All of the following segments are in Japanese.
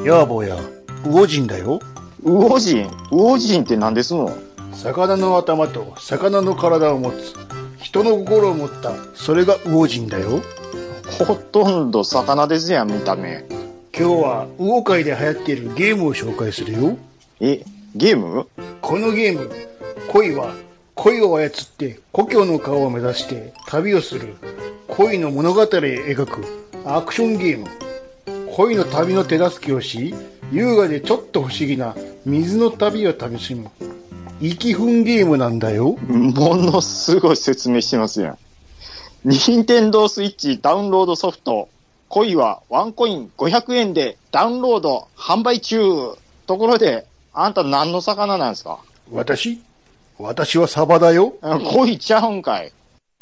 やあ坊や、魚人だよ。 魚人って何ですの？ 魚の頭と魚の体を持つ、人の心を持った、それが魚人だよ。 ほとんど魚ですやん、見た目。 今日は魚界で流行っているゲームを紹介するよ。 ゲーム？ このゲーム、恋は恋を操って故郷の顔を目指して旅をする恋の物語を描くアクションゲーム。恋の旅の手助けをし、優雅でちょっと不思議な水の旅を楽しむ息分ゲームなんだよ。 ものすごい説明してますやん。任天堂スイッチダウンロードソフト、恋はワンコイン500円でダウンロード販売中。ところで、あんた何の魚なんですか？ 私はサバだよ。 恋ちゃうんかい。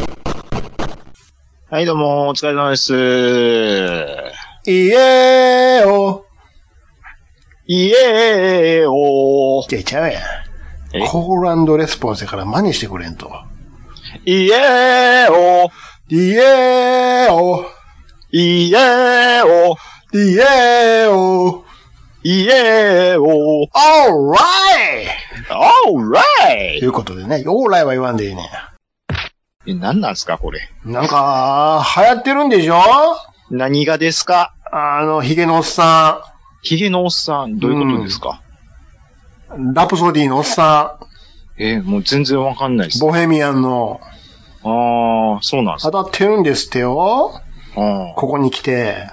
はい、どうも、お疲れ様です。 イエーお。 イエーおー。 ちゃうやん。コール&レスポンスやから真似してくれんと。 イエーおー。 イエーお。 イエーお。 イエーお。 イエーお。 alright! alright! ということでね、オーライは言わんでいいね。 何なんすか、これ。 なんか、流行ってるんでしょ？ 何がですか？ ヒゲのおっさヒゲのおっさん、どういうことですか？ ラプソディのおっさん。もう全然わかんないです。 ボヘミアンの。 ああ、そうなんですか。 当たってるんですってよ。 ここに来て。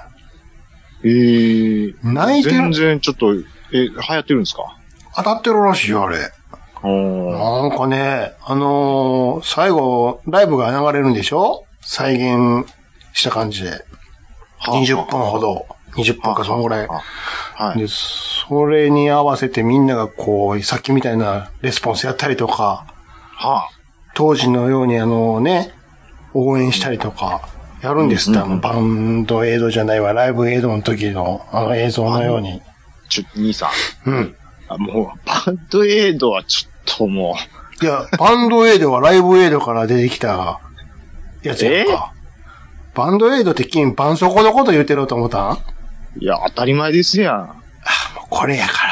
泣いてる。全然ちょっと、流行ってるんですか？ 当たってるらしいよ、あれ。なんかね、最後、ライブが流れるんでしょ？再現した感じで。20分ほど。20分かそのぐらい。で、それに合わせてみんながこう、さっきみたいなレスポンスやったりとか、当時のように応援したりとか、やるんですって、バンドエイドじゃないわ、ライブエイドの時の映像のように。 兄さん。もう、バンドエイドはちょっともう。いや、バンドエイドはライブエイドから出てきたやつやんか。バンドエイドって君、バンソコのこと言うてろと思ったん？ いや、当たり前ですやん。 もうこれやから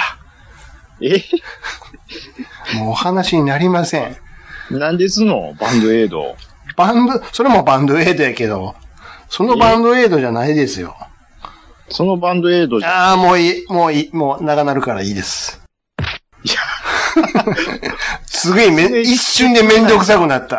。もうお話になりません。 なんですの？バンドエイド。 それもバンドエイドやけど、そのバンドエイドじゃないですよ。 そのバンドエイドじゃ。もういい、もう長なるからいいです。いや。すげえ一瞬でめんどくさくなった。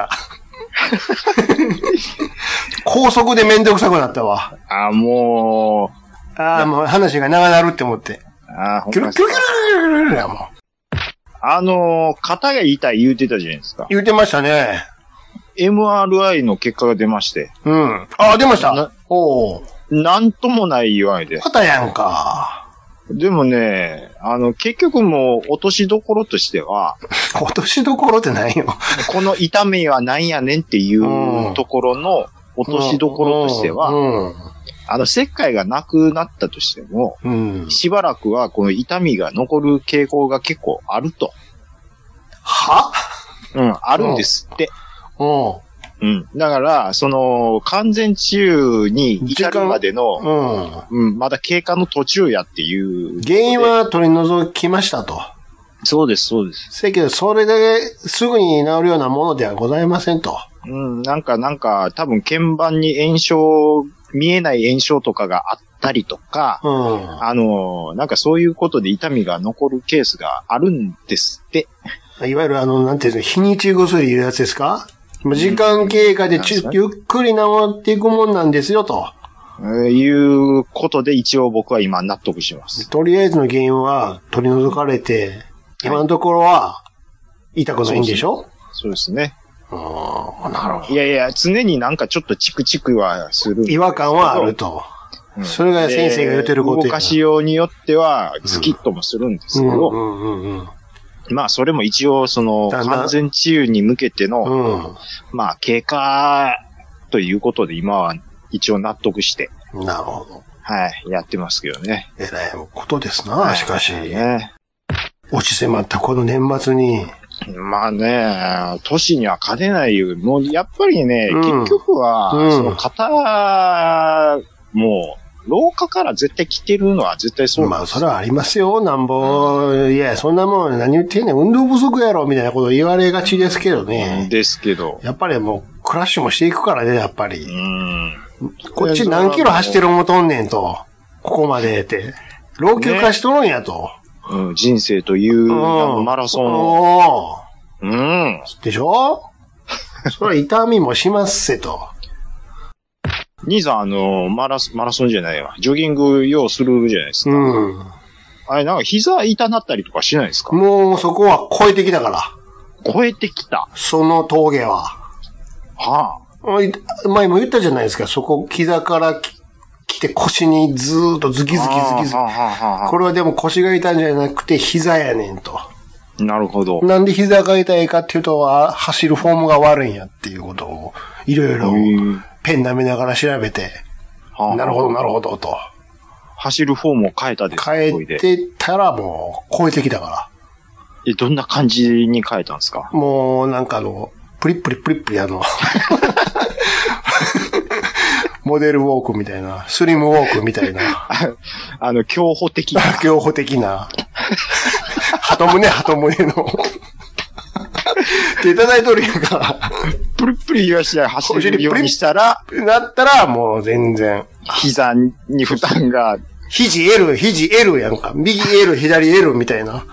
高速でめんどくさくなったわ。 もう話が長なるって思って。 ほんまですか。キュルキュルキュルキュルキュルやもう。肩が痛い言うてたじゃないですか。 言うてましたね。 MRI の結果が出まして。 出ました。 なんともない言われで。 またやんか。 でもね、結局もう落としどころとしては。 落としどころってないよ。 この痛みはなんやねんっていうところの落としどころとしては、切開がなくなったとしても、しばらくはこの痛みが残る傾向が結構あると。あるんですって。だから、完全治癒に至るまでの、まだ経過の途中やっていう。 原因は取り除きましたと。 そうです、そうです。 せやけど、それですぐに治るようなものではございませんと。 なんか、多分鍵盤に炎症、見えない炎症とかがあったりとか、なんかそういうことで痛みが残るケースがあるんですって。 いわゆるなんていうの、日にち薬いうやつですか？時間経過でゆっくり治っていくもんなんですよ、と。 いうことで一応僕は今納得します。 とりあえずの原因は取り除かれて、今のところは痛くないんでしょ？ そうですね。 なるほど。 いや、常になんかちょっとチクチクはする。 違和感はあると。それが先生が言ってることや。 動かしようによっては、スキッともするんですけど、それも一応、完全治癒に向けての、経過ということで今は一応納得して。 なるほど。 やってますけどね。 えらいことですな、しかし。押し迫ったこの年末に。 年には勝てないもう、やっぱりね、結局は、肩、もう、 廊下から絶対来てるのは絶対そうなんです。 それはありますよ、なんぼ。いや、そんなもん何言ってんねん、運動不足やろ、みたいなこと言われがちですけどね。 ですけど。 やっぱりもう、クラッシュもしていくからね、やっぱり。こっち何キロ走ってる思とんねんと。ここまでって。老朽化しとるんやと。 人生というマラソンを。 でしょそれは痛みもしますせと。 兄さん、マラソンじゃないわ。ジョギング用するじゃないですか。あれ、なんか膝痛なったりとかしないですか？ もうそこは超えてきたから。 超えてきた。 その峠は。 はあ。前も言ったじゃないですか。そこ、膝から来て腰にずーっとズキズキズキズキ。これはでも腰が痛いんじゃなくて膝やねんと。 なるほど。 なんで膝が痛いかっていうと、走るフォームが悪いんやっていうことを、いろいろペン舐めながら調べて、なるほどなるほどと。 走るフォームを変えたですか？ 変えてたらもう超えてきたから。 どんな感じに変えたんですか？ もうなんかプリップリモデルウォークみたいな、スリムウォークみたいな。 競歩的な。 競歩的な。鳩胸の。っていただいとるやんか。 プリプリ言わして走るようにしたら、 なったらもう全然。 膝に負担が。 肘 L やんか。右 L、左 L みたいな。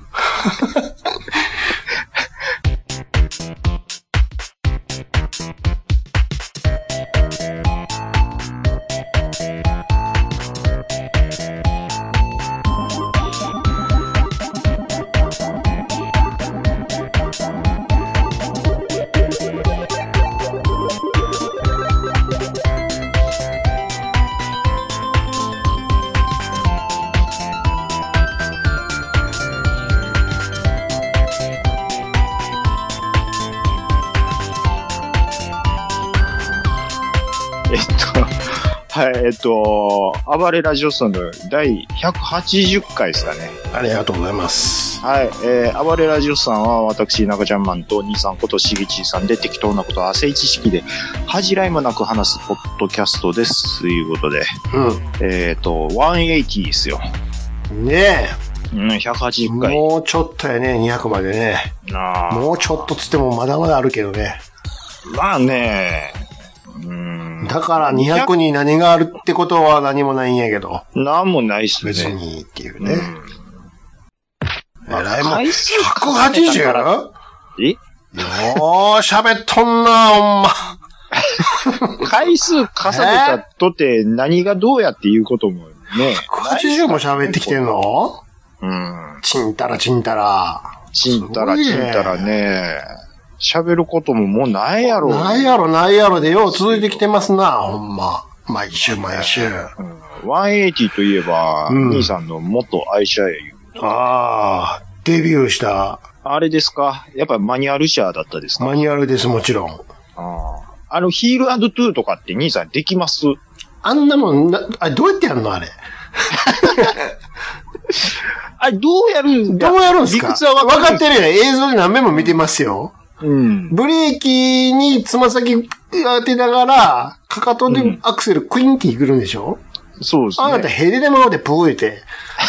はい、暴れラジオソング第180回ですかね。 ありがとうございます。 はい、暴れラジオさんは私、中ちゃんマンと兄さんことしげちさんで適当なことを浅い知識で恥じらいもなく話すポッドキャストです。ということで。180ですよ。 ねえ。 180回。 もうちょっとやね、200までね。もうちょっとつってもまだまだあるけどね。 まあね、 だから200に何があるってことは何もないんやけど。 なんもないっすね。 別にっていうね。えらいもん。 180? よー喋っとんな、ほんま。 回数重ねたとて何がどうやっていうこともね。 180も喋ってきてんの？ちんたらね。喋ることももうないやろ。 ないやろでよう続いてきてますな、ほんま。毎週。 180といえば、兄さんの元愛車やいう。 デビューした。 あれですか？やっぱマニュアル車だったですか？ マニュアルです、もちろん。 ヒール&トゥーとかって兄さんできます？ あんなもん、どうやってやんのあれ。 あれ、どうやるんすか？分かってるやん。映像で何遍も見てますよ。ブレーキにつま先当てながら、かかとでアクセルクインっていくるんでしょ？ そうですね。 あなたヘリでもでプーって。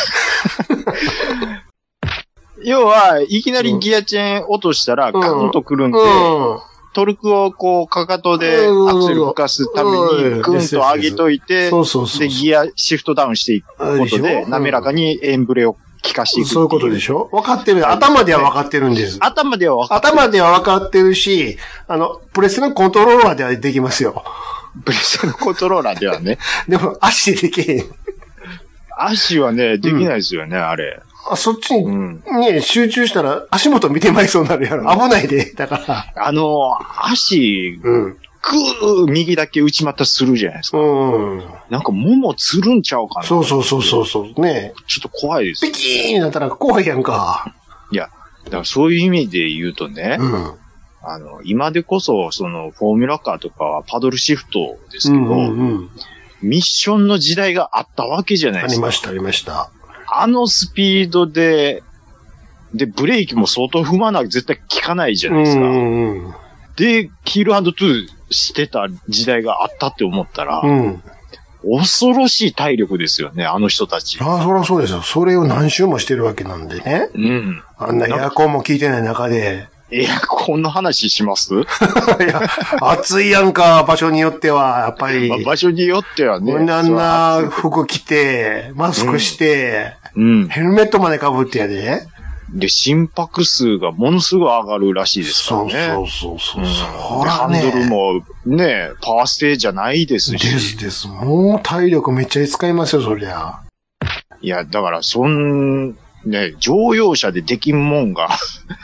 要は、いきなりギアチェーン落としたら、ガンとくるんで、トルクをこう、かかとでアクセル吹かすために、グンと上げといて、で、ギアシフトダウンしていくことで、滑らかにエンブレを効かしていく。 そういうことでしょ？分かってる。頭では分かってるんです。 頭では分かってるし、プレスのコントローラーではできますよ。 プレスのコントローラーではね。 でも、足でできへん。 足はね、できないですよね、あれ。 そっちに、ね、集中したら足元見てまいそうになるやろ。危ないで、だから。 足、右だけ内股するじゃないですか。なんか、ももつるんちゃうかな。 そう。ねちょっと怖いです。 ピキーンだったら怖いやんか。 いや、だからそういう意味で言うとね、今でこそ、フォーミュラカーとかはパドルシフトですけど、ミッションの時代があったわけじゃないですか。 ありました。 スピードで、ブレーキも相当踏まな絶対効かないじゃないですか。で、ヒール&トゥーしてた時代があったって思ったら、 恐ろしい体力ですよね、あの人たち。 ああ、そりゃそうですよ。それを何周もしてるわけなんでね。 うん。 あんなエアコンも効いてない中で。 エアコンの話しますいや、暑いやんか、場所によっては、やっぱり。 場所によってはね。 あんな服着て、マスクして、ヘルメットまで被ってやで。 で、心拍数がものすごい上がるらしいですからね。 そう。 ハンドルもね、パワーステじゃないですし。 です。もう体力めっちゃ使いますよ、そりゃ。 いや、だから、ね、乗用車でできんもんが。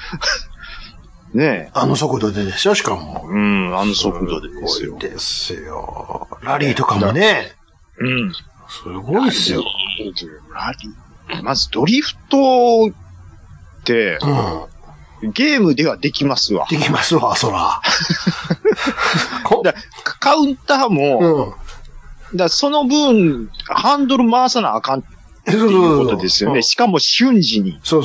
ねえ。 あの速度ででしょ、しかも。 あの速度でですよ。 ですよ。ラリーとかもね。すごいっすよ。 ラリー。まずドリフトって、ゲームではできますわ。 できますわ、そら。 カウンターも、その分、ハンドル回さなあかんっていうことですよね。しかも瞬時に。 そう。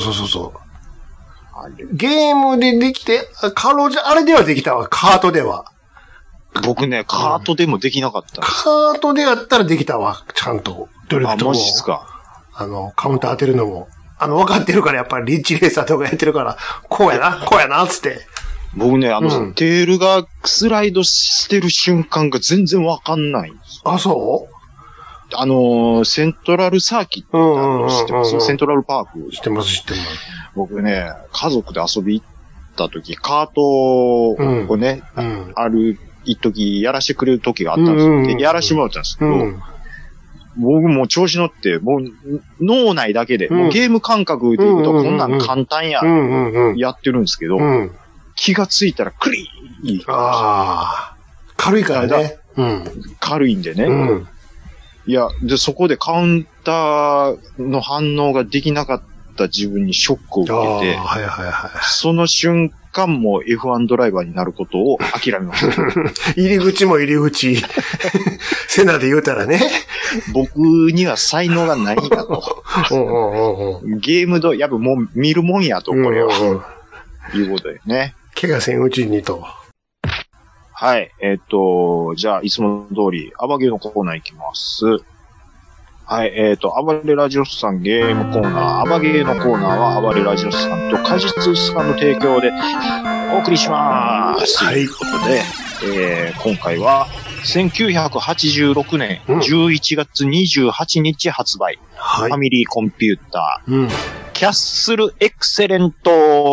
ゲームでできて、あれではできたわ、カートでは。 僕ね、カートでもできなかった。 カートでやったらできたわ、ちゃんと。ドリフトも。 マジっすか。 カウンター当てるのも。分かってるから、やっぱりリッチレーサーとかやってるから、こうやな、つって。 僕ね、テールがスライドしてる瞬間が全然わかんないんです。 あ、そうセントラルサーキット知ってます？セントラルパーク。 知ってます。 僕ね、家族で遊び行った時、カートをね、一時やらしてくれる時があったんですよ。でやらしてもらったんですけど、僕もう調子乗って、もう脳内だけで、もうゲーム感覚で言うとこんなん簡単や、やってるんですけど、気がついたらクリーン。 軽いからね。 軽いんでね。いや、で、そこでカウンターの反応ができなかった自分にショックを受けて、その瞬間も F1 ドライバーになることを諦めました。 入り口も入り口。セナで言うたらね。 僕には才能がないんだと。ゲームやっぱもう見るもんやと、これは。いうことでね。 怪我せんうちにと。 はい。じゃあ、いつも通り、アバゲーのコーナー行きます。はい。アバレラジオスさんゲームコーナー、アバゲーのコーナーは、アバレラジオスさんと果実さんの提供でお送りします。ということで、今回は、1986年11月28日発売。ファミリーコンピューター。キャッスルエクセレント。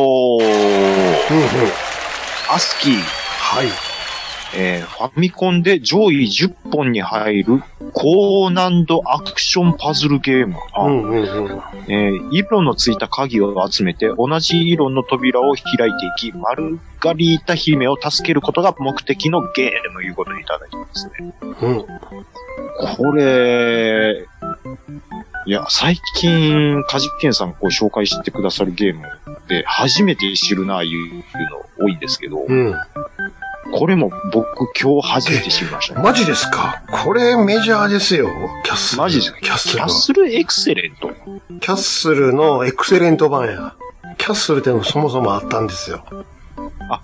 アスキー。ファミコンで上位10本に入る高難度アクションパズルゲーム。色のついた鍵を集めて同じ色の扉を開いていき、マルガリータ姫を助けることが目的のゲームということでいただいてますね。これ、いや、最近、カジケンさんがこう紹介してくださるゲームで初めて知るな、いうの多いんですけど、これも僕今日初めて知りましたね。 マジですか？これメジャーですよ。キャッスル。 マジですか？キャッスルエクセレント。 キャッスルのエクセレント版や。キャッスルってのもそもそもあったんですよ。 あ、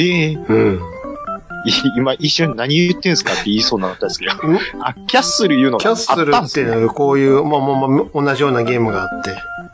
今一瞬何言ってんすかって言いそうになったんですけど。キャッスル言うのがあったんですね。キャッスルっていうこういう、同じようなゲームがあって。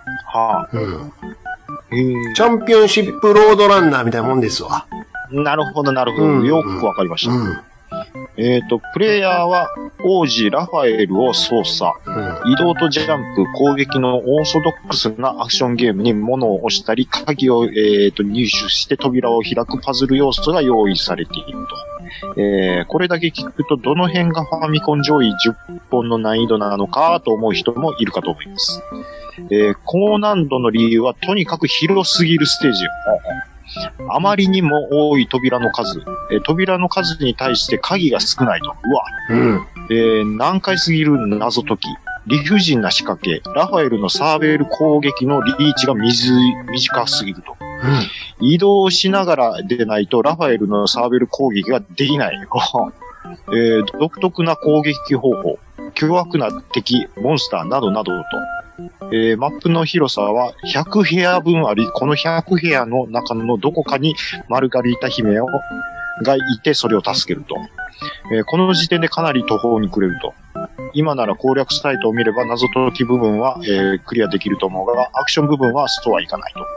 チャンピオンシップロードランナーみたいなもんですわ。 なるほど。よくわかりました。プレイヤーは王子ラファエルを操作。移動とジャンプ、攻撃のオーソドックスなアクションゲームに物を押したり、鍵を、入手して扉を開くパズル要素が用意されていると。これだけ聞くとどの辺がファミコン上位10本の難易度なのかと思う人もいるかと思います。高難度の理由はとにかく広すぎるステージ。あまりにも多い扉の数、扉の数に対して鍵が少ないと。難解すぎる謎解き、理不尽な仕掛け、ラファエルのサーベル攻撃のリーチが短すぎると。移動しながらでないとラファエルのサーベル攻撃ができない。独特な攻撃方法、凶悪な敵、モンスターなどなどと。マップの広さは100部屋分あり、この100部屋の中のどこかにマルガリータ姫がいてそれを助けると。この時点でかなり途方に暮れると。 今なら攻略サイトを見れば謎解き部分は、クリアできると思うが、アクション部分はそうはいかないと。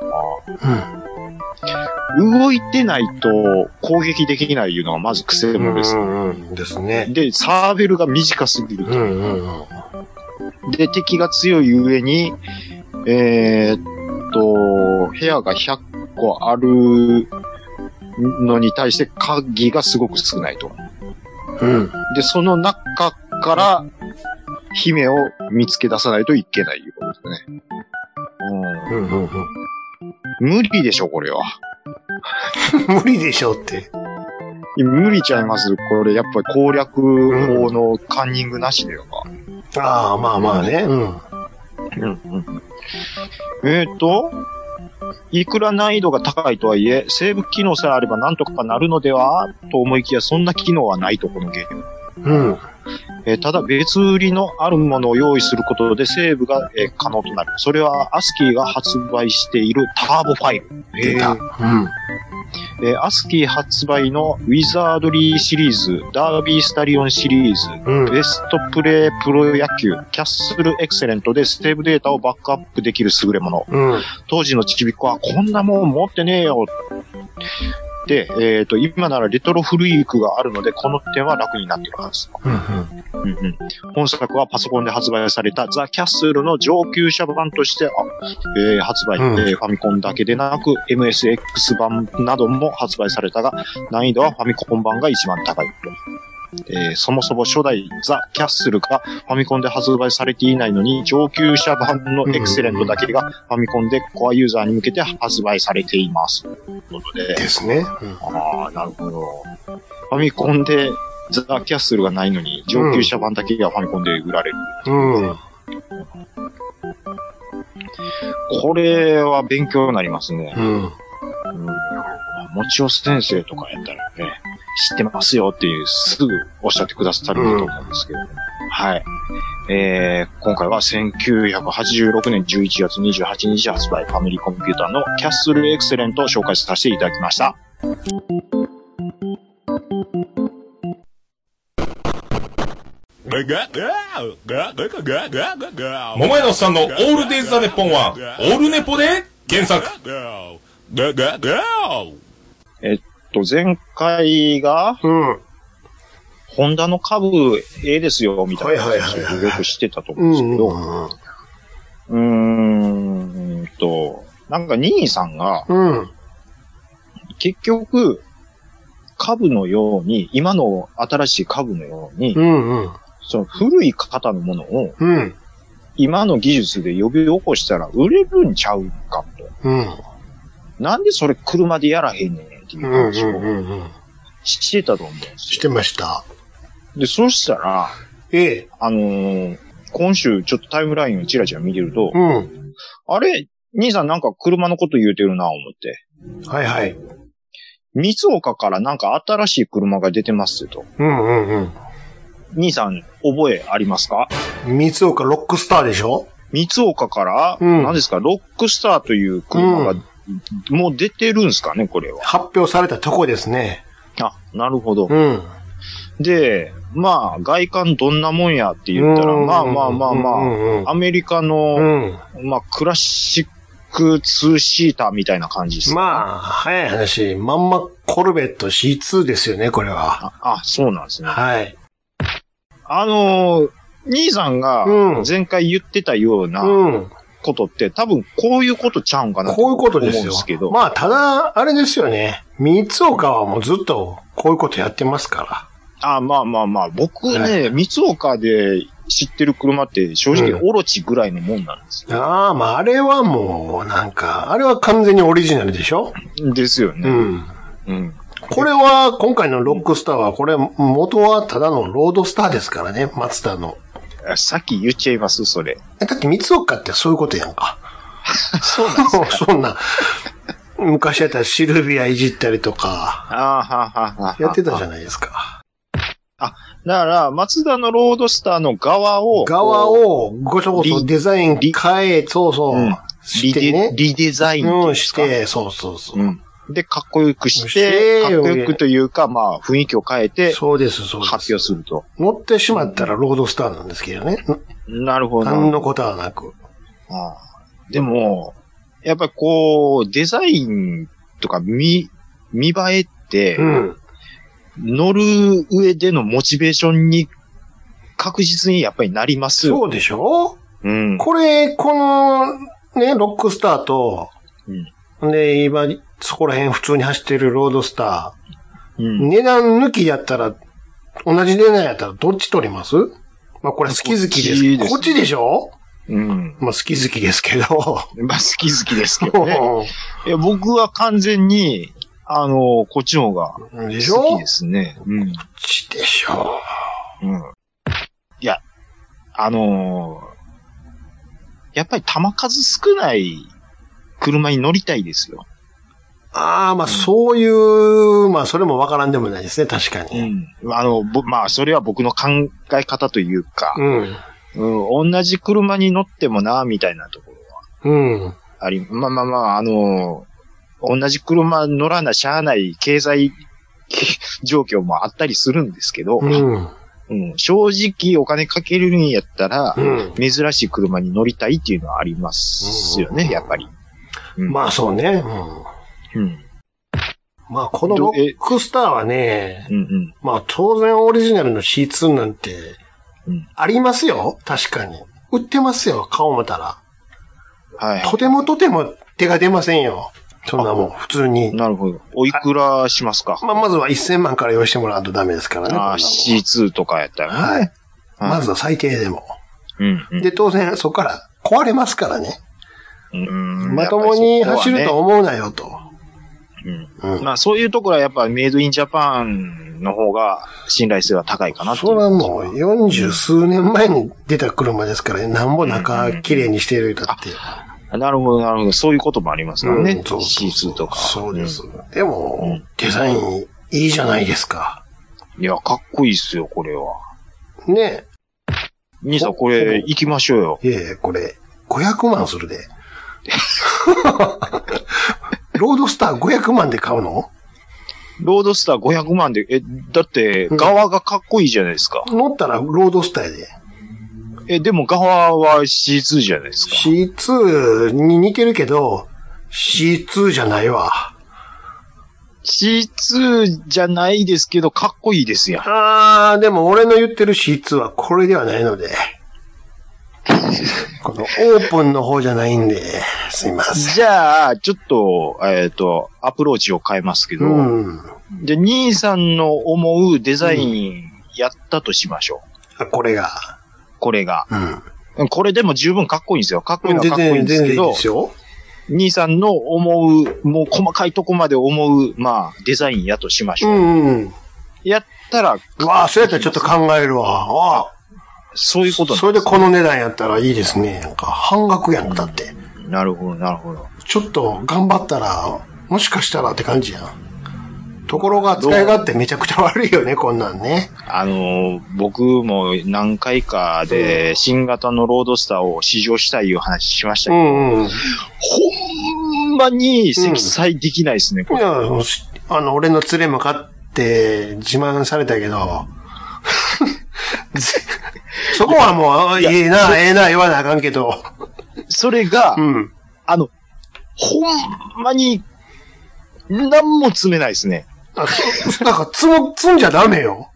動いてないと攻撃できないいうのがまず癖もです。 ですね。 で、サーベルが短すぎると。で、敵が強い上に、部屋が100個あるのに対して鍵がすごく少ないと。で、その中から姫を見つけ出さないといけないいうことですね。無理でしょ、これは。 無理でしょって。 無理ちゃいます。これ、やっぱり攻略法のカンニングなしでは。 ああ、まあまあね。 いくら難易度が高いとはいえ、セーブ機能さえあればなんとかなるのではと思いきや、そんな機能はないと、このゲーム。ただ別売りのあるものを用意することでセーブが、可能となる。それはアスキーが発売しているターボファイル。 出た。 アスキー発売のウィザードリーシリーズ、ダービースタリオンシリーズ、ベストプレイプロ野球、キャッスルエクセレントでセーブデータをバックアップできる優れもの。当時のちびっ子はこんなもん持ってねえよ。で、今ならレトロフリークがあるので、この点は楽になっているはず。本作はパソコンで発売されたザ・キャッスルの上級者版として、発売、ファミコンだけでなく MSX 版なども発売されたが、難易度はファミコン版が一番高いと。そもそも初代ザ・キャッスルがファミコンで発売されていないのに、上級者版のエクセレントだけがファミコンでコアユーザーに向けて発売されています。ということで。 ですね。 なるほど。ファミコンでザ・キャッスルがないのに、上級者版だけがファミコンで売られる。これは勉強になりますね。もちお先生とかやったらね、知ってますよっていう、すぐおっしゃってくださると思うんですけど、はい。今回は1986年11月28日発売、ファミリーコンピューターのキャッスルエクセレントを紹介させていただきました。 桃屋のおっさんのオールデイズ・ザ・ネッポンは、オールネポで検索。 前回が、ホンダの株ええですよ、みたいな話をよくしてたと思うんですけど、なんか兄さんが、結局、株のように、今の新しい株のように、その古い型のものを、今の技術で呼び起こしたら売れるんちゃうかと。なんでそれ車でやらへんねんっていう話をしてたと思うんですよ。 してました。 で、そうしたら、今週ちょっとタイムラインをチラチラ見てると、あれ、兄さんなんか車のこと言うてるな、思って。 はいはい。 三岡からなんか新しい車が出てますと。兄さん、覚えありますか？ 三岡ロックスターでしょ？ 三岡から、何ですか、ロックスターという車が、もう出てるんですかね、これは。 発表されたとこですね。 あ、なるほど。で、まあ、外観どんなもんやって言ったら、まあ、アメリカの、まあ、クラシック2シーターみたいな感じです。 まあ、早い話、まんまコルベット C2 ですよね、これは。 そうなんですね。 はい。 兄さんが前回言ってたようなことって多分こういうことちゃうんかなと思うんですけど。 まあ、ただ、あれですよね。三岡はもうずっとこういうことやってますから。 まあ、僕ね、三岡で知ってる車って正直オロチぐらいのもんなんですよ。 まあ、あれはもう、なんか、あれは完全にオリジナルでしょ？ ですよね。 これは、今回のロックスターは、これ、元はただのロードスターですからね、マツダの。 さっき言っちゃいます、それ。 だって三岡ってそういうことやんか。 そうなんですか。 そんな、昔やったらシルビアいじったりとか、やってたじゃないですか。 だから、マツダのロードスターの側をごちょごちょデザイン変え、してね。 リデザイン。 して、そう。 で、かっこよくして、かっこよくというか、まあ、雰囲気を変えて、 そうです、そうです。 発表すると。 乗ってしまったらロードスターなんですけどね。 なるほど。 何のことはなく。 ああでも、やっぱりこう、デザインとか見栄えって、乗る上でのモチベーションに確実にやっぱりなりますよ。 そうでしょ？ うん。 この、ね、ロックスターと、で、今、そこら辺普通に走ってるロードスター、値段抜きやったら、同じ値段やったらどっち取ります？まあこれ好き好きです。こっちでしょ？まあ好き好きですけど。まあ好き好きですけどね。いや僕は完全に、こっちの方が好きですね。こっちでしょ。 いや、やっぱり弾数少ない車に乗りたいですよ。 ああ、まあそういう、まあそれもわからんでもないですね、確かに。 まあそれは僕の考え方というか、同じ車に乗ってもな、みたいなところは。同じ車乗らなしゃあない経済状況もあったりするんですけど、正直お金かけるんやったら、珍しい車に乗りたいっていうのはありますよね、やっぱり。 まあそうね。まあこのロックスターはね、まあ当然オリジナルの C2 なんて、ありますよ、確かに。売ってますよ、顔見たら。とても手が出ませんよ。そんなもん、普通に。 なるほど。おいくらしますか？ まずは1000万から用意してもらうとダメですからね。 C2 とかやったらね。 まずは最低でも。で、当然、そこから壊れますからね。まともに走ると思うなよと。 まあそういうところはやっぱメイドインジャパンの方が信頼性は高いかなと。 それはもう40数年前に出た車ですからね。なんぼ中綺麗にしてるだって。 なるほど、なるほど。そういうこともありますからね。C2 とか。 そうです。でも、デザインいいじゃないですか。 いや、かっこいいっすよ、これは。 ねえ。 兄さん、これ、行きましょうよ。 いやこれ、500万するで。ロードスター500万で買うの？ ロードスター500万で、だって、側がかっこいいじゃないですか。 乗ったらロードスターで。 でも側は C2 じゃないですか。 C2 に似てるけど、C2 じゃないわ。 C2 じゃないですけど、かっこいいですやん。 でも俺の言ってる C2 はこれではないので。このオープンの方じゃないんで、すいません。 じゃあ、ちょっと、アプローチを変えますけど、じゃあ、兄さんの思うデザインやったとしましょう。これが。 これでも十分かっこいいんですよ。かっこいいのはかっこいいんですけど、兄さんの思う、もう細かいとこまで思う、まあ、デザインやとしましょう。やったら、 そうやったらちょっと考えるわ。 そういうことなんです。 それでこの値段やったらいいですね。なんか半額やん、だって。 なるほど、なるほど。 ちょっと頑張ったら、もしかしたらって感じやん。ところが使い勝手めちゃくちゃ悪いよね、こんなんね。 僕も何回かで新型のロードスターを試乗したいいう話しましたけど、ほんまに積載できないですね、これ。 いや、俺の連れも買って自慢されたけど、そこはもう、ええな言わなあかんけど。 それが、ほんまに、何も詰めないですね。 なんか、積んじゃダメよ。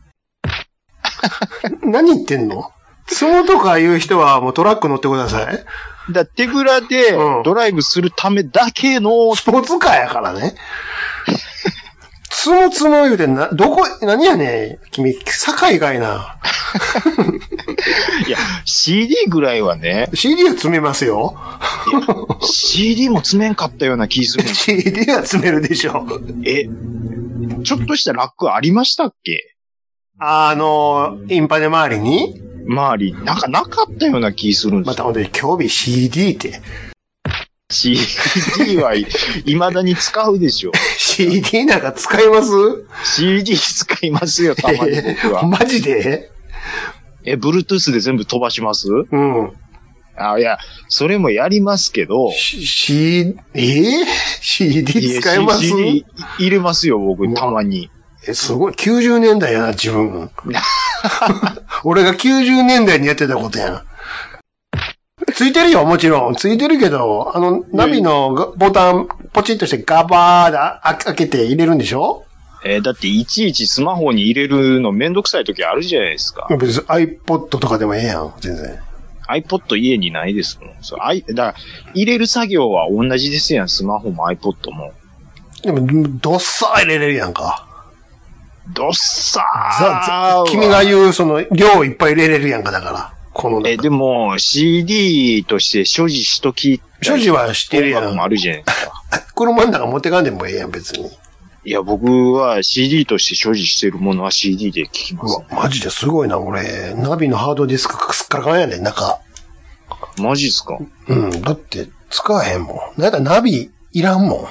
何言ってんの？積むとか言う人はもうトラック乗ってください。 手ぶらでドライブするためだけの、 スポーツカーやからね。積む言うて何やねん、君、境がいな。 いや、CD ぐらいはね。 CD は積めますよ。 CD も詰めんかったような気する。 CD は積めるでしょ。 ちょっとしたラックありましたっけ？ インパネ周りに？ 周り、なんかなかったような気するんですよ。 またほんで、興味 CD って。 CD は未だに使うでしょ。 CD なんか使います？ CD 使いますよ、たまに僕は。 マジで？ Bluetooth で全部飛ばします？ いや、それもやりますけど。 CD 使います？ CD 入れますよ、僕、たまに。 すごい。90年代やな、自分。俺が90年代にやってたことやな。ついてるよ、もちろん。ついてるけど、ナビのボタン、ポチッとしてガバーで開けて入れるんでしょ？ だっていちいちスマホに入れるのめんどくさい時あるじゃないですか。 別に iPod とかでもええやん、全然。 iPod 家にないですもん。だから、入れる作業は同じですやん、スマホも iPod も。 でも、どっさー入れれるやんか。 どっさー君が言う、量いっぱい入れれるやんか、だから。このでも、CD として所持しとき。 所持はしてるやん。 もあるじゃないですか。 車の中持ってかんでもええやん、別に。 いや、僕は CD として所持してるものは CD で聞きます、ね。 マジですごいな、俺。ナビのハードディスクすっからかんやねん、中。 マジっすか？ うん、だって使わへんもん。なんかナビいらんもん。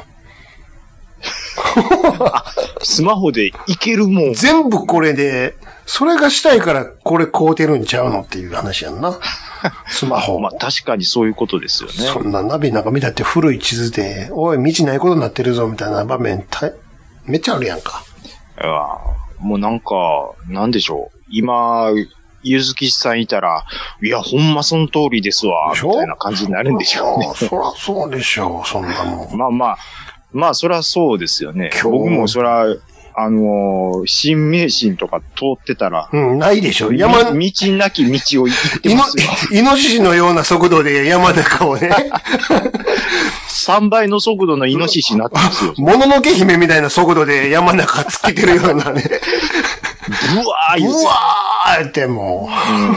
スマホでいけるもん。 全部これで、それがしたいからこれ買うてるんちゃうのっていう話やんな。スマホ。 まあ確かにそういうことですよね。 そんなナビなんか見たって古い地図で、おい、道ないことになってるぞみたいな場面、めっちゃあるやんか。 もうなんか、なんでしょう。今、ゆずきさんいたら、いや、ほんまその通りですわ、みたいな感じになるんでしょうね。 そらそうでしょう、そんなもん。 まあ、そらそうですよね。僕もそら、新名神とか通ってたら。 うん、ないでしょ。道なき道を行ってますよ。 イノシシのような速度で山中をね。 3倍の速度のイノシシになってますよ。 もののけ姫みたいな速度で山中突きてるようなね。 ブワーっても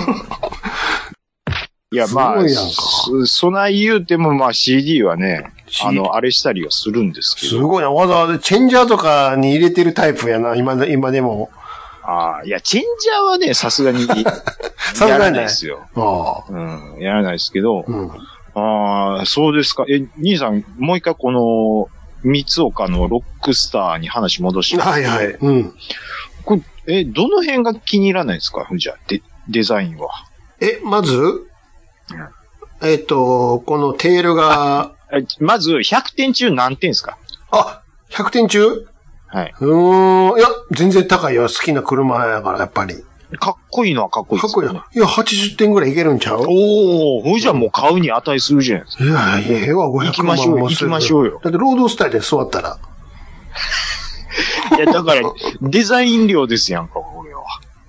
う。いや、まあ、そない言うても、まあ CD はね、あれしたりはするんですけど。 すごいな。わざわざチェンジャーとかに入れてるタイプやな、今でも。 いや、チェンジャーはね、さすがに、やらないですよ。やらないですけど、そうですか。兄さん、もう一回この、三岡のロックスターに話戻します。 はいはい。うん。 これ、どの辺が気に入らないですか？じゃあ、デザインは。 まず、このテールが、 まず、100点中何点ですか ？100点中？ はい。 いや、全然高いよ。好きな車やから、やっぱり。 かっこいいのはかっこいいですね。かっこいいな。いや、80点ぐらいいけるんちゃう？ ほいじゃもう買うに値するじゃないですか。 いや、500万も行きましょうよ。 だって、ロードスタイルで座ったら。 いや、だから、デザイン料ですやんか、これは。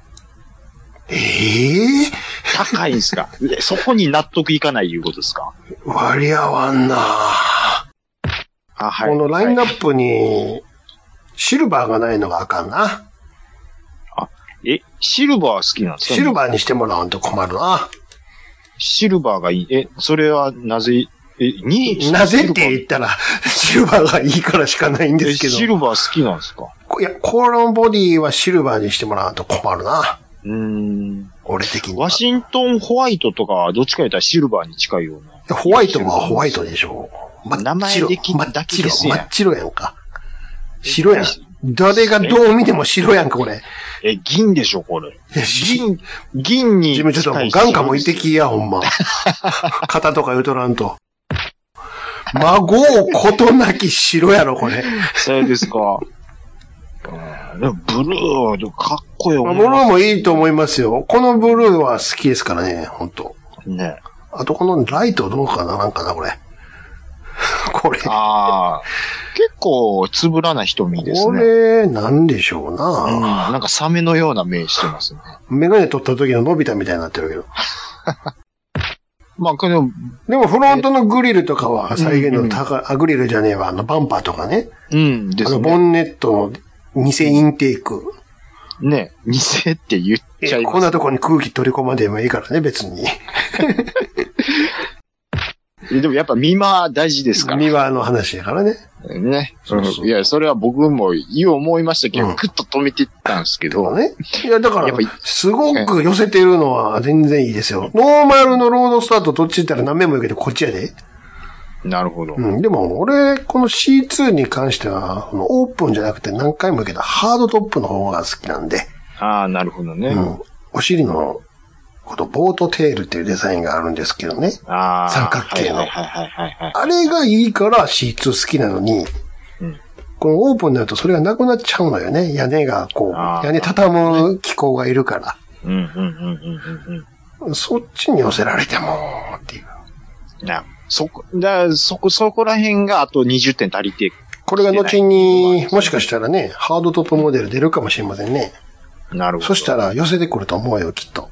高いんすか？そこに納得いかないいうことですか？ 割り合わんなはい。このラインナップに、シルバーがないのがあかんな。 シルバー好きなんですか？ シルバーにしてもらわんと困るな。 シルバーがいい。それはなぜ、 なぜって言ったら、シルバーがいいからしかないんですけど。 シルバー好きなんですか？ いや、このボディはシルバーにしてもらわんと困るな。俺的に。 ワシントンホワイトとかはどっちか言ったらシルバーに近いような。 ホワイトはホワイトでしょ。 名前で聞いただけですやん。 真っ白やんか。白やん。誰がどう見ても白やんか、これ。 銀でしょ、これ。銀に。 自分ちょっともう眼下もいてきや、ほんま。肩とか言うとらんと。孫をことなき白やろ、これ。 そうですか。ブルー、かっこよ。 ブルーもいいと思いますよ。このブルーは好きですからね、ほんと。 ね。 あとこのライトどうかな、なんかな、これ。これ。 結構、つぶらな瞳ですね。 これ、なんでしょうな。 なんかサメのような目してますね。 メガネ取った時ののび太みたいになってるけど。 まあ、 でもフロントのグリルとかは再現のグリルじゃねえわ、バンパーとかね。 ですね。 ボンネットの偽インテーク。 ね、偽って言っちゃいます。 こんなとこに空気取り込まんでもいいからね、別に。 でもやっぱミマ大事ですから。 ミマの話やからね。 ね。いや、それは僕も言う思いましたけど、ぐっと止めていったんですけど。 ね。いや、だから、すごく寄せてるのは全然いいですよ。ノーマルのロードスタートどっち行ったら何面もいいけど、こっちやで。 なるほど。 でも、俺、この C2 に関しては、オープンじゃなくて何回も言うけど、ハードトップの方が好きなんで。 なるほどね。 お尻の、 こと、ボートテールっていうデザインがあるんですけどね。三角形の。あれがいいから C2 好きなのに、このオープンになるとそれがなくなっちゃうのよね。屋根が屋根畳む機構がいるから。そっちに寄せられても、っていう。 そこら辺があと20点足りて。 これが後に、もしかしたらね、ハードトップモデル出るかもしれませんね。 なるほど。 そしたら寄せてくると思うよ、きっと。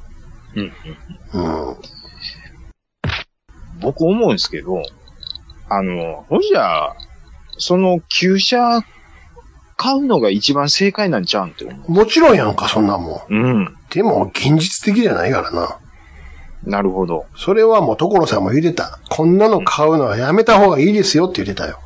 僕思うんですけど、ほじゃ、その旧車買うのが一番正解なんちゃうんって思う。 もちろんやんか、そんなもん。でも、現実的じゃないからな。 なるほど。 それはもう所さんも言ってた。こんなの買うのはやめた方がいいですよって言ってたよ。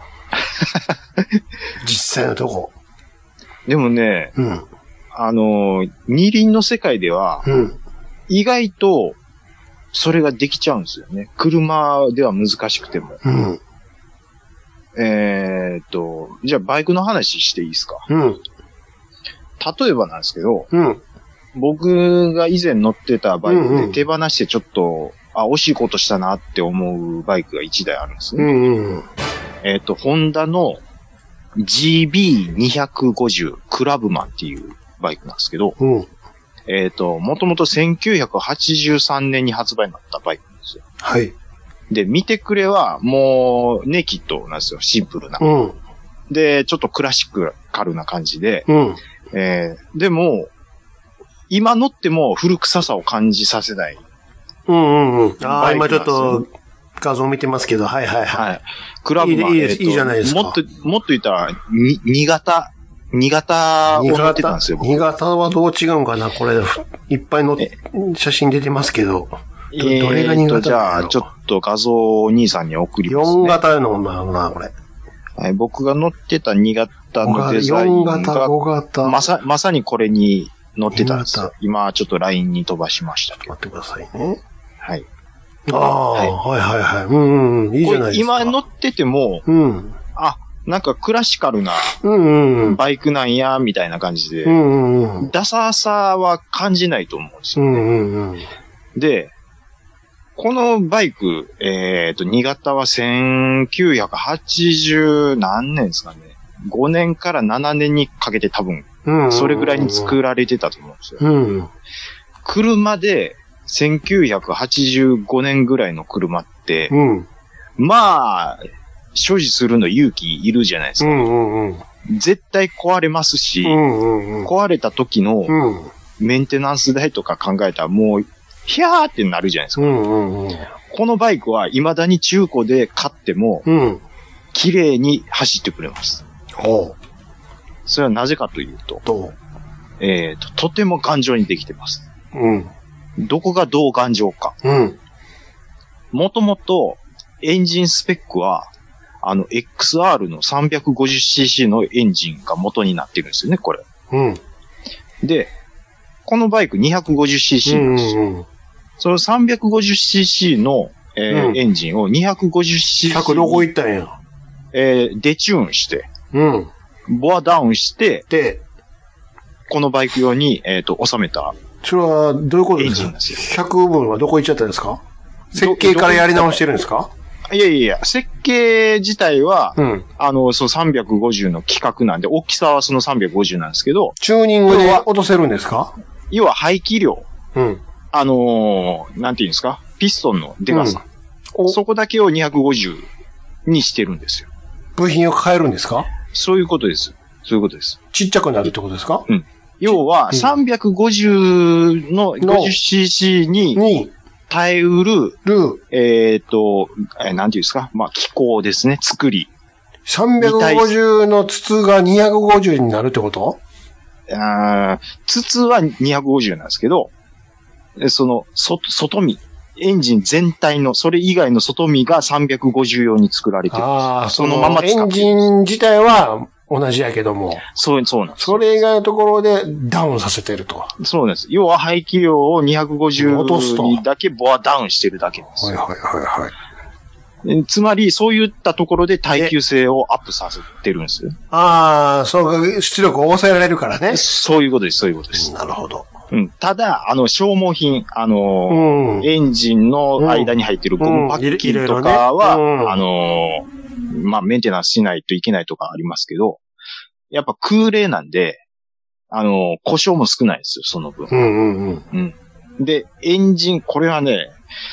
実際のとこ。 でもね、二輪の世界では、意外と、それができちゃうんですよね。車では難しくても。じゃあバイクの話していいですか？例えばなんですけど、僕が以前乗ってたバイクで手放してちょっと、惜しいことしたなって思うバイクが1台あるんですね。ホンダの GB250 クラブマンっていうバイクなんですけど、もともと1983年に発売になったバイクなんですよ。 はい。 で、見てくれはもうネキッドなんですよ。シンプルな。で、ちょっとクラシカルな感じで、でも、今乗っても古臭さを感じさせない。今ちょっと画像見てますけど、はい。クラブマンいいじゃないですか。もっと言ったら、2型を乗ってたんですよ。 2型はどう違うんかなこれ、いっぱいの写真出てますけど。どれが2型じゃあ、ちょっと画像を兄さんに送りますね。4型のな、これ。 はい、僕が乗ってた2型のデザインが。4型、5型。まさにこれに乗ってたんですよ。今、ちょっと LINE に飛ばしましたけど。 待ってくださいね。 はい。 いいじゃないですか。 今乗ってても、なんかクラシカルなバイクなんや、みたいな感じで、ダサさは感じないと思うんですよね。で、このバイク、2型は1980何年ですかね。5年から7年にかけて多分、それぐらいに作られてたと思うんですよ。車で1985年ぐらいの車って、まあ、所持するの勇気いるじゃないですか。絶対壊れますし、壊れた時のメンテナンス代とか考えたらもう、ヒャーってなるじゃないですか。このバイクは未だに中古で買っても、綺麗に走ってくれます。それはなぜかというと、とても頑丈にできてます。どこがどう頑丈か。もともとエンジンスペックは、XR の 350cc のエンジンが元になってるんですよね、これ。で、このバイク 250cc なんですよ。その 350cc の、エンジンを 250cc。 100どこ行ったんや。 デチューンして、ボアダウンして、このバイク用に、収めた。 それは、どういうことですか？ 100 分はどこ行っちゃったんですか？設計からやり直してるんですか？ いや、設計自体は、その350の規格なんで、大きさはその350なんですけど。 チューニングで落とせるんですか？ 要は排気量。なんていうんですか？ピストンのデカさ。そこだけを250にしてるんですよ。 部品を変えるんですか？ そういうことです。そういうことです。 ちっちゃくなるってことですか？ 要は、350の 50cc に耐えうる、なんていうんですか？まあ、機構ですね。作り。 350の筒が250になるってこと？ 筒は250なんですけど、その、外身。エンジン全体の、それ以外の外身が350用に作られてる。 そのまま使ってる。エンジン自体は同じやけども。 そうなんです。 それ以外のところでダウンさせてると。 そうなんです。要は排気量を250にだけボアダウンしてるだけなんです。つまり、そういったところで耐久性をアップさせてるんですよ。 そうか、出力を抑えられるからね。 そういうことです。 なるほど。 うん。ただ、消耗品、エンジンの間に入ってるゴムパッキンとかは、まあ、メンテナンスしないといけないとかありますけど、やっぱ空冷なんで、故障も少ないですよ、その分。うん。で、エンジン、これはね、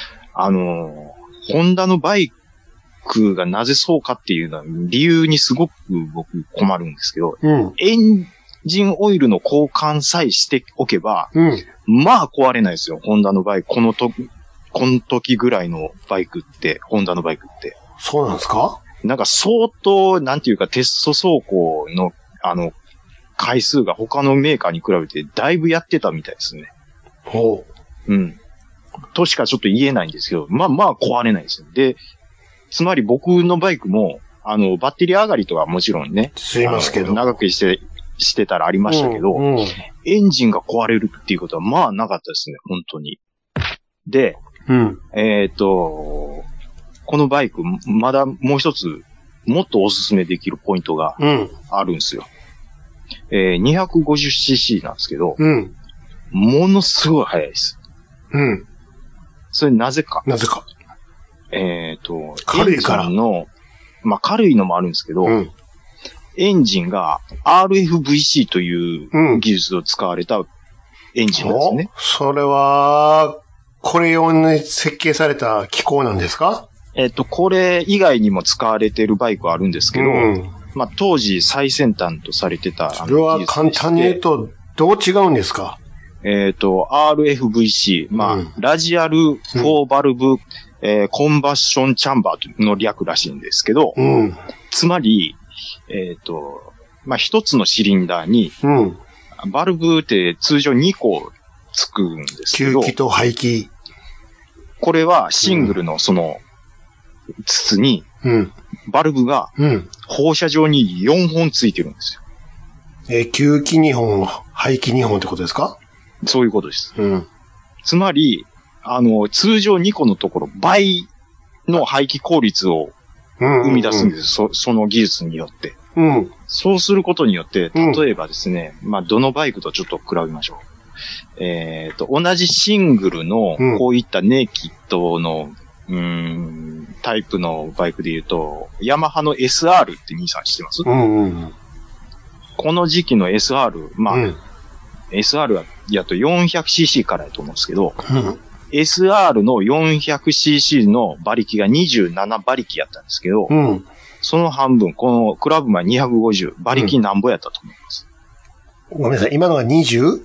ホンダのバイクがなぜそうかっていうのは理由にすごく僕困るんですけど、エンジンオイルの交換さえしておけば、まあ壊れないですよ、ホンダのバイク。この時ぐらいのバイクって、ホンダのバイクって。 そうなんですか？ なんか相当、なんていうかテスト走行の、回数が他のメーカーに比べてだいぶやってたみたいですね。 ほう。うん。としかちょっと言えないんですけど、まあ壊れないですよ。で、つまり僕のバイクも、バッテリー上がりとかもちろんね。 すいますけど。 長くしてたらありましたけど、エンジンが壊れるっていうことはまあなかったですね、本当に。で、このバイク、まだもう一つ、もっとおすすめできるポイントがあるんですよ。250cc なんですけど、ものすごい速いです。それなぜか。 軽いから。 まあ、軽いのもあるんですけど、エンジンが RFVC という技術を使われたエンジンなんですね。 それは、これ用に設計された機構なんですか？ これ以外にも使われているバイクはあるんですけど、まあ、当時最先端とされてた。 それは簡単に言うと、どう違うんですか ？RFVC、まあ、ラジアルフォーバルブ、コンバッションチャンバーの略らしいんですけど、つまり、まあ、一つのシリンダーに、バルブって通常2個つくんですけど、 吸気と排気。 これはシングルのその筒に、バルブが放射状に4本ついてるんですよ。吸気2本、排気2本ってことですか？ そういうことです。つまり、通常2個のところ、倍の排気効率を生み出すんです。その技術によって。そうすることによって、例えばですね、まあ、どのバイクとちょっと比べましょう。同じシングルの、こういったネイキッドの、タイプのバイクで言うと、ヤマハの SR って兄さん知ってます？この時期の SR、まあ、SR はやと 400cc からやと思うんですけど、SR の 400cc の馬力が27馬力やったんですけど、その半分、このクラブマン250、馬力なんぼやったと思います。 ごめんなさい、今のが 27？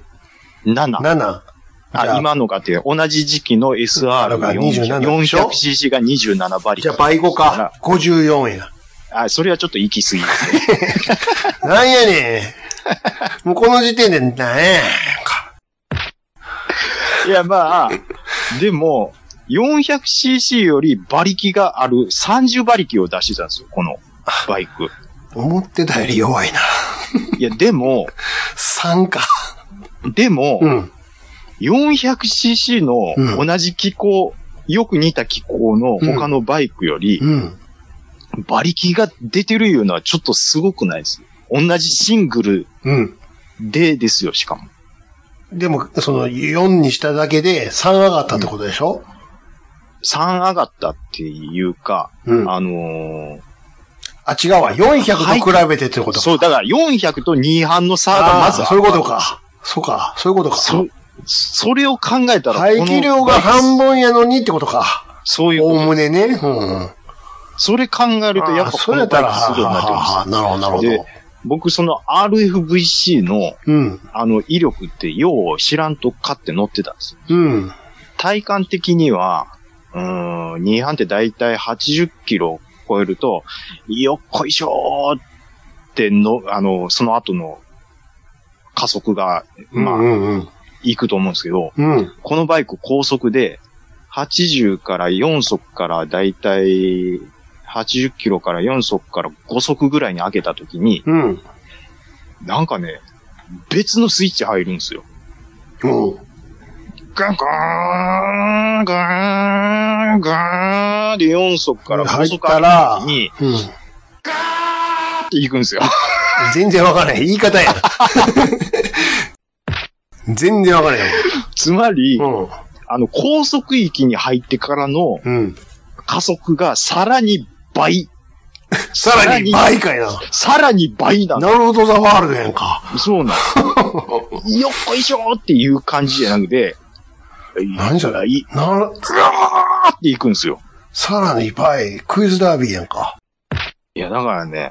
今のがって同じ時期の SR が 400cc が27馬力。 じゃあ倍後か。54や。 それはちょっと行き過ぎですね。 なんやねん。もうこの時点でなんやか。 いや、まあ、でも、400cc より馬力がある30馬力を出してたんですよ、このバイク。 思ってたより弱いな。 いや、でも、 3か。 でも、400cc の同じ気候、よく似た気候の他のバイクより、馬力が出てるいうのはちょっとすごくないです。同じシングルでですよ、しかも。 でも、その4にしただけで3上がったってことでしょ ？3上がったっていうか、違うわ。 400と比べてってことか。 そう、だから400と2半の差がまずある。 そういうことか。そうか、そういうことか。 それを考えたら。 排気量が半分やのにってことか。 そういうこと。 おおむねね。 それ考えるとやっぱこのバイクすごいなってます。 なるほど、なるほど。で、 僕その RFVC の、威力ってよう知らんと買って乗ってたんですよ。体感的には、2半ってだいたい80キロ超えると、よっこいしょーってその後の加速が、まあ、行くと思うんですけど、このバイク高速で、80から4速からだいたい80キロから4速から5速ぐらいに上げたときに、なんかね、別のスイッチ入るんですよ。ガンガーン、ガーン、ガーンで4速から5速上げたときに、ガーンって行くんですよ。 全然わかんない。言い方や。 全然わからへん。 つまり、 うん。 高速域に入ってからの加速がさらに倍。 さらに倍かいな。 さらに倍なんだ。 なるほど、ザワールドやんか。 そうなんよっこいしょーっていう感じじゃなくて、 何それぐわーっていくんですよ。 さらに倍、クイズダービーやんか。 いや、だからね、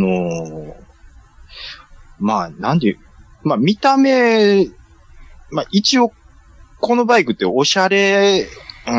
まあ、なんていう、まあ、見た目、まあ、一応、このバイクっておしゃれ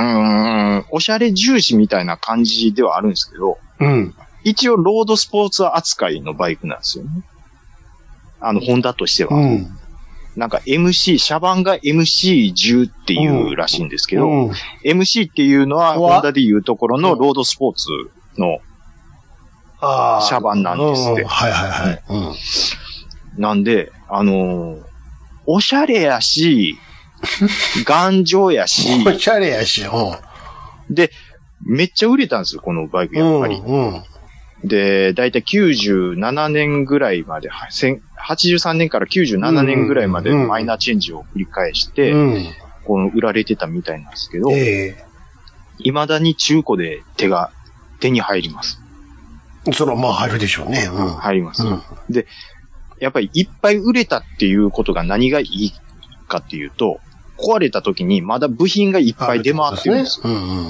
重視みたいな感じではあるんですけど、 うん。 一応、ロードスポーツ扱いのバイクなんですよね。ホンダとしては。 うん。 なんか 車番が MC10 っていうらしいんですけど、MC っていうのは、ホンダでいうところのロードスポーツの車番なんですって。 はいはいはい。 なんで、おしゃれやし、頑丈やし、 おしゃれやし、 で、めっちゃ売れたんですよ、このバイク、やっぱり。で、だいたい97年ぐらいまで、83年から97年ぐらいまでマイナーチェンジを繰り返して、この売られてたみたいなんですけど、未だに中古で手に入ります。 それはまあ入るでしょうね。 入ります。で、やっぱりいっぱい売れたっていうことが何がいいかっていうと、壊れた時にまだ部品がいっぱい出回ってるんです。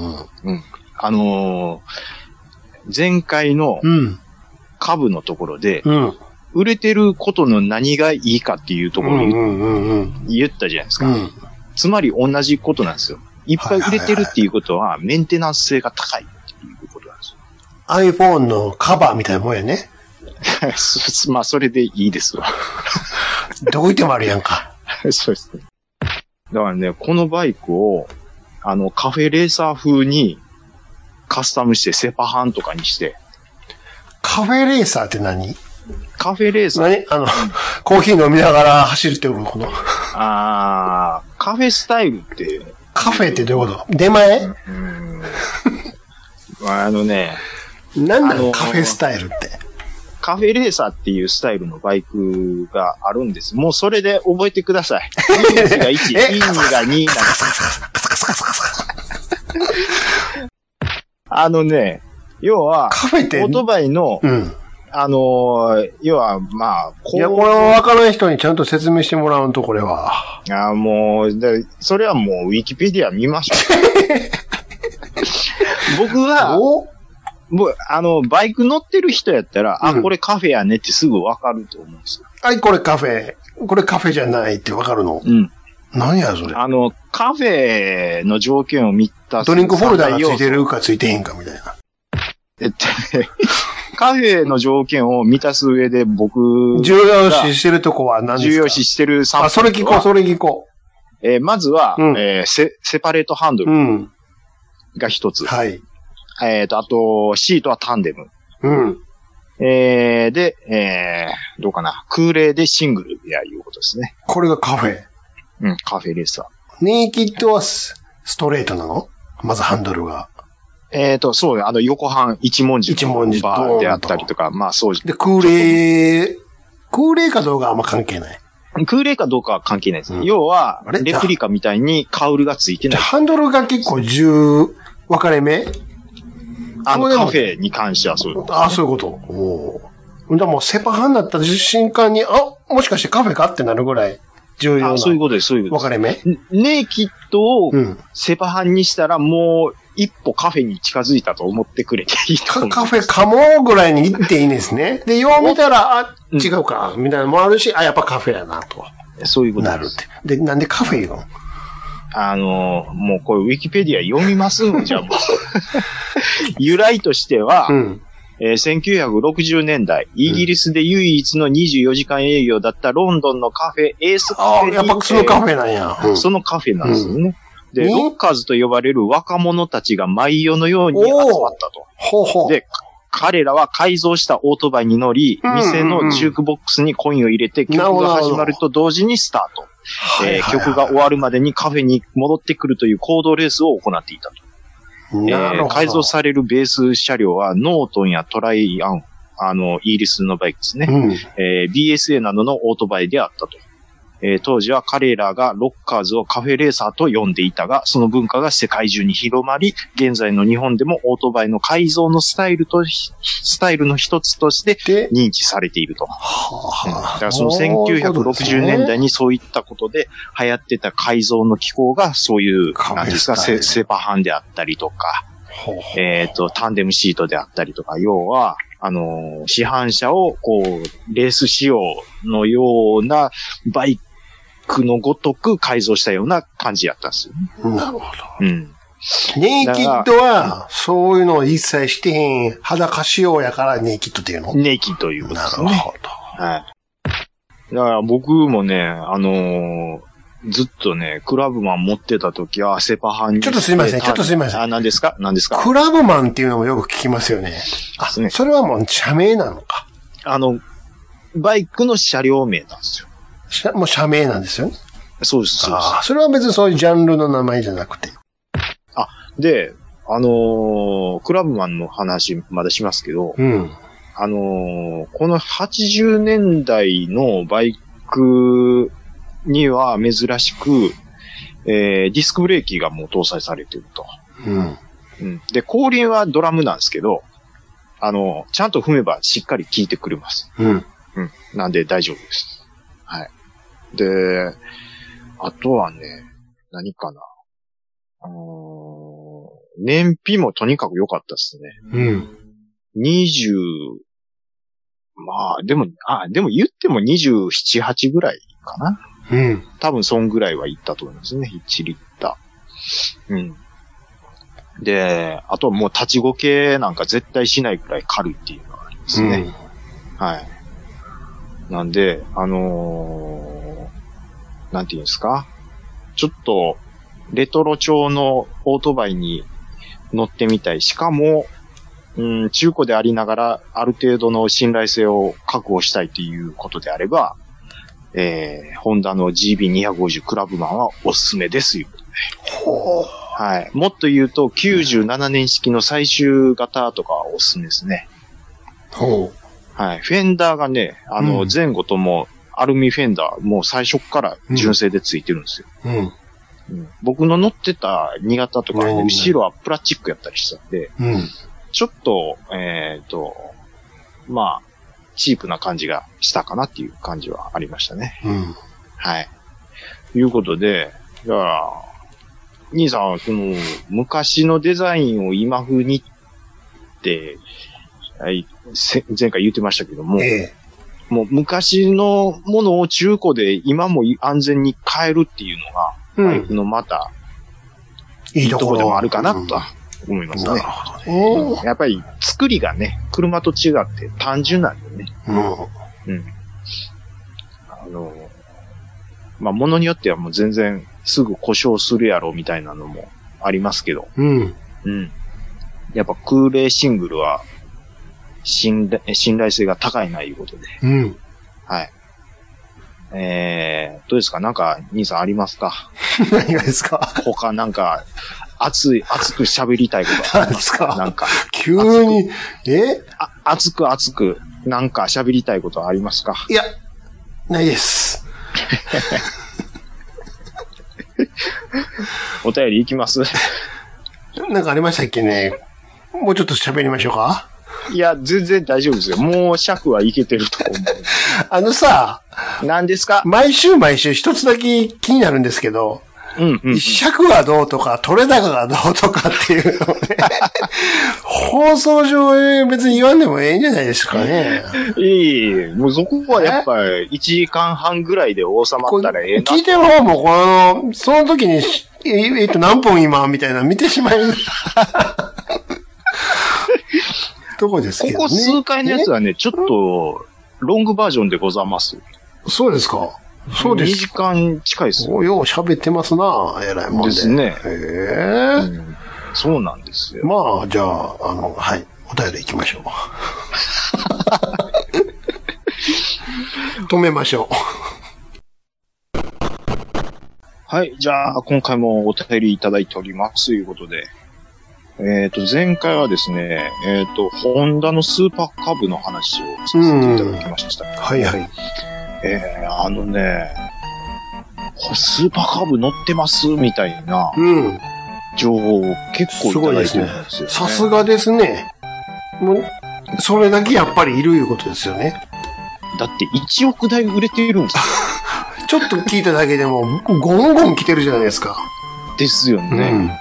前回の株のところで、売れてることの何がいいかっていうところを言ったじゃないですか。つまり同じことなんですよ。いっぱい売れてるっていうことはメンテナンス性が高いっていうことなんですよ。 iPhone のカバーみたいなもんやね。 まあ、それでいいですわ。 どこ行ってもあるやんか。 そうですね。だからね、このバイクを、カフェレーサー風にカスタムしてセパハンとかにして。 カフェレーサーって何？ カフェレーサー。 コーヒー飲みながら走るってこと？ カフェスタイルって。 カフェってどういうこと？出前？なんなのカフェスタイルって。 カフェレーサーっていうスタイルのバイクがあるんです。もうそれで覚えてください。1が1、2が2なんです。要は、 カフェってオートバイの、要は、まあ、 いや、これは分からない人にちゃんと説明してもらうんと、これは。 もう、それはもう、ウィキペディア見ましょう。僕は、バイク乗ってる人やったら、これカフェやねってすぐ分かると思うんですよ。 これカフェ。これカフェじゃないって分かるの？何やそれ。 カフェの条件を満たす。 ドリンクフォルダーがついてるかついてへんかみたいな。 カフェの条件を満たす上で僕重要視してるとこは何ですか？ 重要視してる3 それ聞こう。 まずは、セパレートハンドルが一つ。 はい。 あと、シートはタンデム。で、どうかな。空冷でシングルやいうことですね。 これがカフェ。 カフェレーサー。 ネイキッドはストレートなの？まずハンドルが。 そう、横半一文字のバーであったりとか、まあそうで、空冷かどうかはあんま関係ない。 空冷かどうかは関係ないです。要は、レプリカみたいにカウルがついてない。 ハンドルが結構分かれ目？ カフェに関してはそういうこと、 そういうこと。じゃあもうセパハンだった瞬間に、もしかしてカフェかってなるぐらい重要な。 そういうことです、そういうことです。分かれ目？ネイキッドをセパハンにしたらもう一歩カフェに近づいたと思ってくれていいと思う。 カフェかもぐらいに行っていいんですね。で、よう見たら、違うか、みたいなのもあるし、やっぱカフェやなと。 そういうことなるって。で、なんでカフェ言うの？ もうこれウィキペディア読みますんじゃもう。由来としては、1960年代、イギリスで唯一の24時間営業だったロンドンのカフェ、エースカフェに。 やっぱそのカフェなんや。 そのカフェなんですよね。で、ロッカーズと呼ばれる若者たちが毎夜のように集まったと。で、彼らは改造したオートバイに乗り、店のジュークボックスにコインを入れて、曲が始まると同時にスタート。曲が終わるまでにカフェに戻ってくるという行動レースを行っていたと。改造されるベース車両はノートンやトライアン、イギリスのバイクですね。BSA などのオートバイであったと。 当時は彼らがロッカーズをカフェレーサーと呼んでいたが、その文化が世界中に広まり、現在の日本でもオートバイの改造のスタイルの一つとして認知されていると。だからその1960年代にそういったことで流行ってた改造の機構がそういう、なんですか、セパハンであったりとか、タンデムシートであったりとか、要は、市販車を、レース仕様のようなバイクのごとく改造したような感じやったんですよね。 なるほど。うん。ネイキッドは、そういうのを一切してへん、裸仕様やからネイキッドっていうの？ ネイキッドいうことですね。 なるほど。 はい。だから僕もね、ずっとね、クラブマン持ってた時は、セパハンに。 ちょっとすいません。 何ですかクラブマンっていうのもよく聞きますよね。 ね、 それはもう社名なのか。 バイクの車両名なんですよ。もう社名なんですよね。 そうです、そうです。 それは別にそういうジャンルの名前じゃなくて。 で、クラブマンの話まだしますけど、 うん。 この80年代のバイクには珍しく、ディスクブレーキがもう搭載されていると。うん。で、後輪はドラムなんですけど、ちゃんと踏めばしっかり効いてくれます。 うん。 うん。なんで大丈夫です。はい。で、あとはね、何かな。燃費もとにかく良かったですね。 うん。 まあ、でも言っても27、8ぐらいかな。 うん。 多分そんぐらいは行ったと思いますね。1リッター。うん。で、あとはもう立ちこけなんか絶対しないくらい軽いっていうのがありますね。うん、はい。なんで、なんていうんですか？ちょっと、レトロ調のオートバイに乗ってみたい。しかも、中古でありながら、ある程度の信頼性を確保したいということであれば、ホンダの GB250 クラブマンはおすすめですよ。はい。もっと言うと、97年式の最終型とかはおすすめですね。はい。フェンダーがね、前後ともアルミフェンダー、もう最初から純正で付いてるんですよ。僕の乗ってた2型とか、後ろはプラスチックやったりしたんで、ちょっと、まあ、チープな感じがしたかなっていう感じはありましたね。はい。ということで、だから、兄さんはその、昔のデザインを今風にって、前回言ってましたけども、もう昔のものを中古で今も安全に買えるっていうのが、バイクのまた、いいところでもあるかなと思いますね。やっぱり作りがね、車と違って単純なんでね。まあ、ものによってはもう全然すぐ故障するやろみたいなのもありますけど。やっぱ空冷シングルは信頼性が高いないうことで。はい。どうですか？なんか、兄さんありますか？ 何がですか？ 他なんか、熱く喋りたいことありますか？なんか。 急に、 熱く、なんか喋りたいことありますか？ いや、ないです。 お便りいきます？ なんかありましたっけね？もうちょっと喋りましょうか？ いや、全然大丈夫ですよ。もう尺はいけてると思う。 さ、 何ですか？ 毎週一つだけ気になるんですけど、尺はどうとか、取れ高がどうとかっていうのをね、放送上別に言わんでもええんじゃないですかね。 もうそこはやっぱり1時間半ぐらいで収まったらええな。 聞いてる方もその時に、何本今みたいなの見てしまう。とこですけどね。 ここ数回のやつはね、ちょっと、ロングバージョンでございます。 そうですか。そうです。 2時間近いですよ。よう喋ってますな、えらいもんで。 ですね。そうなんですよ。 まあ、じゃあ、はい。お便り行きましょう。止めましょう。 はい。じゃあ、今回もお便りいただいております。ということで。前回はですね、ホンダのスーパーカブの話をさせていただきました。 はいはい。 スーパーカブ乗ってますみたいな、情報を結構いただいてるんですよ、ね。 さすがですね。もう、それだけやっぱりいるいうことですよね。 だって1億台売れてるんですよ。 ちょっと聞いただけでも、ゴンゴン来てるじゃないですか。 ですよね。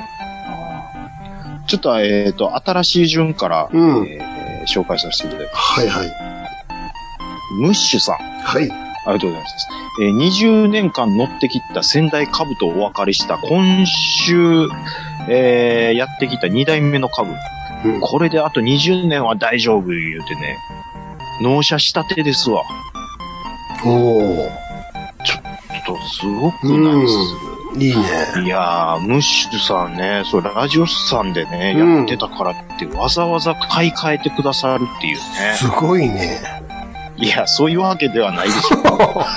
ちょっと、新しい順から、紹介させていただきます。 はいはい。 ムッシュさん。 はい。 ありがとうございます。20年間乗ってきた仙台カブとお別れした今週、やってきた2代目のカブ。これであと20年は大丈夫言うてね、納車したてですわ。 おー。 ちょっとすごくないです。 いいね。 いやー、ムッシュさんね、そう、ラジオスさんでね、やってたからってわざわざ買い替えてくださるっていうね。 すごいね。 いや、そういうわけではないでしょ。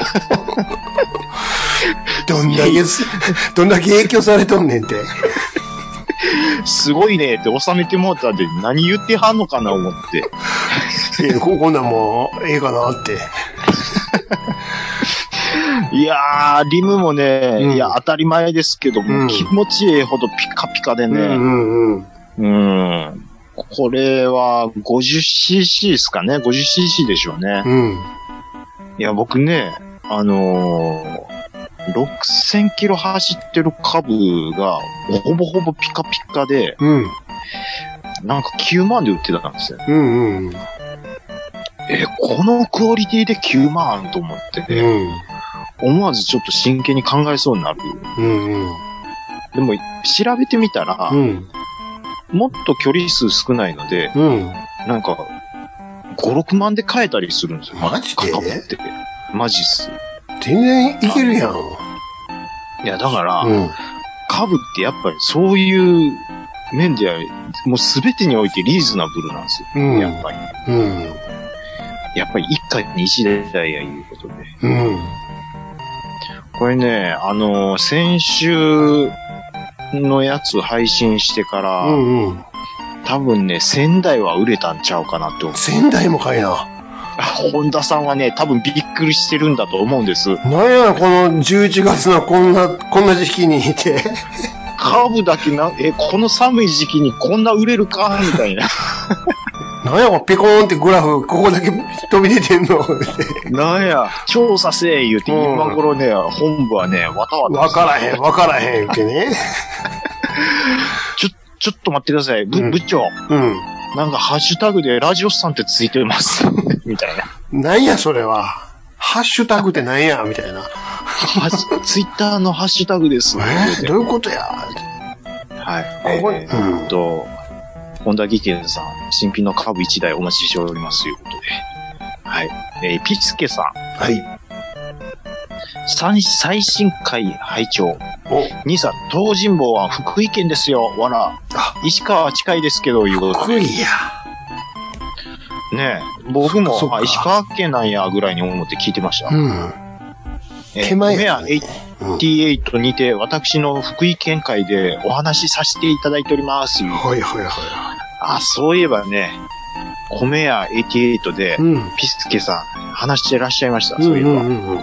どんだけ影響されとんねんって。 すごいねって収めてもうたんで何言ってはんのかな思って。 こんなんもうええかなって。 いやー、リムもね、いや、当たり前ですけども、気持ちいいほどピカピカでね。これは 50cc ですかね。50cc でしょうね。いや、僕ね、6000キロ走ってるカブが、ほぼほぼピカピカで、なんか9万で売ってたんですよ。このクオリティで9万と思って、思わずちょっと真剣に考えそうになる。でも、調べてみたら、もっと距離数少ないので、なんか、5、6万で買えたりするんですよ。 マジで？ マジっす。 全然いけるやん。 いや、だから、カブってやっぱりそういう面では、もうすべてにおいてリーズナブルなんですよ。やっぱり。やっぱり一家に一台やいうことで。これね、先週のやつ配信してから、多分ね、1000台は売れたんちゃうかなって思う。 1000台もかいな。 本田さんはね、多分びっくりしてるんだと思うんです。 なんや、この11月のこんな時期にいて。 カブだけこの寒い時期にこんな売れるかみたいな。 なんや、ピコーンってグラフ、ここだけ飛び出てんのなんや、調査せえ言うて、今頃ね、本部はね、わたわた。 わからへん言うてね。 ちょっと待ってください。部長。なんかハッシュタグでラジオスさんってついてます。みたいな。 なんや、それは。ハッシュタグってなんやみたいな。 ツイッターのハッシュタグです。 どういうことやはい。本田技研さん、新品のカブ1台お待ちしておりますということで。はい。ピスケさん。 はい。 最新回拝聴。兄さん、東尋坊は福井県ですよ。わら。石川は近いですけど、いうことで。 福井や。 ねえ、僕も石川県なんやぐらいに思って聞いてました。手前や88にて、私の福井県会でお話しさせていただいております。そういえばね、米屋88で、ピスケさん、話してらっしゃいました。そういえば。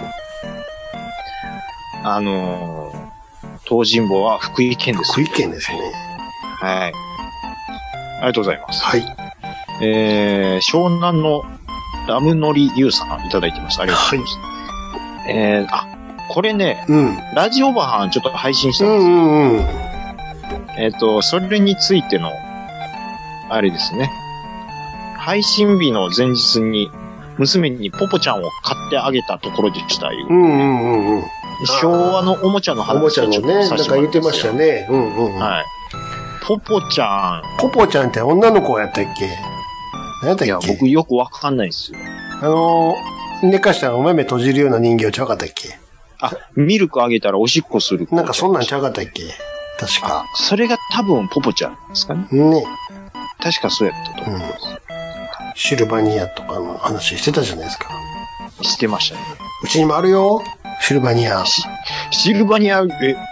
東尋坊は福井県です。 福井県ですね。 はい。ありがとうございます。 はい。 湘南のラムノリユウさんいただいてます。ありがとうございます。これね、ラジオバハンちょっと配信したんですよ。それについての、あれですね。配信日の前日に、娘にポポちゃんを買ってあげたところでしたよ。昭和のおもちゃの話をちょっとさせてもらって。 なんか言ってましたね。 はい。ポポちゃん。 ポポちゃんって女の子やったっけ？何やったっけ？ いや、僕よくわかんないですよ。 寝かしたらお目目閉じるような人形ちゃうかったっけ？ ミルクあげたらおしっこする。 なんかそんなんちゃうかったっけ？確か。 それが多分ポポちゃんですかね。 ね。 確かそうやったと思います。 シルバニアとかの話してたじゃないですか。 してましたね。 うちにもあるよ。シルバニア。 シルバニア、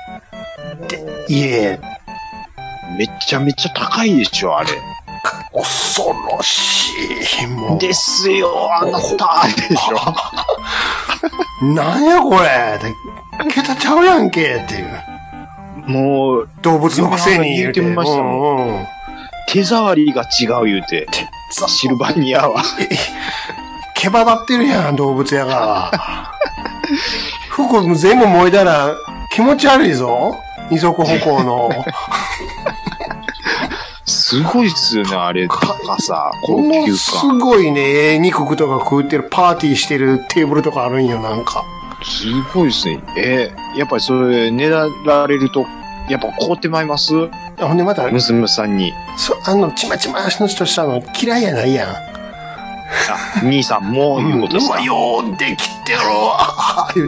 めちゃめちゃ高いでしょ、あれ。 恐ろしいもん。 ですよ、あなたでしょ。 なんやこれ。 桁ちゃうやんけっていう。 もう、 動物のくせに言ってましたもん。手触りが違う言うて。シルバニアは。 毛羽立ってるやん、動物やから。服全部燃えたら気持ち悪いぞ。二足歩行の。 すごいっすよね、あれ。高さ、 高級感。すごいね、肉とか食ってる、パーティーしてるテーブルとかあるんよ、なんか。 すごいっすね。やっぱりそれ、ねだられると、やっぱ凍ってまいます？ ほんでまた、 娘さんに。 ちまちまの人したの嫌いやないやん。 兄さんも、いうことですか。 ようできてろ言って。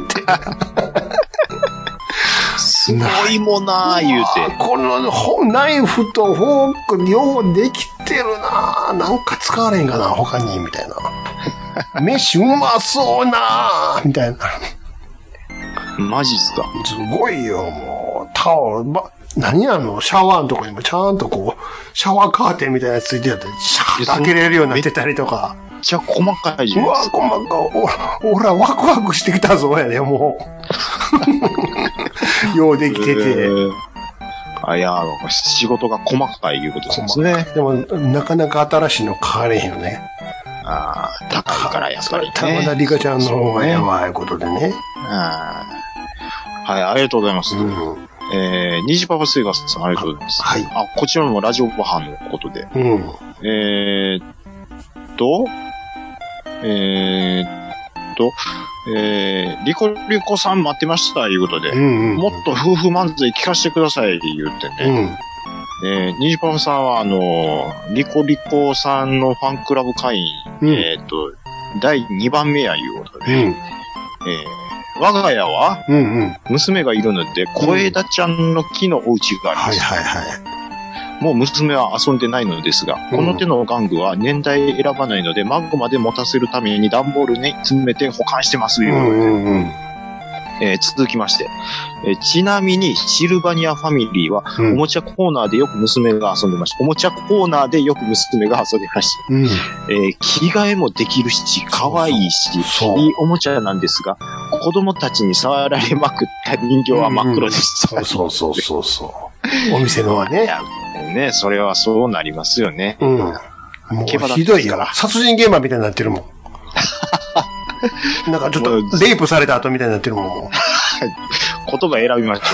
すごいもんな言うて。 このナイフとフォーク、ようできてるななんか使われんかな他に、みたいな。飯うまそうなみたいな。 マジっすか？ すごいよ、もう。タオル、何シャワーのとこにもちゃんとこう、シャワーカーテンみたいなやつついてたり、シャーッと開けれるようになってたりとか。 めっちゃ細かいじゃん。 うわ、細かい。ほら、ワクワクしてきたぞ、やね、もう。ようできてて。 いや、仕事が細かいいうことですね。 でも、なかなか新しいの買われへんよね。 高いからやっぱりね。 玉田リカちゃんの方がやばいことでね。 はい、ありがとうございます。ニジパパスイガスさん、ありがとうございます。はい。こちらもラジオご飯のことで。リコリコさん待ってました、いうことで。もっと夫婦漫才聞かせてください、言ってね。ニジパパさんは、リコリコさんのファンクラブ会員、第2番目や、いうことで。我が家は、娘がいるので、小枝ちゃんの木のお家があります。もう娘は遊んでないのですが、この手の玩具は年代選ばないので、孫まで持たせるために段ボールに詰めて保管してます。続きまして、ちなみにシルバニアファミリーは、おもちゃコーナーでよく娘が遊んでました。おもちゃコーナーでよく娘が遊んでました。着替えもできるし、可愛いし、いいおもちゃなんですが、子供たちに触られまくった人形は真っ黒でした。 そう。お店のはね。 ね、それはそうなりますよね。 もうひどいよ。殺人現場みたいになってるもん。なんかちょっとレイプされた後みたいになってるもん。 言葉選びまし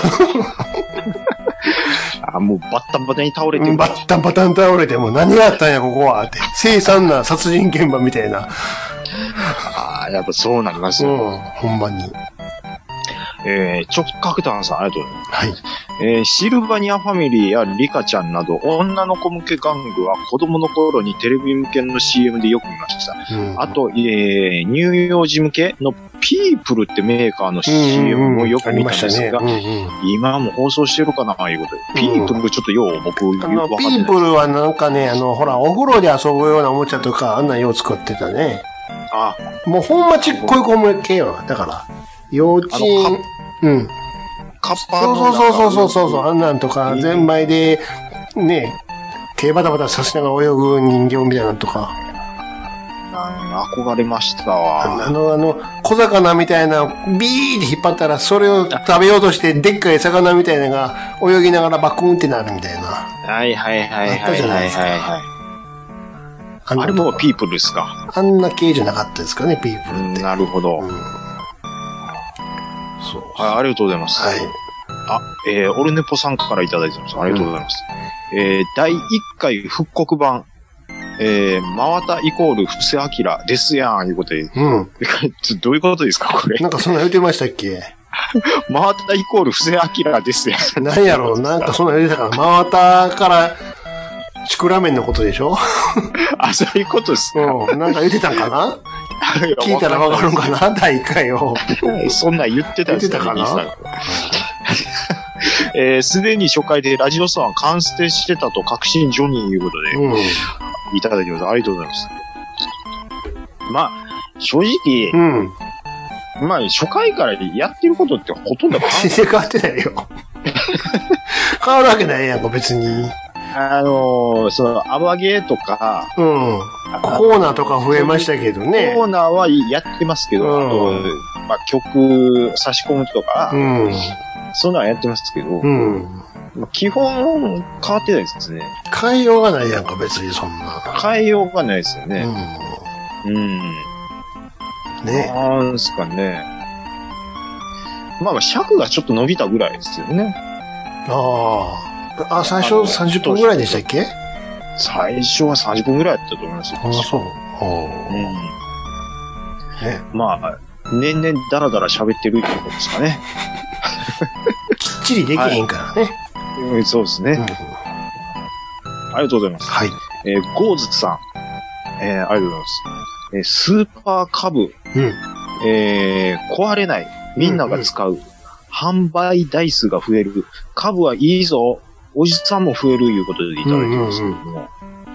ょう。もうバッタンバタンに倒れてる。 バッタンバタン倒れても何があったんやここはって。凄惨な殺人現場みたいな。 やっぱそうなりますよ。 ほんまに。 直角炭さん、ありがとうございます。はい。シルバニアファミリーやリカちゃんなど、女の子向け玩具は子供の頃にテレビ向けの CM でよく見ました。あと、乳幼児向けのピープルってメーカーの CM もよく見たんですが、今も放送してるかな、いうことで。ピープルちょっとよう僕よくわかってない。 ピープルはなんかね、ほら、お風呂で遊ぶようなおもちゃとか、あんなよう作ってたね。もうほんまちっこい子向けよ。だから。幼稚園、 カッパのそう、あんなんとか、ゼンマイで、ね、手バタバタさせながら泳ぐ人形みたいなのとか。 憧れましたわ。 小魚みたいな、ビーって引っ張ったら、それを食べようとして、でっかい魚みたいなのが、泳ぎながらバクンってなるみたいな。 はい。あったじゃないですか。あれもピープルですか。 あんな系じゃなかったですかね、ピープルって。 なるほど。はい、ありがとうございます。オルネポさんからいただいてます。ありがとうございます。第1回復刻版、真綿イコール布施明ですやん、いうことで。どういうことですか、これ。 なんかそんな言ってましたっけ？ 真綿イコール布施明ですやん。 何やろう、なんかそんな言ってたかな。真綿から、シクラメンのことでしょ？ そういうことですか。 なんか言ってたんかな？聞いたらわかるんかな第1回を。 そんなん言ってたんですかなすでに初回でラジオさんは完成してたと確信ジョニーいうことで、いただいてます。ありがとうございます。まあ、正直、まあ、初回からやってることってほとんど全然変わってないよ。変わるわけないやんか、別に。 その、アバゲーとか、 コーナーとか増えましたけどね。 コーナーはやってますけど、あと、まあ、曲差し込むとか、そんなのやってますけど、まあ、基本変わってないですね。 変えようがないやんか、別にそんな。 変えようがないですよね。 ね。 なんですかね。まあ、尺がちょっと伸びたぐらいですよね。 最初30分ぐらいでしたっけ？ 最初は30分ぐらいだったと思いますよ。 そう。 ね。まあ、年々ダラダラ喋ってるってことですかね。 きっちりできへんからね。 そうですね。ありがとうございます。 はい。 ゴーズさん。ありがとうございます。スーパーカブ。壊れない。みんなが使う。販売台数が増える。株はいいぞ。おじさんも増えるいうことでいただいてますけども。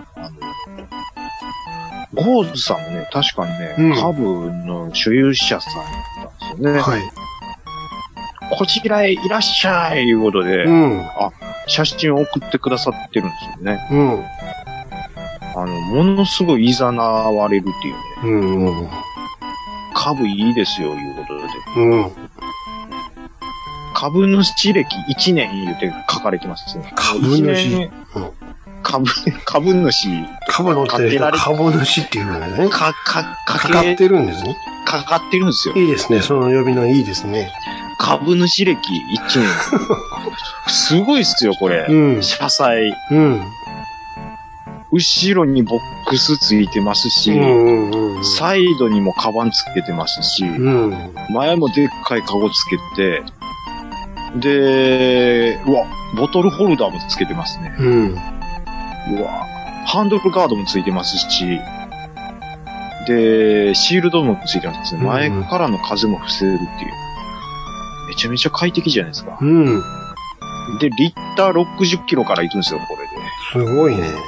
ゴーズさんもね、確かにね、株の所有者さんだったんですよね。はい。こちらへいらっしゃいいうことで、写真を送ってくださってるんですよね。ものすごい誘われるっていうね。株いいですよ、いうことで。株主歴1年言うて書かれてますね。 株主株主。 株乗ってる人株主っていうのね。かかってるんですね。 かかってるんですよ。 いいですね。その呼び名いいですね。 株主歴1年。すごいっすよ、これ。車載。後ろにボックスついてますし、サイドにもカバンつけてますし、前もでっかいカゴつけて、で、ボトルホルダーもつけてますね。ハンドルガードもついてますし、で、シールドもついてますね。前からの風も防げるっていう。めちゃめちゃ快適じゃないですか。で、リッター60キロから行くんですよ、これで。 すごいね。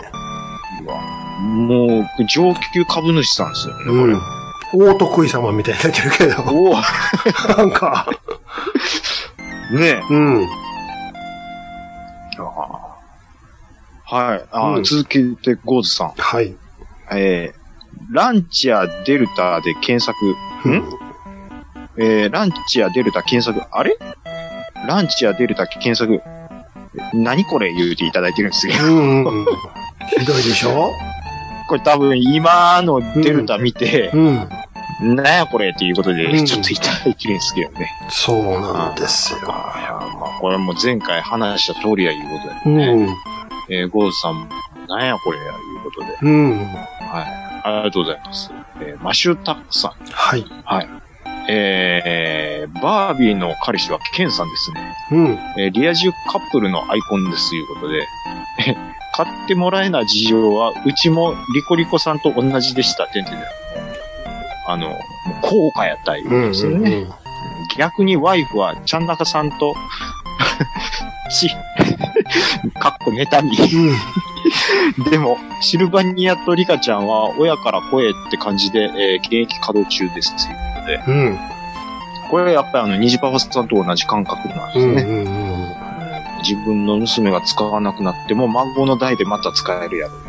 もう、上級株主さんですよね、これ。 大得意様みたいになってるけど。なんか。 ねはい。続けて、ゴーズさん。 はい。 ランチアデルタで検索。ランチアデルタ検索。あれランチアデルタ検索。何これ言うていただいてるんですよ。 ひどいでしょ？ これ多分今のデルタ見て、なんやこれっていうことで、ちょっといただいてるんですけどね。 そうなんですよ。 これも前回話した通りやいうことでね。ゴーズさんも、なんやこれやいうことで。はい。ありがとうございます。マシュタックさん。 はい。 はい。バービーの彼氏はケンさんですね。リア充カップルのアイコンですいうことで。買ってもらえない事情は、うちもリコリコさんと同じでした。高価やったいうことですよね。逆にワイフは、ちゃんなかさんと、かっこ妬み。でも、シルバニアとリカちゃんは、親から声って感じで、現役稼働中ですということで。これやっぱりニジパパさんと同じ感覚なんですね。自分の娘が使わなくなっても、孫の代でまた使えるやろ。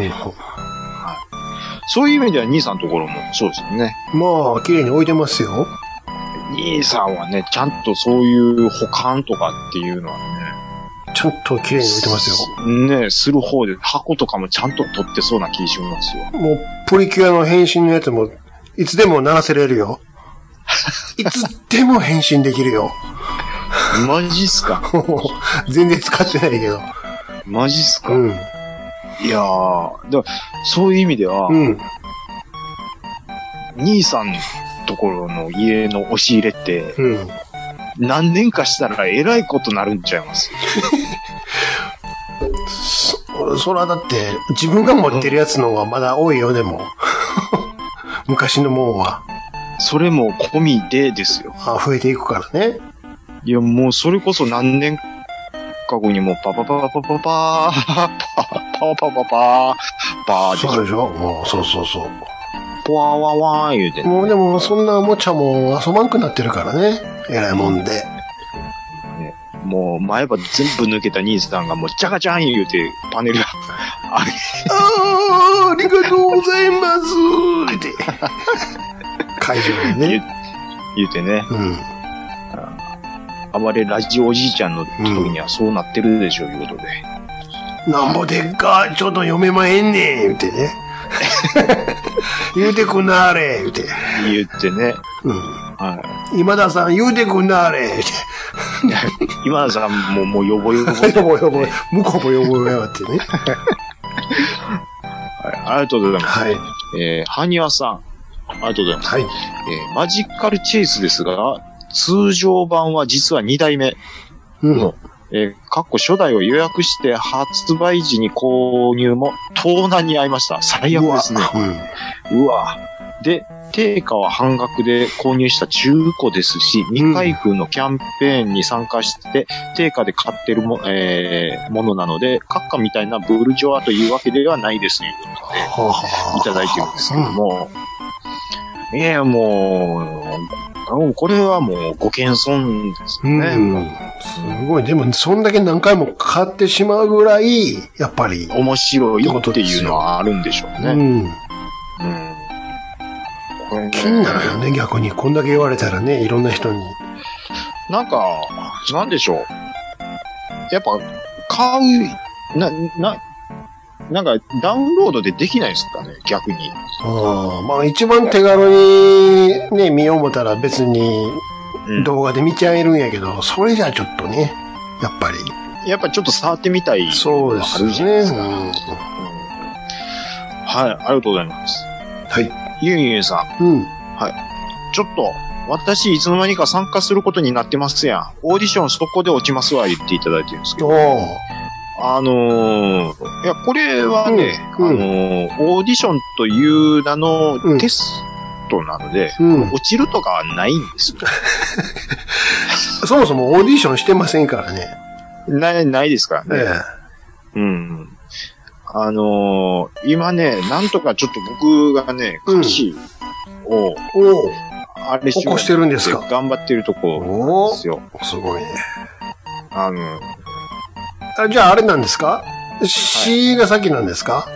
そういう意味では兄さんのところもそうですよね。 まあ、綺麗に置いてますよ。 兄さんはね、ちゃんとそういう保管とかっていうのはね、 ちゃんと綺麗に置いてますよ。 ね、する方で箱とかもちゃんと取ってそうな気がしますよ。 もう、プリキュアの変身のやつも、いつでも鳴らせれるよ。いつでも変身できるよ。 マジっすか？ 全然使ってないけど。 マジっすか？いやー、そういう意味では、兄さんのところの家の押し入れって、何年かしたらえらいことなるんちゃいます？ そらだって、自分が持ってるやつの方がまだ多いよ、でも。昔のもんは。 それも込みでですよ。 増えていくからね。 いや、もうそれこそ何年か後にもパパパパパパー、パパパパパー、パーでしょ。 そうでしょ？もう、そうそうそう。 ポワワワー言うて。 もうでもそんなおもちゃも遊ばんくなってるからね。えらいもんで。 ね、 もう前歯全部抜けた兄さんがもうジャカジャン言うてパネルが、 ありがとうございますって。会場でね。 言うてね。 うん。 あまりラジオおじいちゃんの時にはそうなってるでしょう、いうことで。 なんぼでっか、ちょっと読めまへんねん、言うてね。言うてくんなあれ、言うて。 言ってね。 うん。 はい。 今田さん、言うてくんなあれ、言うて。 今田さんもうよぼよぼ。 よぼよぼ。向こうもよぼよぼやってね。 はい。ありがとうございます。 はい。 はにわさん。ありがとうございます。 はい。 マジカルチェイスですが、通常版は実は2代目の、初代を予約して発売時に購入も盗難に遭いました。最悪ですね。うわ。で、定価は半額で購入した中古ですし、未開封のキャンペーンに参加して、定価で買ってるものなので、閣下みたいなブルジョアというわけではないですということで、いただいてるんですけども、いや、もう、これはもうご謙遜ですね。 すごい。でも、そんだけ何回も買ってしまうぐらい、やっぱり。 面白いっていうのはあるんでしょうね。 これね、気になるよね、逆に。こんだけ言われたらね、いろんな人に。 なんか、なんでしょう。やっぱ、買う、なんか、ダウンロードでできないですかね、逆に。 まあ、一番手軽にね、見よう思ったら別に動画で見ちゃえるんやけど、それじゃちょっとね、やっぱり。 やっぱちょっと触ってみたい。 そうですね。 はい、ありがとうございます。 はい。 ゆんゆんさん。はい。ちょっと、私、いつの間にか参加することになってますやん。オーディションそこで落ちますわ、言っていただいてるんですけど。いや、これはね、オーディションという名のテストなので、落ちるとかはないんですよ。 そもそもオーディションしてませんからね。 ないですからね。今ね、なんとかちょっと僕がね、歌詞を、あれ起こしてるんですか？ 頑張ってるとこですよ。 すごいね。じゃああれなんですか？詩が先なんですか？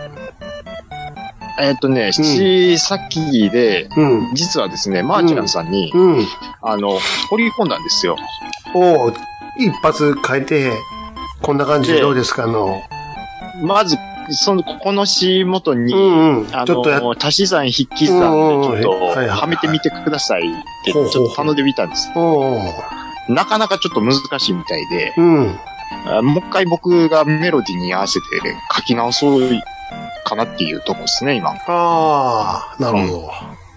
詩先で、実はですね、マーチャンさんに、掘り込んだんですよ。 一発変えて、こんな感じでどうですかまず、この詩元に、ちょっと足し算筆記算でちょっとはめてみてくださいってちょっと頼んでみたんです。なかなかちょっと難しいみたいで、もう一回僕がメロディーに合わせて書き直そうかなっていうとこですね、今。 なるほど。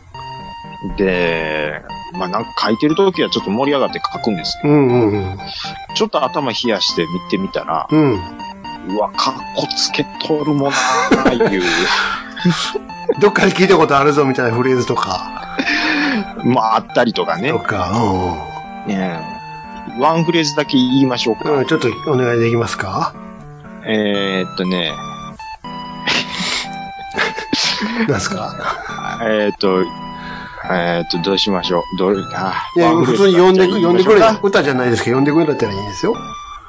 で、まあなんか書いてる時はちょっと盛り上がって書くんですけど、ちょっと頭冷やして見てみたら、うわ、かっこつけとるもんなーいう。 どっかで聞いたことあるぞみたいなフレーズとか。 まああったりとかね。 とか、 ワンフレーズだけ言いましょうか。 ちょっとお願いできますか？何すか？ どうしましょう。 いや、普通に読んでくれ。歌じゃないですけど、読んでくれだったらいいんですよ。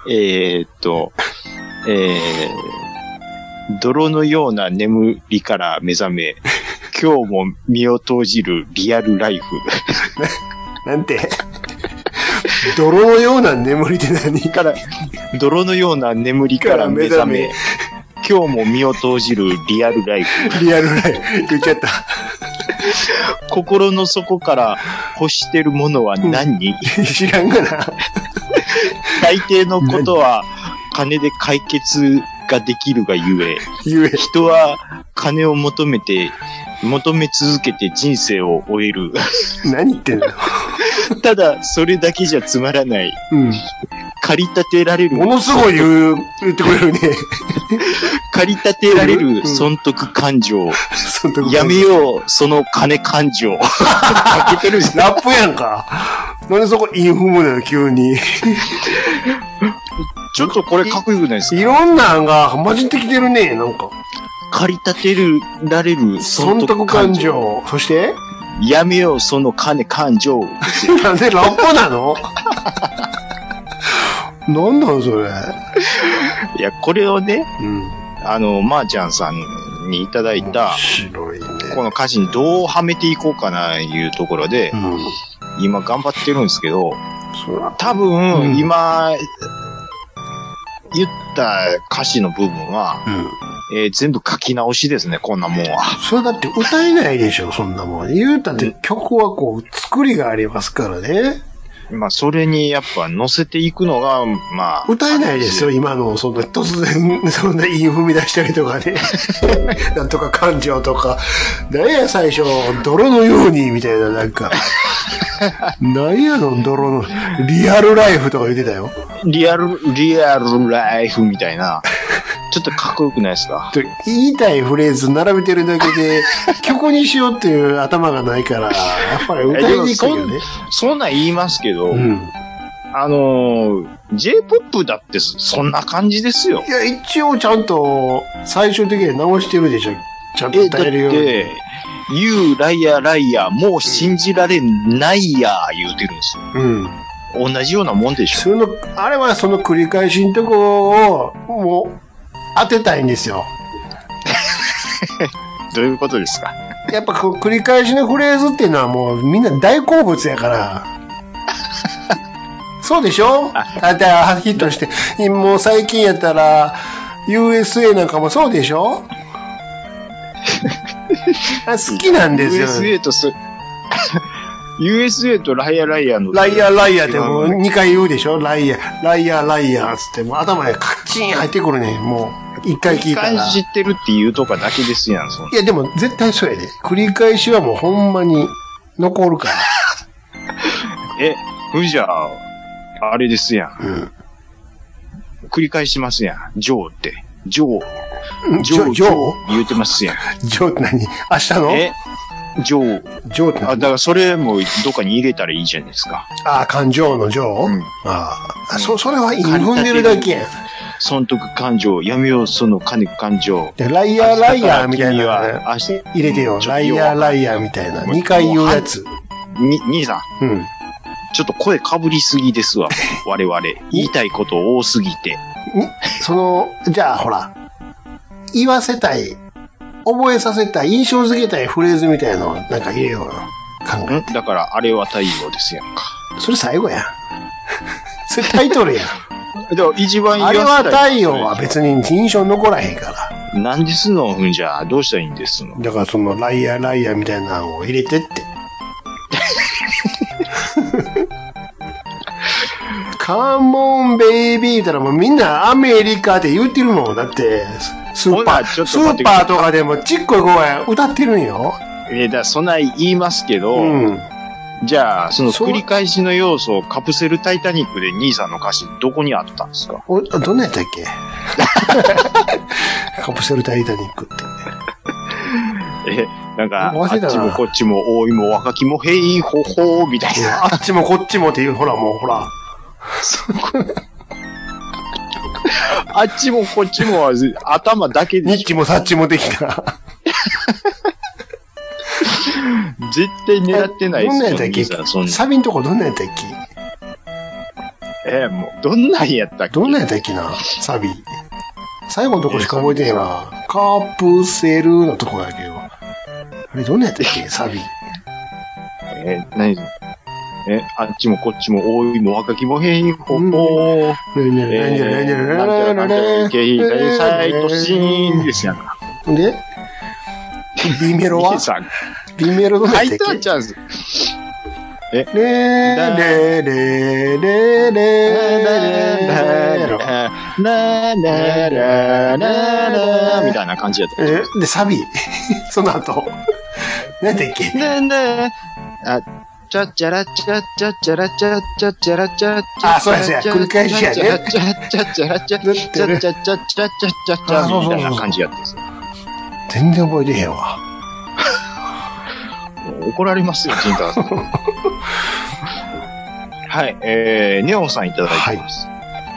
泥のような眠りから目覚め、今日も身を投じるリアルライフ。 なんて泥のような眠りって何？ 泥のような眠りから目覚め、今日も身を投じるリアルライフ。 リアルライフ。言っちゃった。 心の底から欲してるものは何？ 知らんがな。 大抵のことは金で解決ができるがゆえ、人は金を求め続けて人生を終える。 何言ってんの？ ただ、それだけじゃつまらない。駆り立てられる。 ものすごい言ってくれるね。 駆り立てられる損得感情。やめよう、その金感情。かけてるじゃん。 ラップやんか。なんでそこインフムなの、急に。 ちょっとこれかっこよくないですか？ いろんなのが混じってきてるね、なんか。 駆り立てられる損得感情。そしてやめよう、その金感情。 なんでラップなの？ なんなんそれ。 いや、これをね、 うん。 まーちゃんさんにいただいた、 白いね。 この歌詞にどうはめていこうかな、いうところで、 うん。 今頑張ってるんですけど、 そう多分、 うん今、言った歌詞の部分は、全部書き直しですね、こんなもんは。 それだって歌えないでしょ、そんなもん。言うたって曲はこう、作りがありますからね。 まあ、それにやっぱ乗せていくのが、まあ。 歌えないですよ、今の、そんな、突然、そんな韻踏み出したりとかね。なんとか感情とか。何や、最初、泥のように、みたいな、なんか。何やの、泥の、リアルライフとか言ってたよ。 リアルライフみたいな。ちょっとかっこよくないですか？ 言いたいフレーズ並べてるだけで、曲にしようっていう頭がないから、やっぱり歌いにくいよね。 そんなん言いますけど、J-POP だってそんな感じですよ。 いや、一応ちゃんと、最終的には直してるでしょ。ちゃんと歌えるように。 だって、You ライヤーライヤー、もう信じられないや言うてるんですよ。同じようなもんでしょ。 あれはその繰り返しのとこを、もう、当てたいんですよ。 どういうことですか？ やっぱこう繰り返しのフレーズっていうのはもうみんな大好物やから。そうでしょ？だってヒットして。もう最近やったら USA なんかもそうでしょ？好きなんですよ。 USA とライヤーライヤーの。 ライヤーライヤーってもう2回言うでしょ？ライヤーライヤーつってもう頭でカチン入ってくるね。もう1回聞いたら。 繰り返し知ってるっていうとかだけですやん、 いやでも絶対そうやで。繰り返しはもうほんまに残るから。 じゃあ、あれですやん。繰り返しますやん。ジョーって。ジョー言うてますやん。 ジョーって何？明日の？ ジョーってだからそれもどっかに入れたらいいじゃないですか。 感情のジョー？それは踏んでるだけやん。 損得感情、やめよう、その金感情。 ライヤーみたいな。入れてよ。ライヤーみたいな。2回言うやつ。 兄さん。ちょっと声かぶりすぎですわ。我々。言いたいこと多すぎて。 じゃあほら。言わせたい。覚えさせたい。印象づけたいフレーズみたいなのなんか入れようよ。考えて。 だから、あれは太陽ですやんか。 それ最後やん。それタイトルやん。 でも一番あれは太陽は別に印象残らへんから。 何ですのじゃあ、どうしたらいいんですの？ だからそのライヤーみたいなのを入れてって。カモンベイビー言ったらもうみんなアメリカって言ってるもん。だって、スーパーとかでもちっこい子が歌ってるんよ。 そんな言いますけど、じゃあ、その繰り返しの要素をカプセルタイタニックで兄さんの歌詞どこにあったんですか？ どんなやったっけ？カプセルタイタニックって。 なんか、あっちもこっちも多いも若きもへいほほーみたいな。 あっちもこっちもっていう、ほら。 あっちもこっちもは頭だけでニッチもサッチもできた。 絶対狙ってないですよ。 どんなやったっけ？サビんとこどんなやったっけ？もう、どんなんやったっけな、サビ。最後のとこしか覚えてへんわ。カプセルのとこだけど。あれどんなやったっけ？サビ。 何？あっちもこっちも多いも若きもへいほほー。サイトシーンですやんか。 で B メロは ?B メロどんなやったっけ？ 入ったんちゃうんす。 レレレレレロラララララみたいな感じやった。 で、サビ。その後。何だっけ？ チャッチャラチャッチャッチャラチャッチャッチャラチャッチャあ、そうや、繰り返しやね。 チャッチャッチャッチャラチャッチャッチャッチャッチャッチャッチャッチャッチャッみたいな感じやったんですよ。 全然覚えてへんわ。 怒られますよ、ジンタラさん。はい、ネオンさんいただいてます。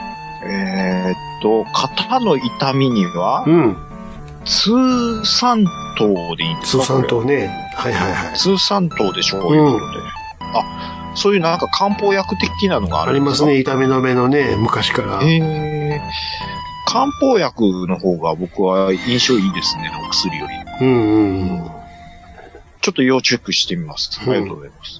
肩の痛みには、通産糖でいいんですか？ 通産糖ね。はい。 通産糖でしょういうことで。 そういうなんか漢方薬的なのがああるんですか？ りますね、痛み止めのね、昔から。 漢方薬の方が僕は印象いいですね、お薬より。ちょっと要チェックしてみます。ありがとうございます。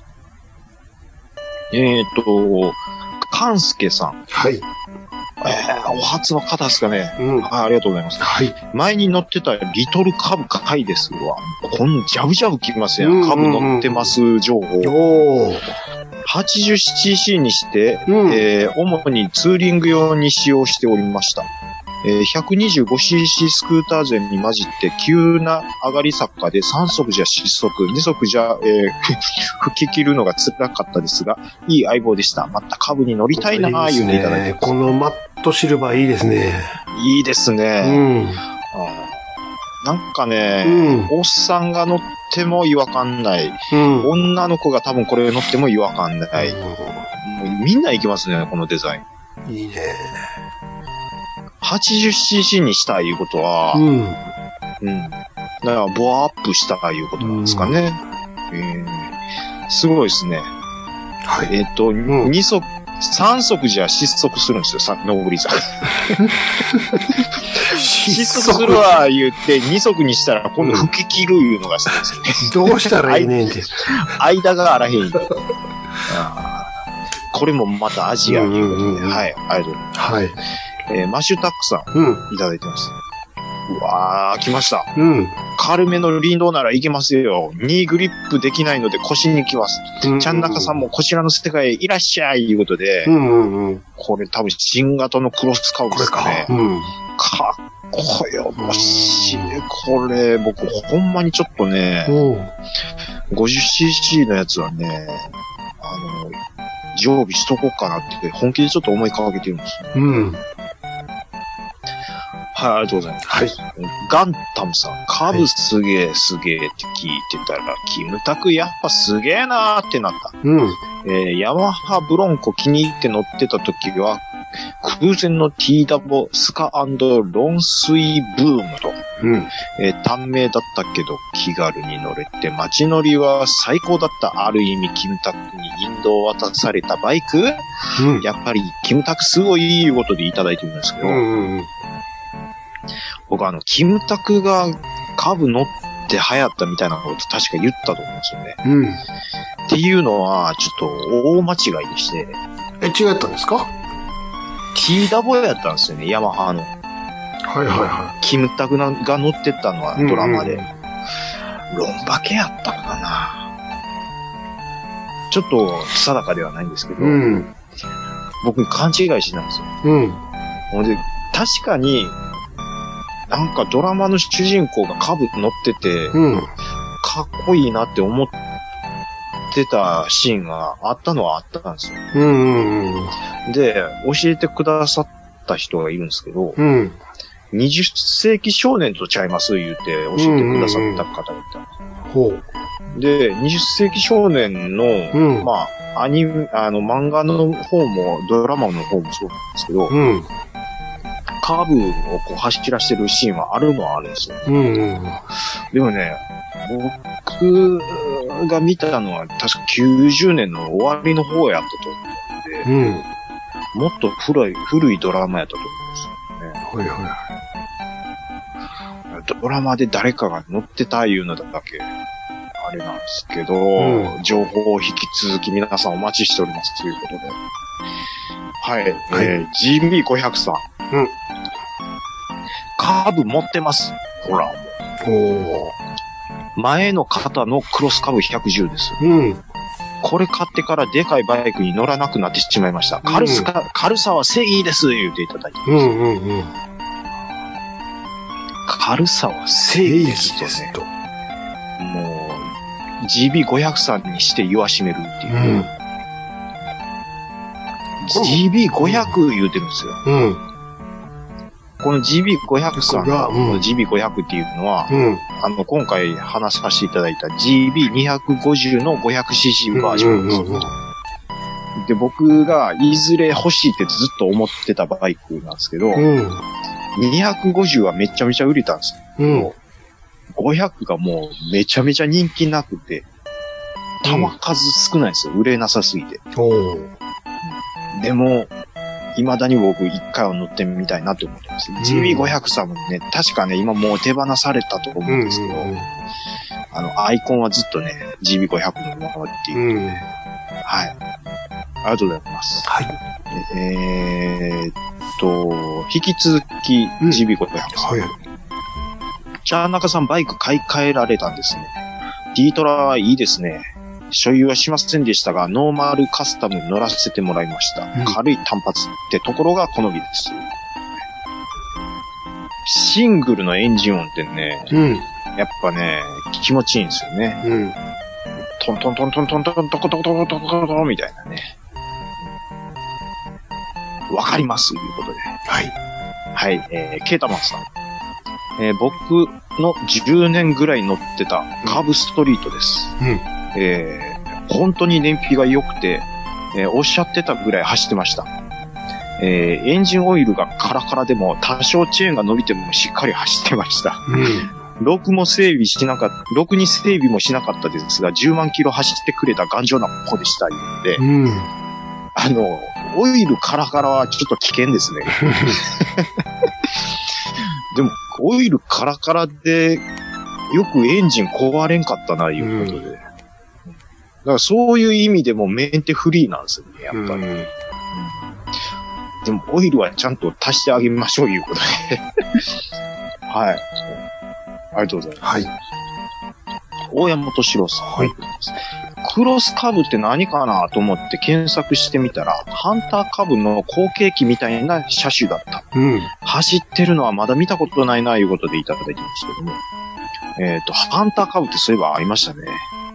勘介さん。 はい。 お初の方ですかね。ありがとうございます。 はい。 前に乗ってたリトルカブ回ですわ。こんジャブジャブ来ますやん。カブ乗ってます情報。80cc にして、主にツーリング用に使用しておりました。125cc スクーター前に混じって急な上がり坂で3速じゃ失速、2速じゃ、吹き切るのが辛かったですが、いい相棒でした。またカブに乗りたいなぁ、言うていただいて。 このマットシルバーいいですね。 いいですね。なんかね、おっさんが乗っても違和感ない。女の子が多分これ乗っても違和感ない。もうみんな行きますね、このデザイン。 いいね。 80cc にしたいうことは、だからボアアップしたいうことなんですかね。すごいですね。 はい。 2速、3速じゃ失速するんですよ、上り坂。失速するわ言って2速にしたら今度吹き切るいうのが好きですよね。 どうしたらいいねんって。 間があらへん。これもまたアジアいうことで、はい、ありがとうございます。はい。マッシュタックさん、いただいてます。うわー、来ました。軽めの林道なら行けますよ。ニーグリップできないので腰に行きます。ちゃんなかさんもこちらの世界へいらっしゃいいうことで、これ多分新型のクロスカウですかね。かっこよろしい。これ、僕、ほんまにちょっとね、50cc のやつはね、常備しとこうかなって本気でちょっと思いかけてるんですよ。はい、ありがとうございます。はい。ガンタムさん、カブすげえすげえって聞いてたら、キムタクやっぱすげえなーってなった。ヤマハブロンコ気に入って乗ってた時は、空前の TW スカ&ロンスイブームと、短命だったけど気軽に乗れて、街乗りは最高だった。ある意味、キムタクに引導を渡されたバイク、やっぱり、キムタクすごいいいことでいただいてるんですけど、僕キムタクがカブ乗って流行ったみたいなこと確か言ったと思うんですよね。っていうのは、ちょっと大間違いでして。 違ったんですか？ TW やったんですよね、ヤマハの。 はいはいはい。 キムタクが乗ってったのはドラマで。ロンバケやったかな。ちょっと定かではないんですけど、僕勘違いしてたんですよ。で、確かに、なんかドラマの主人公がカブ乗ってて、かっこいいなって思ってたシーンがあったのはあったんですよ。で、教えてくださった人がいるんですけど、20世紀少年とちゃいます言うて教えてくださった方がいた。で、20世紀少年の、まあ、漫画の方も、ドラマの方もそうなんですけど、カーブをこう走らしてるシーンはあるのはあるんですよ。でもね、僕が見たのは確か90年の終わりの方やったと思うので、もっと古いドラマやったと思うんですよね。ドラマで誰かが乗ってたいうのだけ、あれなんですけど、情報を引き続き皆さんお待ちしておりますということで。はい、GB500 さん。カーブ持ってます。ほら。前の肩のクロスカブ110です。これ買ってからでかいバイクに乗らなくなってしまいました。軽さは正義です、言っていただいてます。軽さは正義ですと。もう、GB500 さんにして言わしめるっていう。GB500 言うてるんですよ。この GB500 さんの GB500 っていうのは、今回話させていただいた GB250 の 500cc バージョンです。で、僕がいずれ欲しいってずっと思ってたバイクなんですけど、250はめちゃめちゃ売れたんですよ。500がもうめちゃめちゃ人気なくて、 弾数少ないんですよ。売れなさすぎて。でも、未だに僕一回は乗ってみたいなと思ってます。GB500 さんもね、確かね、今もう手放されたと思うんですけど、アイコンはずっとね、GB500 のままっていうことで、はい。ありがとうございます。 はい。 引き続き GB500 さん。はい。チャーナカさんバイク買い替えられたんですね。D トラはいいですね。所有はしませんでしたが、ノーマルカスタム乗らせてもらいました。軽い単発ってところが好みです。シングルのエンジン音ってね、やっぱね、気持ちいいんですよね。トントントントントントントントントントントントントントンみたいなね。わかりますということで。はい。はい、ケータマンさん。僕の10年ぐらい乗ってたカーブストリートです。本当に燃費が良くて、おっしゃってたぐらい走ってました。エンジンオイルがカラカラでも多少チェーンが伸びてもしっかり走ってました。ろくに整備もしなかったですが、10万キロ走ってくれた頑丈な子でしたので、オイルカラカラはちょっと危険ですね。でも、オイルカラカラで、よくエンジン壊れんかったな、いうことで。だからそういう意味でもメンテフリーなんですよね、やっぱり。でも、オイルはちゃんと足してあげましょう、いうことで。はい。ありがとうございます。はい。大山敏郎さん。はい。クロスカブって何かなと思って検索してみたら、ハンターカブの後継機みたいな車種だった。走ってるのはまだ見たことないな、いうことでいただいてますけども。ハンターカブってそういえばありましたね。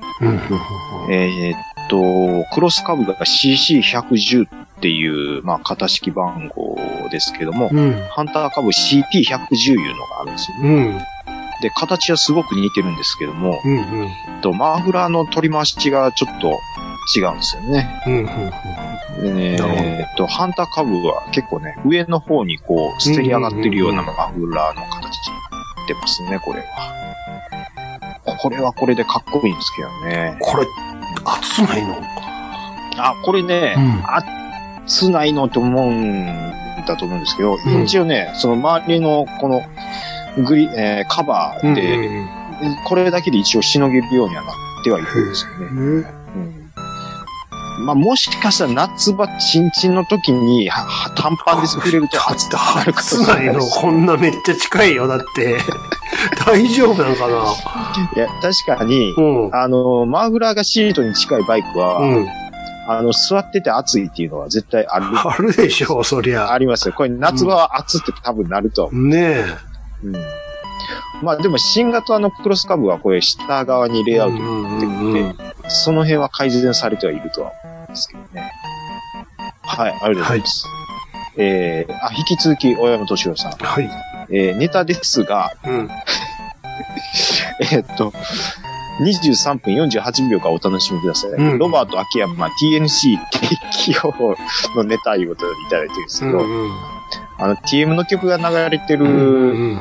クロスカブが CC110 っていう、まあ、型式番号ですけども、ハンターカブ CP110 いうのがあるんですよ。で、形はすごく似てるんですけども、マフラーの取り回しがちょっと違うんですよね。でね、ハンターカブは結構ね、上の方にこう、捨てり上がってるようなマフラーの形になってますね、これは。これはこれでかっこいいんですけどね。 これ、熱ないの？ これね、熱ないのと思うんだと思うんですけど、一応ね、その周りのこの、カバーで、これだけで一応しのげるようにはなってはいるんですよね。まあ、もしかしたら夏場チンチンの時に短パンで作れると熱ないのこんなめっちゃ近いよ、だって。大丈夫なのかな？ いや、確かに、マフラーがシートに近いバイクは、座ってて暑いっていうのは絶対ある。 あるでしょう、そりゃ。 ありますよ。これ夏場は暑って多分なると。 ねえ。 まあでも新型のクロスカブはこれ下側にレイアウトになってきて、その辺は改善されてはいるとは思うんですけどね。はい、ありがとうございます。引き続き、大山敏郎さん。はい。ネタですが、23分48秒からお楽しみください。ロバート秋山 TNC 適用のネタいうことでいただいてるんですけど、TM の曲が流れてる、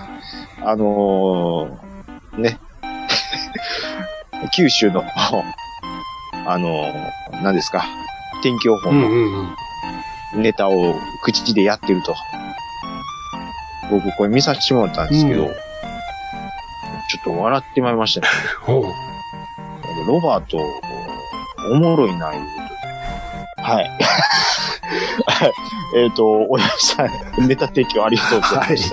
ね、九州の、何ですか、天気予報のネタを口でやってると。僕これ見させてもらったんですけど、ちょっと笑ってまいりましたね。ロバート、おもろいな、いうことで。はい。おやさん、ネタ提供ありがとうございました。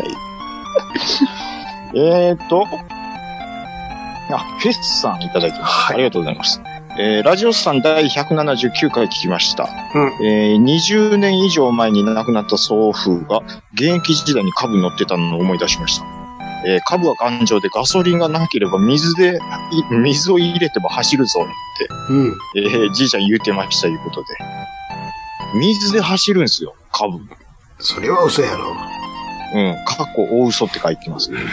フェスさんいただきました。ありがとうございます。ラジオスさん第179回聞きました。20年以上前に亡くなった祖父が現役時代に株乗ってたのを思い出しました。株は頑丈でガソリンがなければ水を入れても走るぞって、じいちゃん言うてましたいうことで。水で走るんですよ、株。 それは嘘やろ。 過去大嘘って書いてますけどね。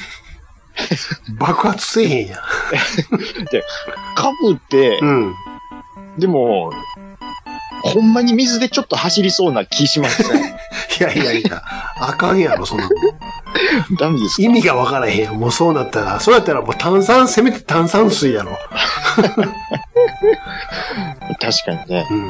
爆発せえへんやん。 で、株って、でも、ほんまに水でちょっと走りそうな気しますね。 いや、あかんやろ、そんなの。 ダメですか？ 意味がわからへんよ。もうそうなったら、そうやったらもうせめて炭酸水やろ。 確かにね。 うん。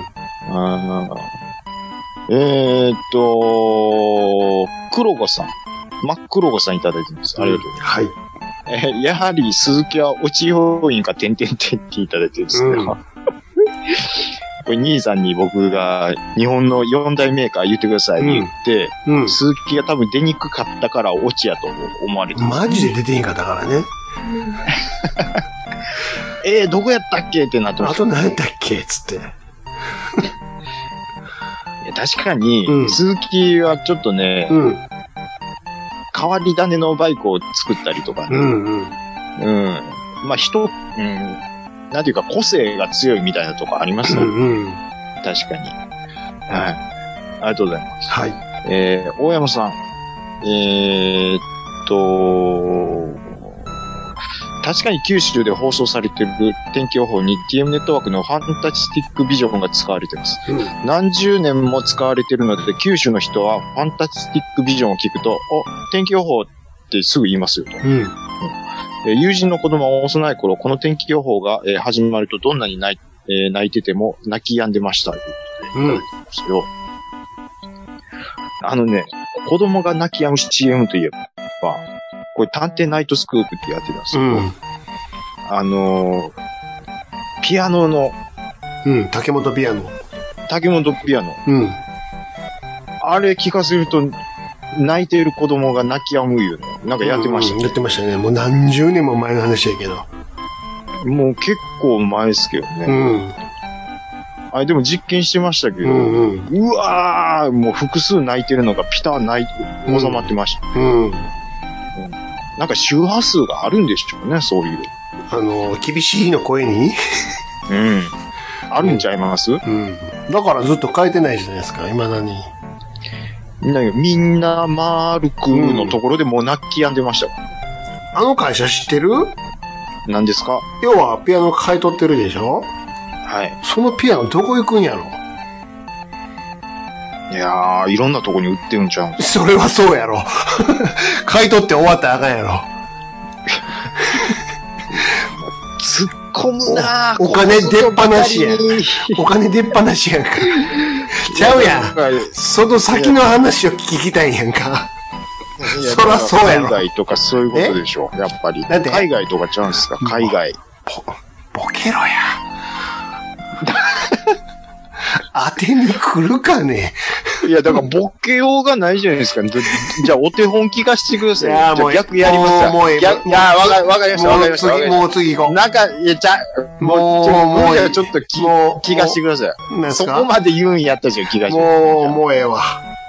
黒子さん。真っ黒子さんいただいてます。ありがとうございます。 はい。 やはり鈴木は落ち要因か点々点っていただいてるんですけど、これ兄さんに僕が日本の4大メーカー言ってくださいって言って、鈴木が多分出にくかったから落ちやと思われてます。 マジで出てへんかったからね。 どこやったっけってなってました、 あと何やったっけつって。 確かに、鈴木はちょっとね、変わり種のバイクを作ったりとかね。まあなんていうか個性が強いみたいなとこありますね。確かに。はい。ありがとうございます。 はい。 大山さん。確かに九州で放送されている天気予報に TM ネットワークのファンタスティックビジョンが使われています。何十年も使われているので、九州の人はファンタスティックビジョンを聞くと、天気予報ってすぐ言いますよと。友人の子供は幼い頃、この天気予報が始まるとどんなに泣いてても泣き止んでました。子供が泣き止む CM といえば、これ探偵ナイトスクープってやってたんですけど、ピアノの、 竹本ピアノ。 あれ聞かせると、泣いている子供が泣き止むいうの。なんかやってましたね。 やってましたね。もう何十年も前の話やけど。 もう結構前ですけどね。あれでも実験してましたけど、うわー、もう複数泣いてるのがピター収まってました。なんか周波数があるんでしょうね、そういう。 厳しいの声にあるんちゃいます？ だからずっと変えてないじゃないですか、未だに。 みんな丸くのところでもう泣き止んでました。 あの会社知ってる？ 何ですか？ 要はピアノ買い取ってるでしょ？ はい。 そのピアノどこ行くんやろ？ いやー、いろんなとこに売ってるんちゃうん？ それはそうやろ。買い取って終わったらあかんやろ。 突っ込むなー。 お金出っ放しやん。お金出っ放しやんか。ちゃうやん。その先の話を聞きたいんやんか。そらそうやろ。 海外とかそういうことでしょ、やっぱり。海外とかちゃうんですか、海外。 ボケろや。当てに来るかね。 いや、だからボケようがないじゃないですか。じゃあ、お手本聞かせてください。いや、もう逆やりますよ。もういや、わかりました。 もう次行こう。 なんか、いや、もうちょっと聞かせてください。そこまで言うんやったじゃん、聞かせて。 もうええわ。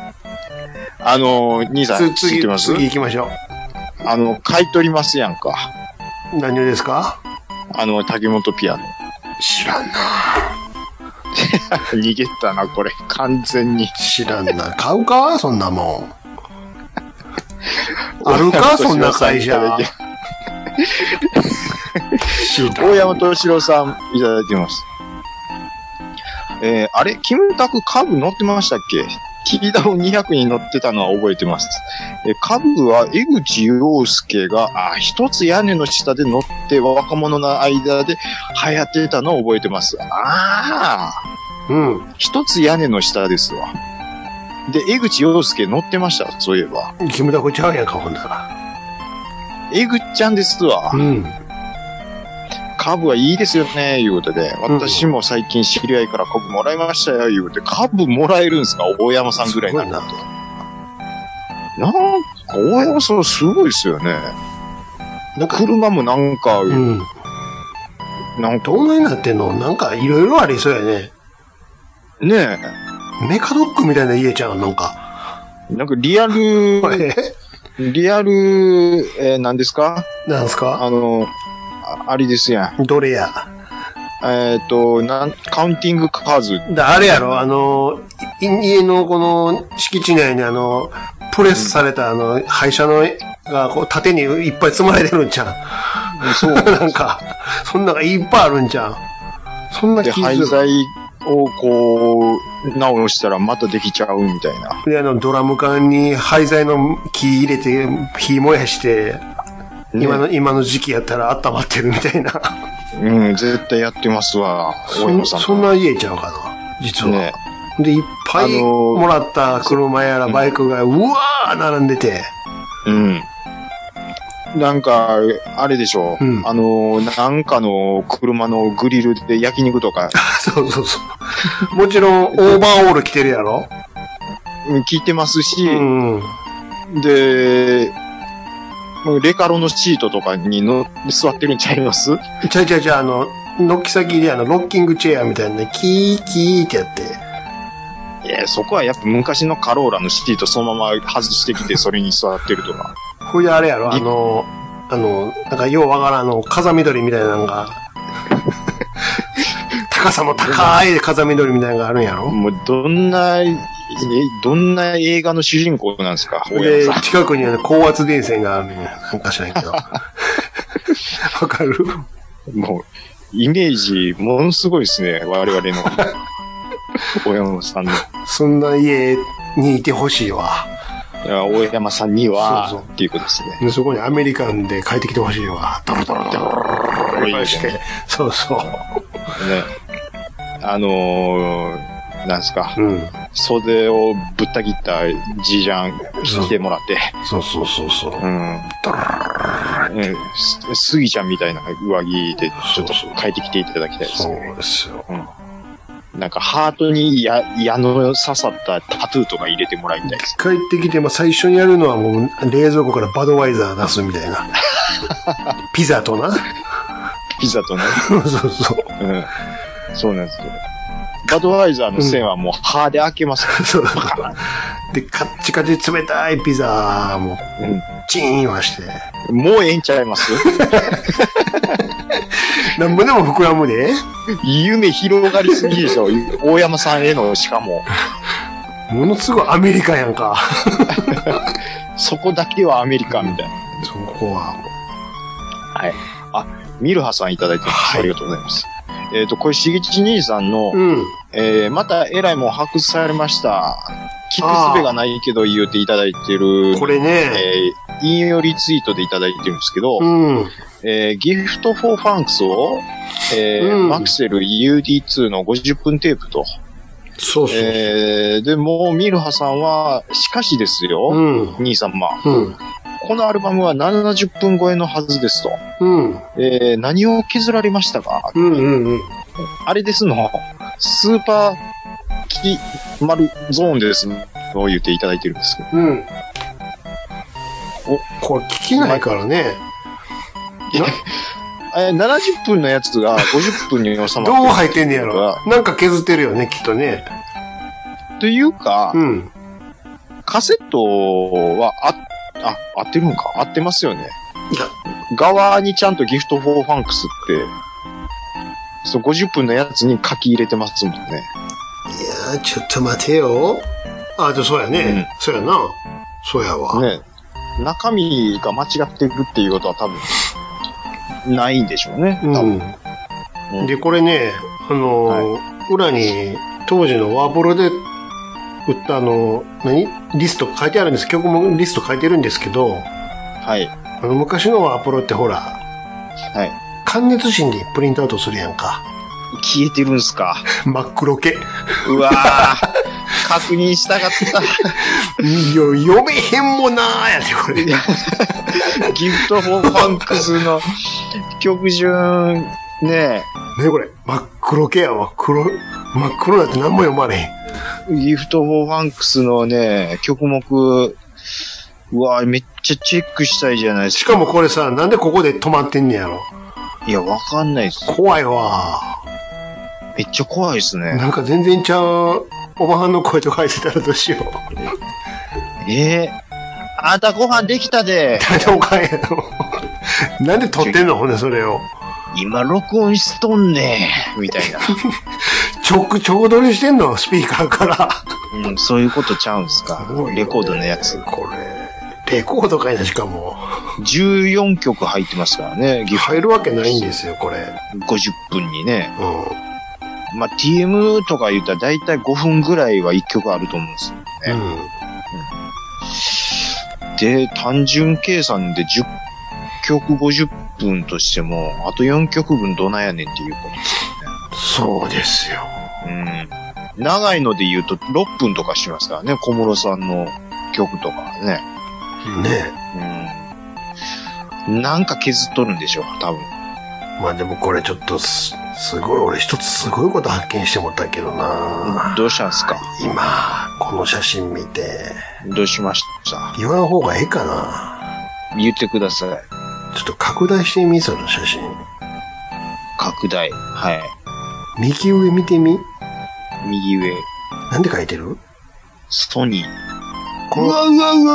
兄さん、知ってます？ 次行きましょう。買い取りますやんか。 何をですか？ 竹本ピアノ。 知らんな。 逃げたな、これ。完全に。 知らんな。買うかそんなもん。あるかそんな会社。 大山敏郎さん、いただいてます。あれキムタク株乗ってましたっけ？キーダオ200に乗ってたのは覚えてます。株は江口洋介が、一つ屋根の下で乗って若者の間で流行ってたのを覚えてます。一つ屋根の下ですわ。で、江口洋介乗ってました、そういえば。 キムタクちゃうやんか、ほんなら。 江口ちゃんですわ。株はいいですよね、いうことで。私も最近知り合いから株もらいましたよ、いうことで。株もらえるんですか？大山さんぐらいになると。なんか、大山さんすごいですよね。車もなんか、 どんなになってんの？なんかいろいろありそうやね。 ねえ。 メカドックみたいな家ちゃうなんか。 なんかリアル、何ですか？ 何ですか？ あれですやん。 どれや？ カウンティングカーズ。 あれやろ家のこの敷地内にプレスされた廃車のがこう縦にいっぱい積まれてるんちゃう？そう。なんか、そんながいっぱいあるんちゃう？そんな傷。で、廃材をこう、直したらまたできちゃうみたいな。 で、ドラム缶に廃材の木入れて、火燃やして、 今の時期やったら温まってるみたいな。 うん、絶対やってますわ。 そんな家ちゃうかな、実は。ね、で、いっぱいもらった車やらバイクが、うわー並んでて。 うん。なんか、あれでしょ。うん、なんかの車のグリルで焼肉とか。 そうそうそう。もちろん、オーバーオール着てるやろ？ 着てますし、うん、で、レカロのシートとかに座ってるんちゃいます？ ちゃ軒先でロッキングチェアみたいなね、キーキーってやって。 いや、そこはやっぱ昔のカローラのシートそのまま外してきてそれに座ってるとか。 これあれやろ、なんかようわからん風緑みたいなのが、高さも高い風緑みたいなのがあるんやろ？ もうどんな映画の主人公なんですか？ で、近くに高圧電線があるんや。なんか知らんけど。わかる？ もう、イメージ、ものすごいですね。我々の。大山さんの。 そんな家にいてほしいわ。 いや、大山さんには、そうっていうことですね。 でそこにアメリカンで帰ってきてほしいわ。ドロドロドロドロして。そうそう。 ね。なんすか。うん。袖をぶった切ったじいちゃん着てもらって。 そうそうそうそう。うん。 スギちゃんみたいな上着でちょっと帰ってきていただきたいですね。 そうですよ。うん。 なんかハートに矢の刺さったタトゥーとか入れてもらいたいです。 帰ってきて、最初にやるのはもう冷蔵庫からバドワイザー出すみたいな。ピザとな。 そうそうそう。うん。そうなんですよ。バドワイザーの線はもう歯で開けますから、 そうそう。で、カッチカチ冷たいピザも、チーンはして。 もうええんちゃいますなんぼでも膨らむで。 夢広がりすぎでしょ。大山さんへの、しかも。 ものすごいアメリカやんか。 そこだけはアメリカみたいな。 そこは。 はい。あ、ミルハさんいただいてます。はい、ありがとうございます。これ、しげち兄さんの、またえらいもん発掘されました。聞くすべがないけど言うていただいてる。 これね。 引用リツイートでいただいてるんですけど、ギフトフォーファンクスを、マクセル UD2 の50分テープと。 そうそう。 で、もうミルハさんは、しかしですよ、兄様。このアルバムは70分超えのはずですと。何を削られましたか？あれですの、スーパーキマルゾーンですと言っていただいてるんですけど。 これ聞きないからね。 70分のやつが50分に収まってる。 どう入ってんねやろ。なんか削ってるよね、きっとね。 というか、カセットは合ってるんか？合ってますよね。側にちゃんとギフトフォーファンクスって、そう50分のやつに書き入れてますもんね。 いやー、ちょっと待てよ。そうやね。そうやな。そうやわ。 ね。中身が間違ってるっていうことは多分、ないんでしょうね。多分。 で、これね、裏に当時のワープロで売ったリスト書いてあるんです。曲もリスト書いてるんですけど、 はい。 昔のワープロってほら、 はい。 感熱紙にプリントアウトするやんか。 消えてるんすか？ 真っ黒系。 うわー。確認したかった。 読めへんもんなーやで、これ。 ギフトフォーファンクスの曲順、ねこれ。真っ黒系やわ。真っ黒だって何も読まれへん。ギフトフォーファンクスのね、曲目、うわめっちゃチェックしたいじゃないですか。 しかもこれさ、なんでここで止まってんねやろ。 いや、わかんないです。 怖いわ。 めっちゃ怖いですね。 なんか全然ちゃう、おばはんの声とか書いてたらどうしよう。 あんたご飯できたで。 なんでおかんやの。なんで撮ってんのほんでそれを。 今録音しとんねん。みたいな。 直撮りしてんのスピーカーから。 そういうことちゃうんすか。レコードのやつ。 これ、レコードかいな、しかも。 14曲入ってますからね。 入るわけないんですよ、これ。 50分にね。TM とか言ったらだいたい5分ぐらいは1曲あると思うんですよね。で、単純計算で10 曲50分としても、あと4曲分どないやねんっていうことですよね。そうですよ。 長いので言うと6分とかしますからね、小室さんの曲とかね。なんか削っとるんでしょう、多分。 まあでもこれちょっとすごい、俺一つすごいこと発見してもったけどな。 どうしたんすか？ 今、この写真見て。 どうしました？ 言わん方がええかな。 言ってください。 ちょっと拡大してみ、その写真。 拡大。はい。 右上見てみ。 右上。 なんで書いてる？ ソニー。 うわ。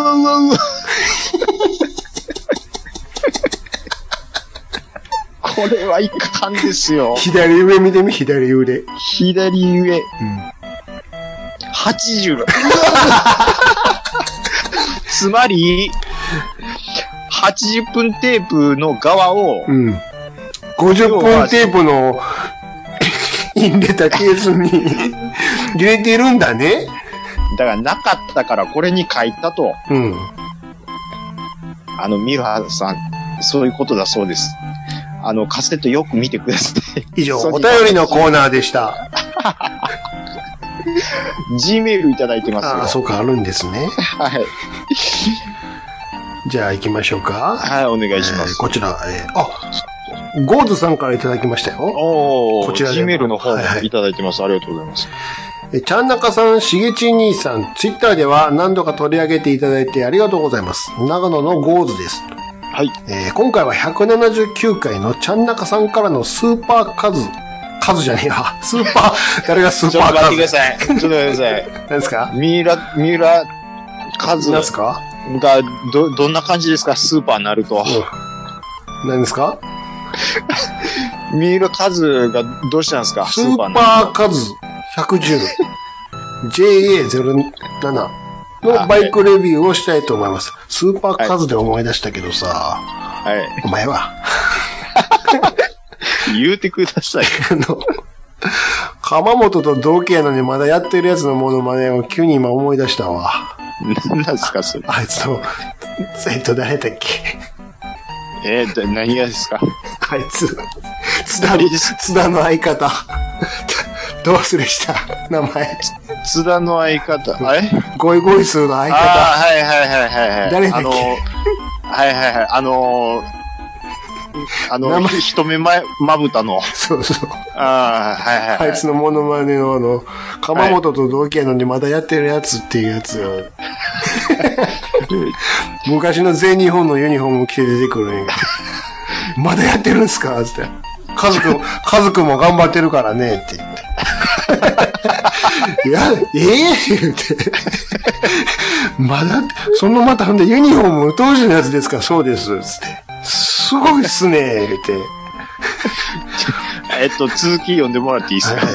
これはいかんですよ。 左上見てみ、左上。 左上。80。つまり、80分テープの側を、 50分テープの入れたケースに入れてるんだね。 だからなかったからこれに書いたと。ミルハさん、そういうことだそうです。カセットよく見てください。 以上、お便りのコーナーでした。 G メールいただいてますよ。 ああ、そうか、あるんですね。 はい。 じゃあ行きましょうか。 はい、お願いします。 こちら、ゴーズさんからいただきましたよ。 こちら G メールの方もいただいてます。ありがとうございます。 ちゃんなかさん、しげち兄さん、ツイッターでは何度か取り上げていただいてありがとうございます。長野のゴーズです。 はい。 今回は179回のちゃんなかさんからのスーパーカズじゃねえわ。スーパー、誰がスーパーカズ？ ちょっと待ってください。ちょっと待ってください。 何ですか？ 三浦カズ。 何ですか？ が、どんな感じですか？スーパーになると。 何ですか？ 三浦カズがどうしたんですか？ スーパーカズ110 JA07 のバイクレビューをしたいと思います。スーパーカズで思い出したけどさ。 はい。 お前は。 言うてください。 鎌本と同期やのにまだやってるやつのモノマネを急に今思い出したわ。 何なんですかそれ。 あいつの、誰だっけ？ 何がですか？ あいつ、津田の相方。どうするした名前。 津田の相方。あれ？ ゴイゴイスーの相方。 はい。 誰だっけ？ 一目まぶたの。 そう。 あいつのモノマネの鎌本と同期やのにまだやってるやつっていうやつを。昔の全日本のユニフォーム着て出てくるんやけど。まだやってるんすかつって。家族も頑張ってるからねって言って。いや、言って。またほんでユニフォーム当時のやつですか？そうです。つって。すごいっすね言って。 続き読んでもらっていいですか？はい。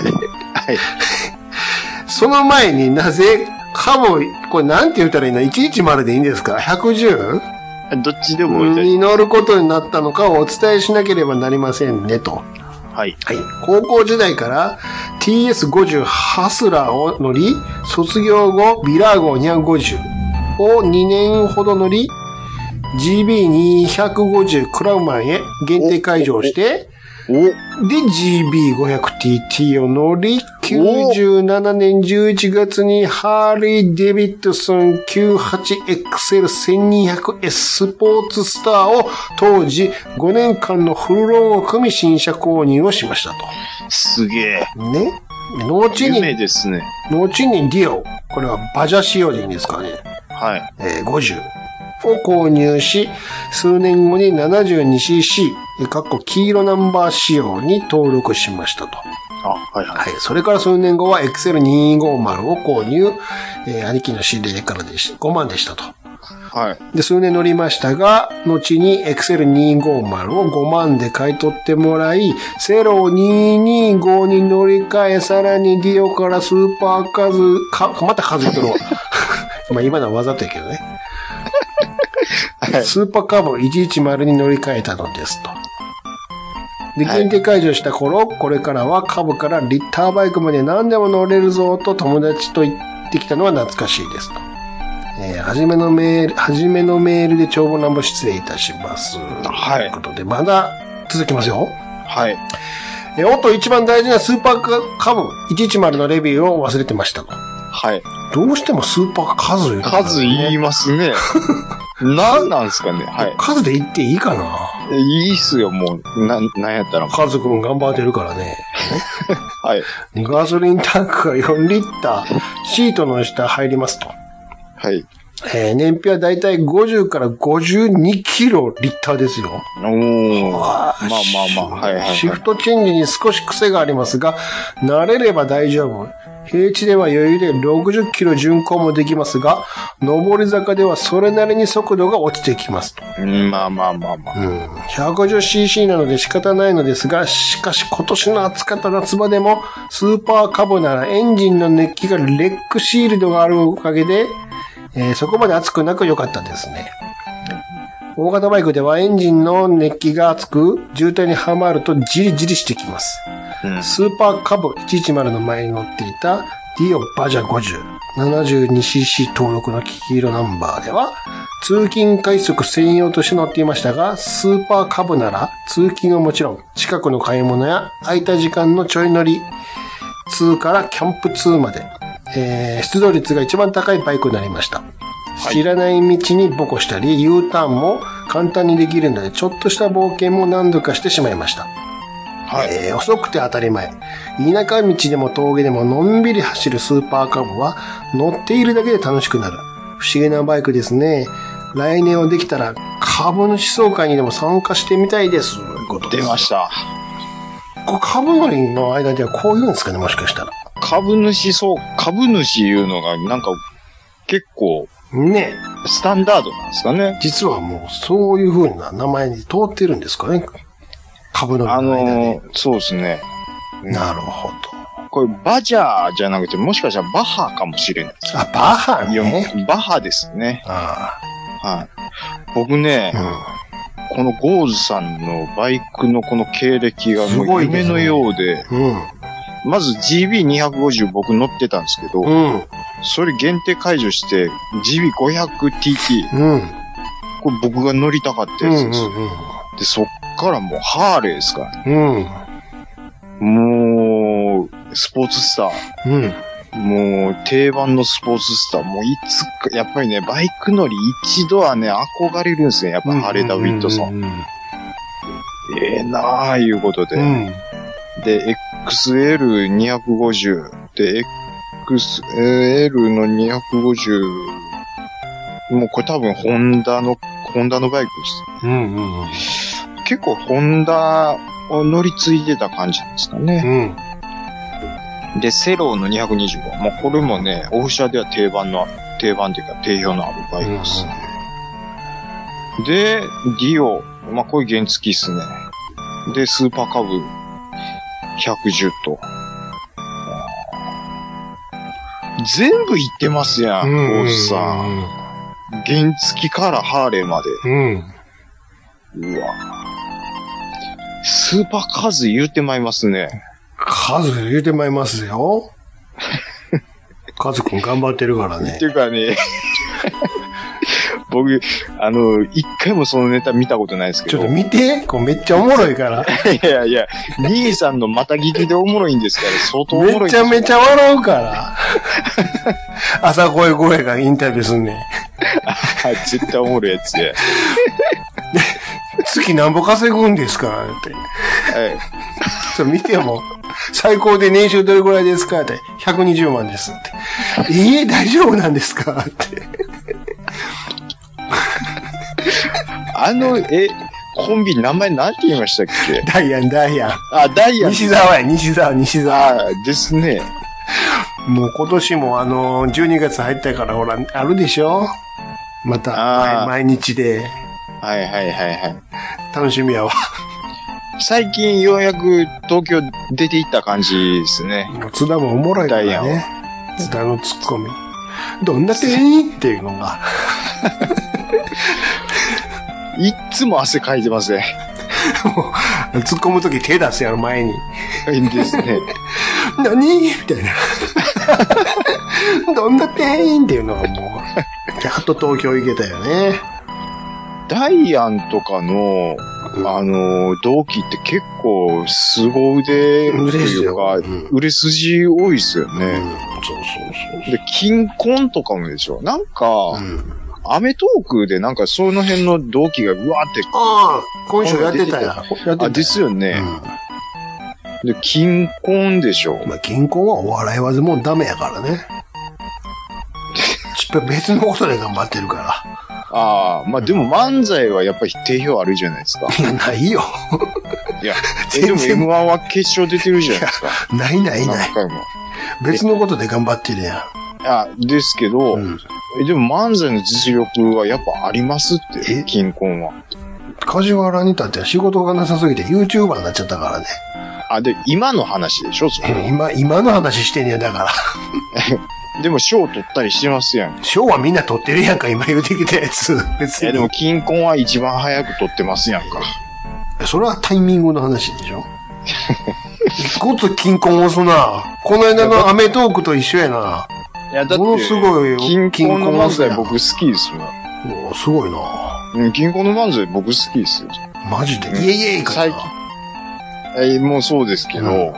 その前になぜ、これなんて言ったらいいの？ 110 でいいんですか？ 110？ どっちでもに乗ることになったのかをお伝えしなければなりませんねと。 はい。 高校時代から TS50 ハスラーを乗り、卒業後ビラーゴ250を2年ほど乗り、GB250 クラウマンへ限定解除をして、で GB500TT を乗り、97年11月にハーリー・デビッドソン 98XL1200S スポーツスターを当時5年間のフルローンを組み新車購入をしましたと。 すげえ。 ね。後に、 夢ですね。 後にディオ、これはバジャ仕様でいいんですかね。 はい。 50を購入し、数年後に 72cc、黄色ナンバー仕様に登録しましたと。 はい。 それから数年後は XL250 を購入、兄貴の指令からで5万でしたと。 はい。 で、数年乗りましたが、後に XL250 を5万で買い取ってもらい、セロ225に乗り換え、さらにディオからスーパーカズ、また数言っとるわ。まあ今のはわざとやけどね。はい、スーパーカブ110に乗り換えたのですと。で、限定解除した頃、これからは株からリッターバイクまで何でも乗れるぞと友達と言ってきたのは懐かしいですと。 はじめのメールで長文乱暴失礼いたします。 はい。 ということで、まだ続きますよ。 はい。 おっと、一番大事なスーパーカブ110のレビューを忘れてましたと。 はい。 どうしてもスーパー数言う、ね、 数言いますね。何なんすかね。はい。 数で言っていいかな？ いいっすよ、もう。なんやったら。 カズくん頑張ってるからね。 はい。 ガソリンタンクが4リッター、シートの下入りますと。 はい。 燃費はだいたい50から52キロリッターですよ。 おー。まあ。はいはい、はい。 シフトチェンジに少し癖がありますが、慣れれば大丈夫。平地では余裕で60キロ巡航もできますが、上り坂ではそれなりに速度が落ちてきますと。 まあ。 150cc なので仕方ないのですが、しかし今年の暑かった夏場でも、スーパーカブならエンジンの熱気がレックシールドがあるおかげで、そこまで熱くなく良かったですね。大型バイクではエンジンの熱気が熱く、渋滞にはまるとジリジリしてきます。スーパーカブ110の前に乗っていたディオバジャ50、72cc 登録の黄色ナンバーでは、通勤快速専用として乗っていましたが、スーパーカブなら通勤はもちろん、近くの買い物や空いた時間のちょい乗り、2からキャンプ2まで、出動率が一番高いバイクになりました。はい、知らない道にボコしたり、U ターンも簡単にできるので、ちょっとした冒険も何度かしてしまいました。はい。遅くて当たり前。田舎道でも峠でものんびり走るスーパーカブは、乗っているだけで楽しくなる。不思議なバイクですね。来年はできたら、株主総会にでも参加してみたいです。 出ました。 株乗りの間ではこういうんですかね、もしかしたら。 株主いうのが、なんか、結構、 ね。 スタンダードなんですかね。 実はもう、そういう風な名前に通ってるんですかね。株乗りの間で。 そうですね。 なるほど。 これ、バジャーじゃなくて、もしかしたらバハかもしれないです。 あ、バハね。 バハですね。 ああ。はい。僕ね、このゴーズさんのバイクのこの経歴がもう夢のようで、まず GB250 僕乗ってたんですけど、それ限定解除して、GB500TT、これ僕が乗りたかったやつです。で、そっからもうハーレーですからね。もう、スポーツスター。もう、定番のスポーツスター。もういつか、やっぱりね、バイク乗り一度はね、憧れるんですね。やっぱハレーダ・ウィットソン。ええなあ、いうことで。で、XL250 で、XL の250、もうこれ多分ホンダのバイクです。結構ホンダを乗り継いでた感じですかね。で、セローの225。もうこれもね、オフ車では定番というか定評のあるバイクです。で、ディオ。まあ、これ原付きっすね。で、スーパーカブ110と。全部行ってますやん、ゴースさん。原付きからハーレーまで。うわ。スーパーカズ言うてまいますね。 数言うてまいますよ。カズくん頑張ってるからね。 っていうかね、僕、一回もそのネタ見たことないですけど。 ちょっと見て、これめっちゃおもろいから。 いや、兄さんのまた聞きでおもろいんですから、相当おもろいです。 めちゃめちゃ笑うから。朝声がインタビューすんねん。 絶対おもろいやつや。 月何ぼ稼ぐんですかって。 はい。 それ見ても、最高で年収どれぐらいですかって。120万ですって。大丈夫なんですかって。 コンビ名前なんて言いましたっけ？ ダイアン。 あ、ダイアン。 西沢。 ですね。 もう今年も12月入ったからほら、あるでしょ？また、毎日で。 はい。 楽しみやわ。 最近ようやく東京出て行った感じですね。 津田もおもろいからね。津田のツッコミ。どんな点っていうのが。 いっつも汗かいてますね。 突っ込むとき手出すやろ、前に。 いいんですね。 何みたいな。 どんな店員っていうのはもう、やっと東京行けたよね。 ダイアンとかの、同期って結構凄腕というか、売れ筋多いですよね。そう。で、金婚とかもでしょ。なんか、アメトークでなんかその辺の同期がうわーって。 ああ、今週やってたやん。 あ、ですよね。で、金婚でしょ。 まあ、金婚はお笑いはもうダメやからね。別のことで頑張ってるから。 ああ、まあでも漫才はやっぱり定評あるじゃないですか。 いや、ないよ。 いや、でも M1 は決勝出てるじゃないですか。 ない。何回も。別のことで頑張ってるやん。 あ、ですけど、でも漫才の実力はやっぱありますって、金婚は。 梶原に至っては仕事がなさすぎて YouTuber になっちゃったからね。 あ、で、今の話でしょそれ今の話してんねや、だから。 でも賞取ったりしてますやん。 賞はみんな取ってるやんか、今言うてきたやつ。別に。 いやでも金婚は一番早く取ってますやんか。 それはタイミングの話でしょ。一個と金婚押すな。この間のアメトークと一緒やな。 いや、だって、 ものすごい金婚の漫才僕好きですよ。 すごいな。 金婚の漫才僕好きですよ。 マジでイエイエイかな。 最近、もうそうですけど、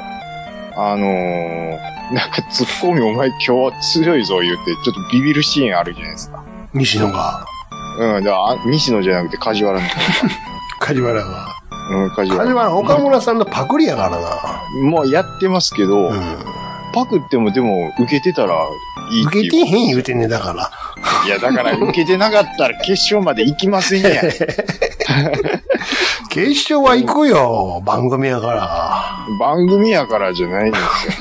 なんかツッコミお前今日は強いぞ言って、ちょっとビビるシーンあるじゃないですか。 西野が。 だから西野じゃなくて梶原の方が。 梶原が。 梶原。 岡村さんのパクリやからな。 もうやってますけど、パクってもでも受けてたらいいっていう。 受けてへん言うてんねだから。 いやだから受けてなかったら決勝まで行きませんやん。 決勝は行くよ。番組やから。 番組やからじゃないんですよ。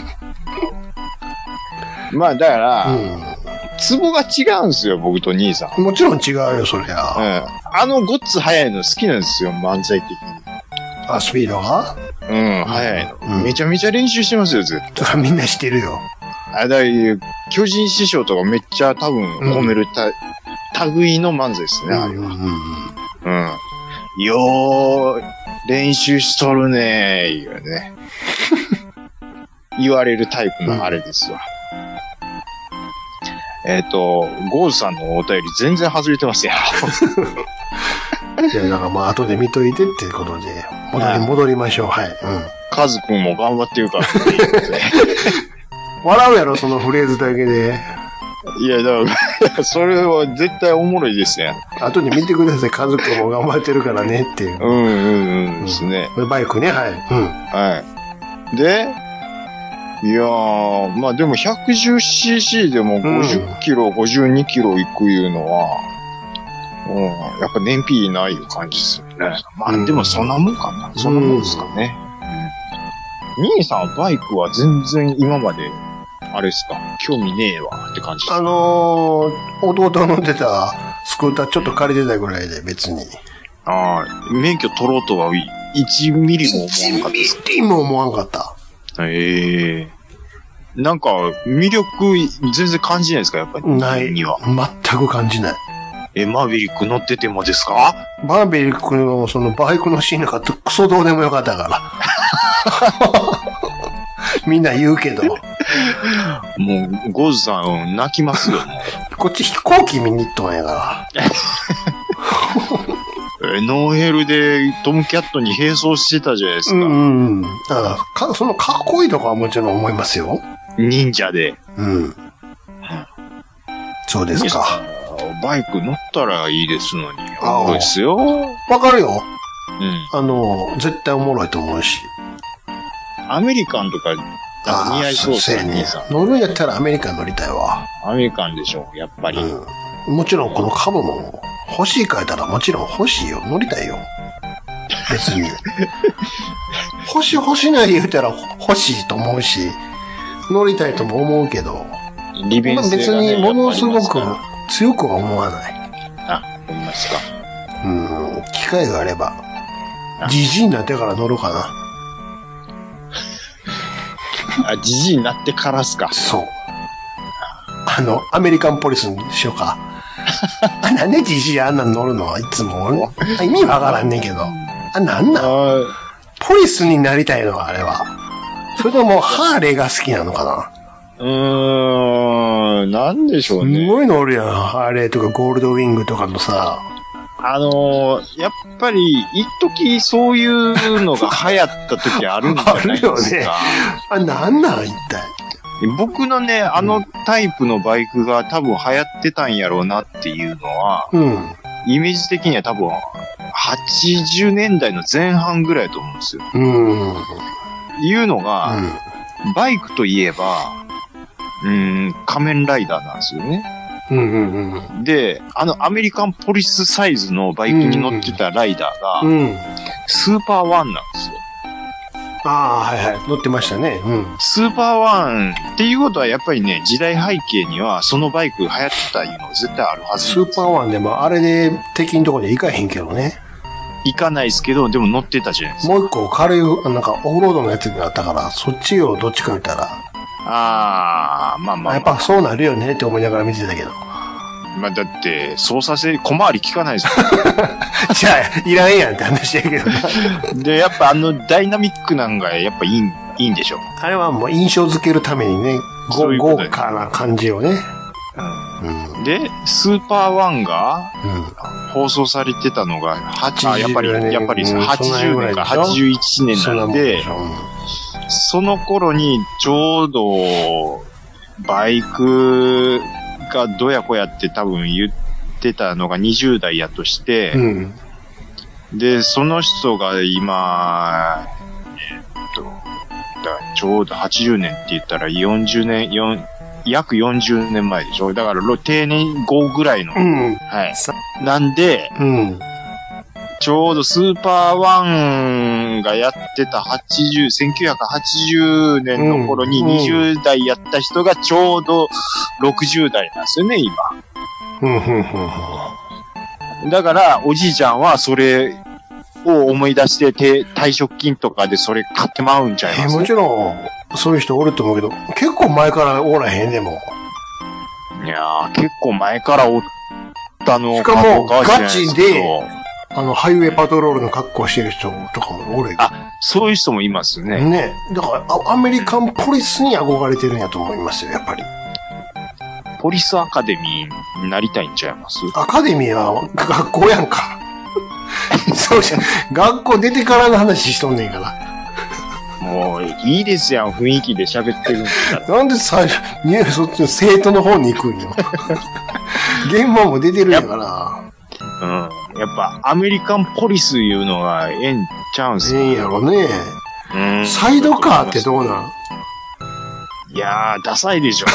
まあだから、ツボが違うんですよ、僕と兄さん。 もちろん違うよ、そりゃ。 ごっつ早いの好きなんですよ、漫才的に。 あ、スピードが？ 早いの。めちゃめちゃ練習してますよ、絶対。みんなしてるよ。 だから巨人師匠とかめっちゃ多分褒める類の漫才ですね、あれは。よー、練習しとるねー、言うね。言われるタイプのあれですわ。ゴーズさんのお便り全然外れてますよ。 いや、なんかまあ後で見といてっていうことで、戻りましょう。はい。 カズくんも頑張ってるからっていうことで。 笑うやろ、そのフレーズだけで。 いや、だから、それは絶対おもろいですね。 後で見てください、カズくんも頑張ってるからねっていう。ですね。バイクね、はい。 はい。で、いやー、まあでも 110cc でも50キロ、52キロ行くいうのは、やっぱ燃費ないいう感じですよね。まあでもそんなもんかな。そんなもんですかね。兄さんバイクは全然今まで、あれですか、興味ねえわって感じですか？ 弟乗ってたスクーターちょっと借りてたぐらいで別に。 免許取ろうとは1ミリも思わなかったですか？ 1ミリも思わなかった。 なんか、魅力全然感じないですか？やっぱり。 ないには。全く感じない。 マーベリック乗っててもですか？ マーベリックのそのバイクのシーンがクソどうでもよかったから。みんな言うけど。もう、ゴーズさん泣きますよ。 こっち飛行機見に行っとんやから。 ノーヘルでトムキャットに並走してたじゃないですか。 だからそのかっこいいとかはもちろん思いますよ。 忍者で。 そうですか。 バイク乗ったらいいですのに。おもろいですよ。 わかるよ。絶対おもろいと思うし。 アメリカンとか、似合いそうですね。 乗るんやったらアメリカン乗りたいわ。 アメリカンでしょ、やっぱり。 もちろんこの株も欲しいか言ったらもちろん欲しいよ。乗りたいよ。別に。欲しない言うたら欲しいと思うし、乗りたいとも思うけど、 利便性がね、 別にものすごく強くは思わない。 思いますか。 機会があれば、じじいになってから乗ろうかな。 じじいになってからっすか。 そう。アメリカンポリスにしようか。なんでじじいあんな乗るのいつも。意味わからんねんけど。なんポリスになりたいのあれは。それともハーレーが好きなのかな。 なんでしょうね。 すごいのおるやん。ハーレーとかゴールドウィングとかのさ。 やっぱり、一時そういうのが流行った時あるんじゃないですか。あるよね。 あ、なんなん一体。 僕のね、タイプのバイクが多分流行ってたんやろうなっていうのは、イメージ的には多分、80年代の前半ぐらいだと思うんですよ。いうのが、バイクといえば、仮面ライダーなんですよね。で、アメリカンポリスサイズのバイクに乗ってたライダーが、スーパーワンなんですよ。 ああ、はいはい。乗ってましたね。 スーパーワンっていうことはやっぱりね、時代背景にはそのバイク流行ってたいうの絶対あるはず。 スーパーワンでもあれで敵のとこで行かへんけどね。 行かないですけど、でも乗ってたじゃないですか。 もう一個軽い、なんかオフロードのやつがあったから、そっちをどっちか言ったら。やっぱそうなるよねって思いながら見てたけど。 だって、操作性、小回り効かないですよ。 じゃあ、いらんやんって話やけど。 で、やっぱダイナミックなんがやっぱいいんでしょ。 あれはもう印象付けるためにね、豪華な感じをね。 で、スーパーワンが、放送されてたのが、やっぱり80年か81年なんで、その頃にちょうど、バイクがどやこやって多分言ってたのが20代やとして、で、その人が今、ちょうど80年って言ったら40年、約40年前でしょ。だから定年後ぐらいの。はい。なんで、ちょうどスーパーワンがやってた1980年の頃に20代やった人がちょうど60代なんですよね、今。だから、おじいちゃんはそれを思い出して退職金とかでそれ買ってまうんちゃいます？ もちろん、そういう人おると思うけど、結構前からおらへんでも。 いやー、結構前からおったのしかも、ガチで、ハイウェイパトロールの格好してる人とかもおる。 そういう人もいますね。 ね。だから、アメリカンポリスに憧れてるんやと思いますよ、やっぱり。 ポリスアカデミーになりたいんちゃいます？ アカデミーは学校やんか。そうじゃん。学校出てからの話しとんねんから。 もう、いいですやん、雰囲気で喋ってるんだから。 なんで最初、そっちの生徒の方に行くんよ。現場も出てるんやから。 やっぱ、アメリカンポリスいうのがええんちゃうんすか？ ええんやろね。サイドカーってどうなん？ いやー、ダサいでしょ。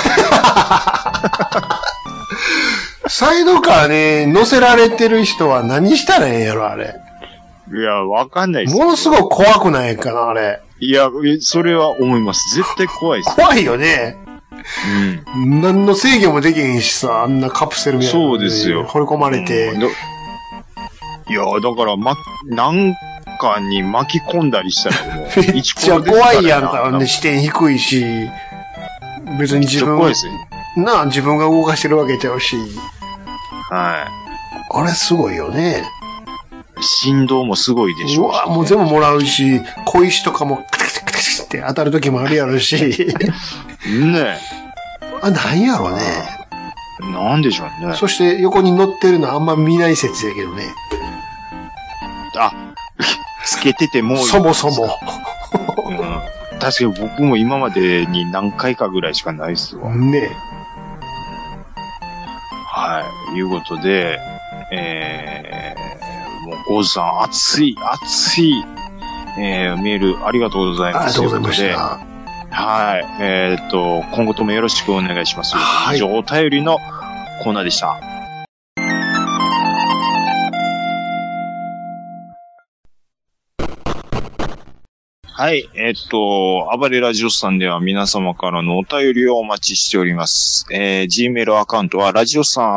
サイドカーね、乗せられてる人は何したらええんやろ、あれ。 いや、わかんないっす。 ものすごい怖くないかな、あれ。 いや、それは思います。絶対怖いっす。 怖いよね。何の制御もできへんしさ、あんなカプセルみたいな。 そうですよ。 掘り込まれて。 いや、だから、なんかに巻き込んだりしたらもう、 めっちゃ怖いやんか、ね、視点低いし、別に自分怖いですよ。 自分が動かしてるわけちゃうし。 はい。 あれすごいよね。 振動もすごいでしょうし、 ね。もう全部もらうし、小石とかもカタカタカタって当たる時もあるやろし。ねえ。 なんやろね。 なんでしょうね。 そして横に乗ってるのあんま見ない説やけどね。 つけてても。 そもそも。 確かに僕も今までに何回かぐらいしかないっすわ。 ねはい。いうことで、もう、ゴーズさん、熱い、メールありがとうございます。 ありがとうございました。 はい。今後ともよろしくお願いします。以上、お便りのコーナーでした。はい。暴れラジオスさんでは皆様からのお便りをお待ちしております。Gmail アカウントは、ラジオさん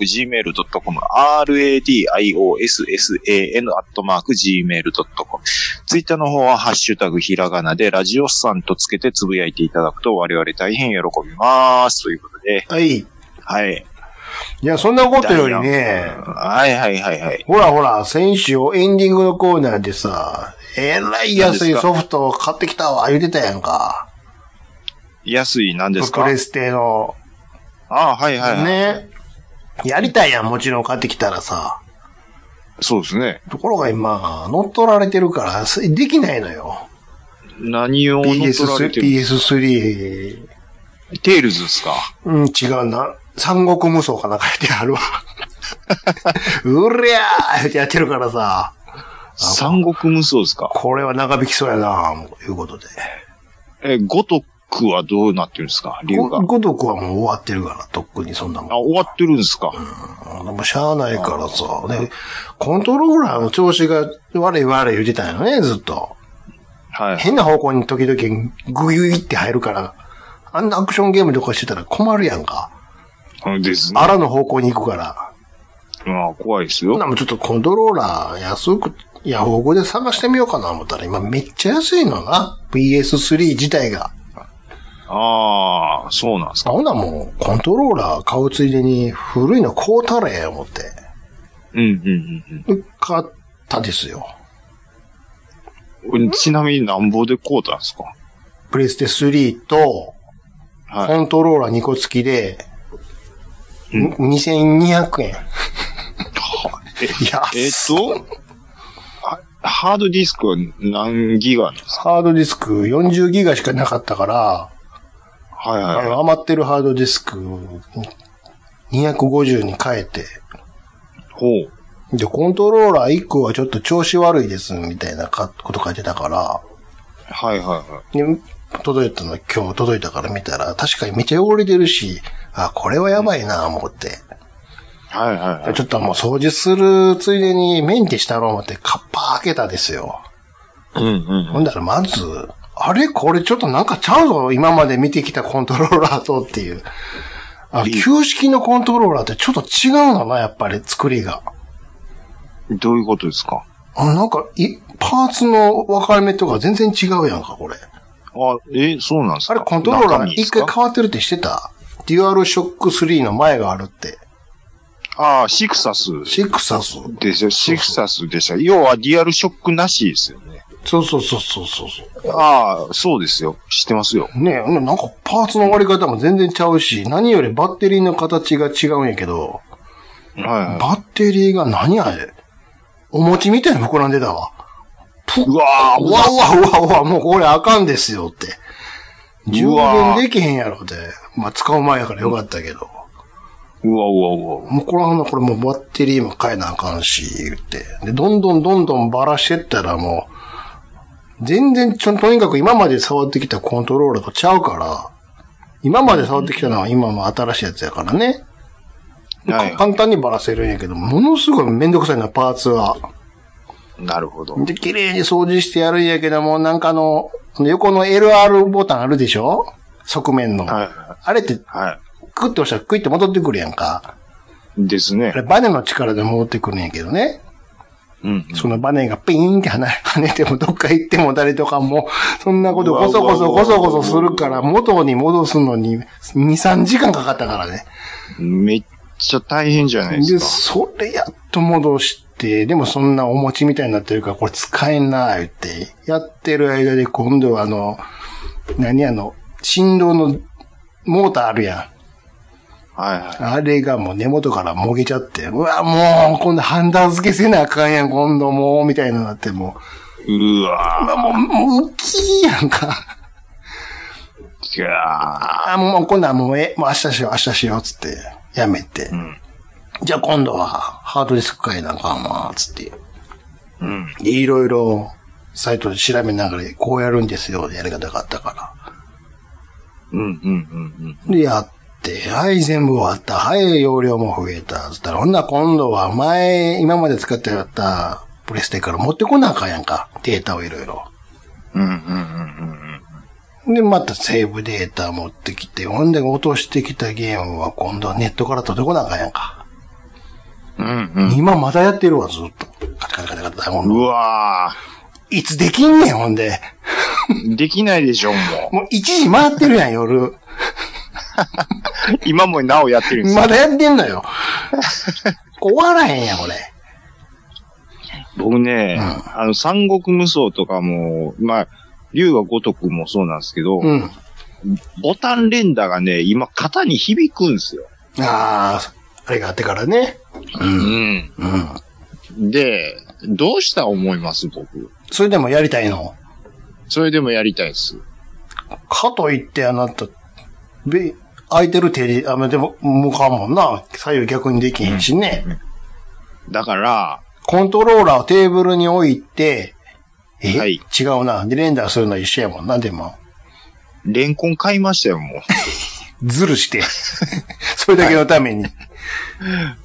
@gmail.com、radiossan@gmail.com。ツイッターの方は、ハッシュタグひらがなで、ラジオさんとつけてつぶやいていただくと、我々大変喜びます。ということで。 はい。 はい。 いや、そんなことよりね。 はい。 ほら、先週エンディングのコーナーでさ、えらい安いソフトを買ってきたわ、言うてたやんか。 安い何ですか？ プレステの。 ああ、はいはいはい。 ね。やりたいやん、もちろん買ってきたらさ。 そうですね。 ところが今、乗っ取られてるから、できないのよ。 何を乗っ取られてるんですか？ PS3。 テイルズですか？ うん、違うな。三国無双かなんかやってあるわ。うりゃーってやってるからさ。 三国無双ですか？ これは長引きそうやなということで。 ごとくはどうなってるんですか？理由が。 ごとくはもう終わってるから、とっくにそんなもん。 あ、終わってるんですか？ でもしゃあないからさ。で、コントローラーの調子が悪い言ってたんよね、ずっと。 はい。 変な方向に時々グイって入るから、あんなアクションゲームとかしてたら困るやんか。 ですね。 あらの方向に行くから。 まあ、怖いですよ。 ほなもうちょっとコントローラー安く、ヤフオクで探してみようかな思ったら今めっちゃ安いのな。PS3 自体が。 ああ、そうなんですか。 ほなもうコントローラー買うついでに古いの買うたれ思って。買ったですよ。 ちなみに何ぼで買うたんですか？ プレステ3と、コントローラー2個付きで、2200円。 ハードディスクは何ギガなんですか？ ハードディスク40ギガしかなかったから、余ってるハードディスク250に変えて、で、コントローラー1個はちょっと調子悪いです、みたいなこと書いてたから、で届いたの今日届いたから見たら、確かにめっちゃ汚れてるし、あ、これはやばいな、思って。ちょっともう掃除するついでにメンテしたろう思ってカッパ開けたですよ。ほんだらまず、あれこれちょっとなんかちゃうぞ今まで見てきたコントローラーとっていう。旧式のコントローラーってちょっと違うのな、やっぱり作りが。 どういうことですか？ なんか、パーツの分かれ目とか全然違うやんか、これ。 そうなんですか？ あれコントローラー一回変わってるって知ってた？デュアルショック3の前があるって。 シクサス。 シクサス。 ですよ、シクサスでした。要はデュアルショックなしですよね。 そう。 そうですよ。知ってますよ。 ねえ、なんかパーツの割り方も全然ちゃうし、何よりバッテリーの形が違うんやけど、バッテリーが何あれ？お餅みたいに膨らんでたわ。うわ、もうこれあかんですよって。充電できへんやろって。まあ使う前やからよかったけど。もうこれもうバッテリーも変えなあかんし、言って。で、どんどんばらしてったらもう、全然とにかく今まで触ってきたコントローラーとちゃうから、今まで触ってきたのは今も新しいやつやからね。簡単にばらせるんやけど、ものすごいめんどくさいな、パーツは。 なるほど。 で、綺麗に掃除してやるんやけども、なんか横の LR ボタンあるでしょ？側面の。あれって、クッと押したらクイッと戻ってくるやんか。 ですね。 あれバネの力で戻ってくるんやけどね。そのバネがピーンって跳ねてもどっか行っても誰とかも、そんなことゴソゴソするから元に戻すのに2、3時間かかったからね。 めっちゃ大変じゃないですか。 で、それやっと戻して、でもそんなお餅みたいになってるからこれ使えんな、言って。やってる間で今度は振動のモーターあるやん。あれがもう根元からもげちゃって、うわ、もう、今度ハンダ付けせなあかんやん、今度もう、みたいなのになってもう、ウキーやんか。もう今度はもう明日しよう、つって、やめて。じゃあ今度は、ハードディスク買えなあかんわ、つって。で、いろいろ、サイトで調べながら、こうやるんですよ、やり方があったから。で、やって、はい、全部終わった。はい、容量も増えた。つったら、ほんな今度は今まで使ってやったプレステから持ってこなあかんやんか。データをいろいろ。で、またセーブデータ持ってきて、ほんで落としてきたゲームは今度はネットから取ってこなあかんやんか。今まだやってるわ、ずっと。カチカチ。 うわいつできんねん、ほんで。 できないでしょ、 もう1時回ってるやん、夜。 今もなおやってるんですまだやってんのよ。終わらへんやん、これ。 僕ね、三国無双とかも、竜が如くもそうなんですけど、 ボタン連打がね、今肩に響くんですよ。 ああ、あれがあってからね。うん。 うん。で、どうした思います僕。 それでもやりたいの？ それでもやりたいです。 かといってあなた、空いてる手で、でも、向かんもんな。左右逆にできへんしね。 だから、 コントローラーをテーブルに置いて、 はい、 違うな。で、レンダーするの一緒やもんな、でも。 レンコン買いましたよ、もう。ずるして。それだけのために。はい、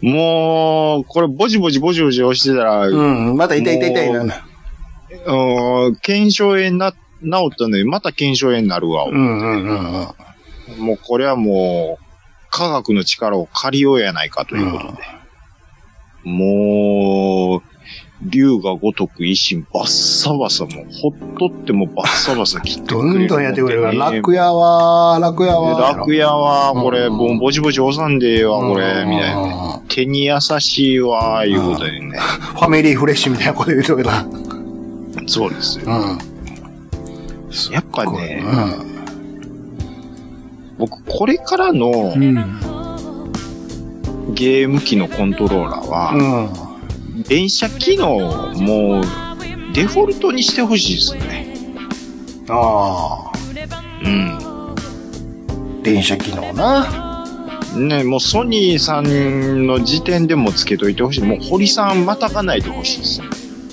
もう、これ、ボジボジ押してたら、 うん、また痛いな。 腱鞘炎治ったのに、また腱鞘炎になるわ。もう、これはもう、科学の力を借りようやないかということで。もう、竜が如く一心バッサバサもう、ほっとってもバッサバサ切ってくれる。 どんどんやってくれるから、楽やわ、 これ、もうボチボチ押さんでええわ、これ、みたいな。手に優しいわ、いうことでね。 ファミリーフレッシュみたいなこと言うとけど。 そうですよ。やっぱね、僕、これからの、ゲーム機のコントローラーは、連射機能もうデフォルトにしてほしいですね。 ああ。連射機能な。 ね、もうソニーさんの時点でもつけといてほしい。もう堀さんまたがないでほしいです。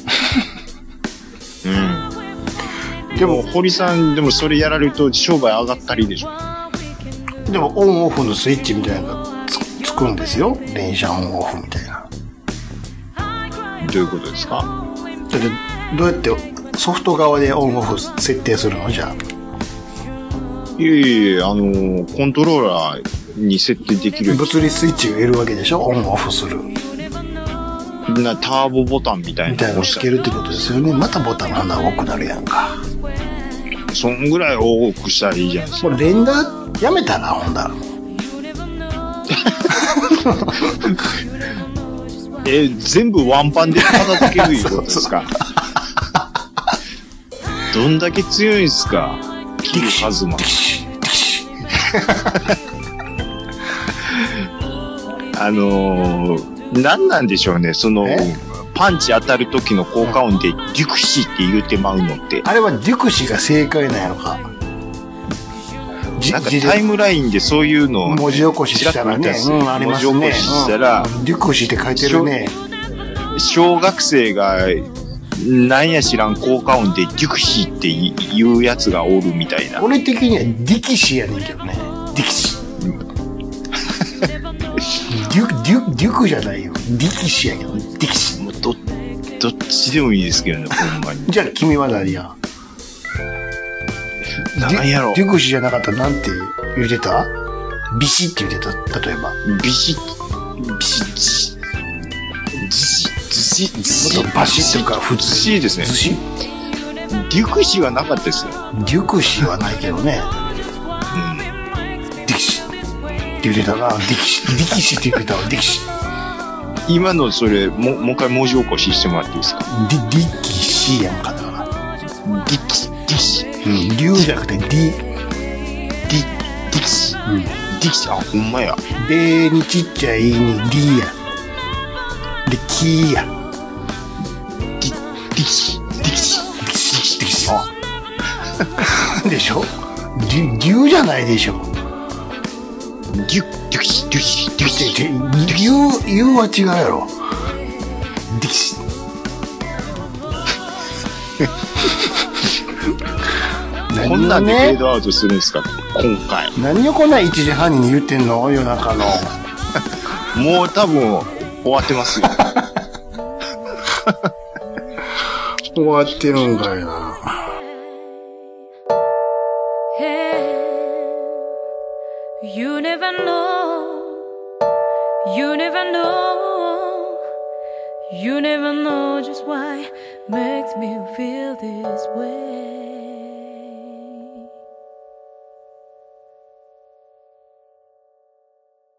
でも堀さんでもそれやられると商売上がったりでしょ。 でもオンオフのスイッチみたいなのがつくんですよ。連射オンオフみたいな。 どういうことですか？ だってどうやってソフト側でオンオフ設定するのじゃあ？ コントローラーに設定できる。 物理スイッチがいるわけでしょ？オンオフする。 ターボボタンみたいな。 みたいなのをつけるってことですよね。またボタンが多くなるやんか。 そんぐらい多くしたらいいじゃないですか。 これ連打やめたらほんだら。 全部ワンパンで片付けるいうことですか？どんだけ強いんすか？キルカズマ。何なんでしょうね、パンチ当たる時の効果音でデュクシーって言うてまうのって。 あれはデュクシーが正解なんやろか。 なんかタイムラインでそういうのを文字起こししたらね、ありますね。 文字起こししたら、 デュクシーって書いてるね。 小学生がなんや知らん効果音でデュクシーって言うやつがおるみたいな。 俺的にはディキシーやねんけどね。ディキシー。デュクじゃないよ。ディキシーやけど、ディキシー。 もうどっちでもいいですけどね、ほんまに。 じゃあ君は何や？ 何やろ？ デュクシーじゃなかったらなんて言うてた？ビシって言うてた、例えば。 ビシッ。ずし。 もっとバシッとか普通。 ずしですね。ずし。デュクシーはなかったですよ。 デュクシーはないけどね。ディキシーって言うてたな。ディキシーって言ってたわ、ディキシー。 今のそれ、もう一回文字起こししてもらっていいですか？ ディキシーやんかだから。 ディキシー。 竜じゃなくてディキシー。ディキシー。あ、ほんまや。 でにちっちゃいにディや。で、キーや。 ディキシー。 あ。でしょ？竜じゃないでしょ。 デュキシー。 竜は違うやろ。ディキシー。 こんなんでフェードアウトするんですか、今回。 何をこんな1時半に言ってんの？夜中の。 もう多分終わってますよ。 終わってるんかいな。 You never know. You never know. You never know just why makes me feel this way.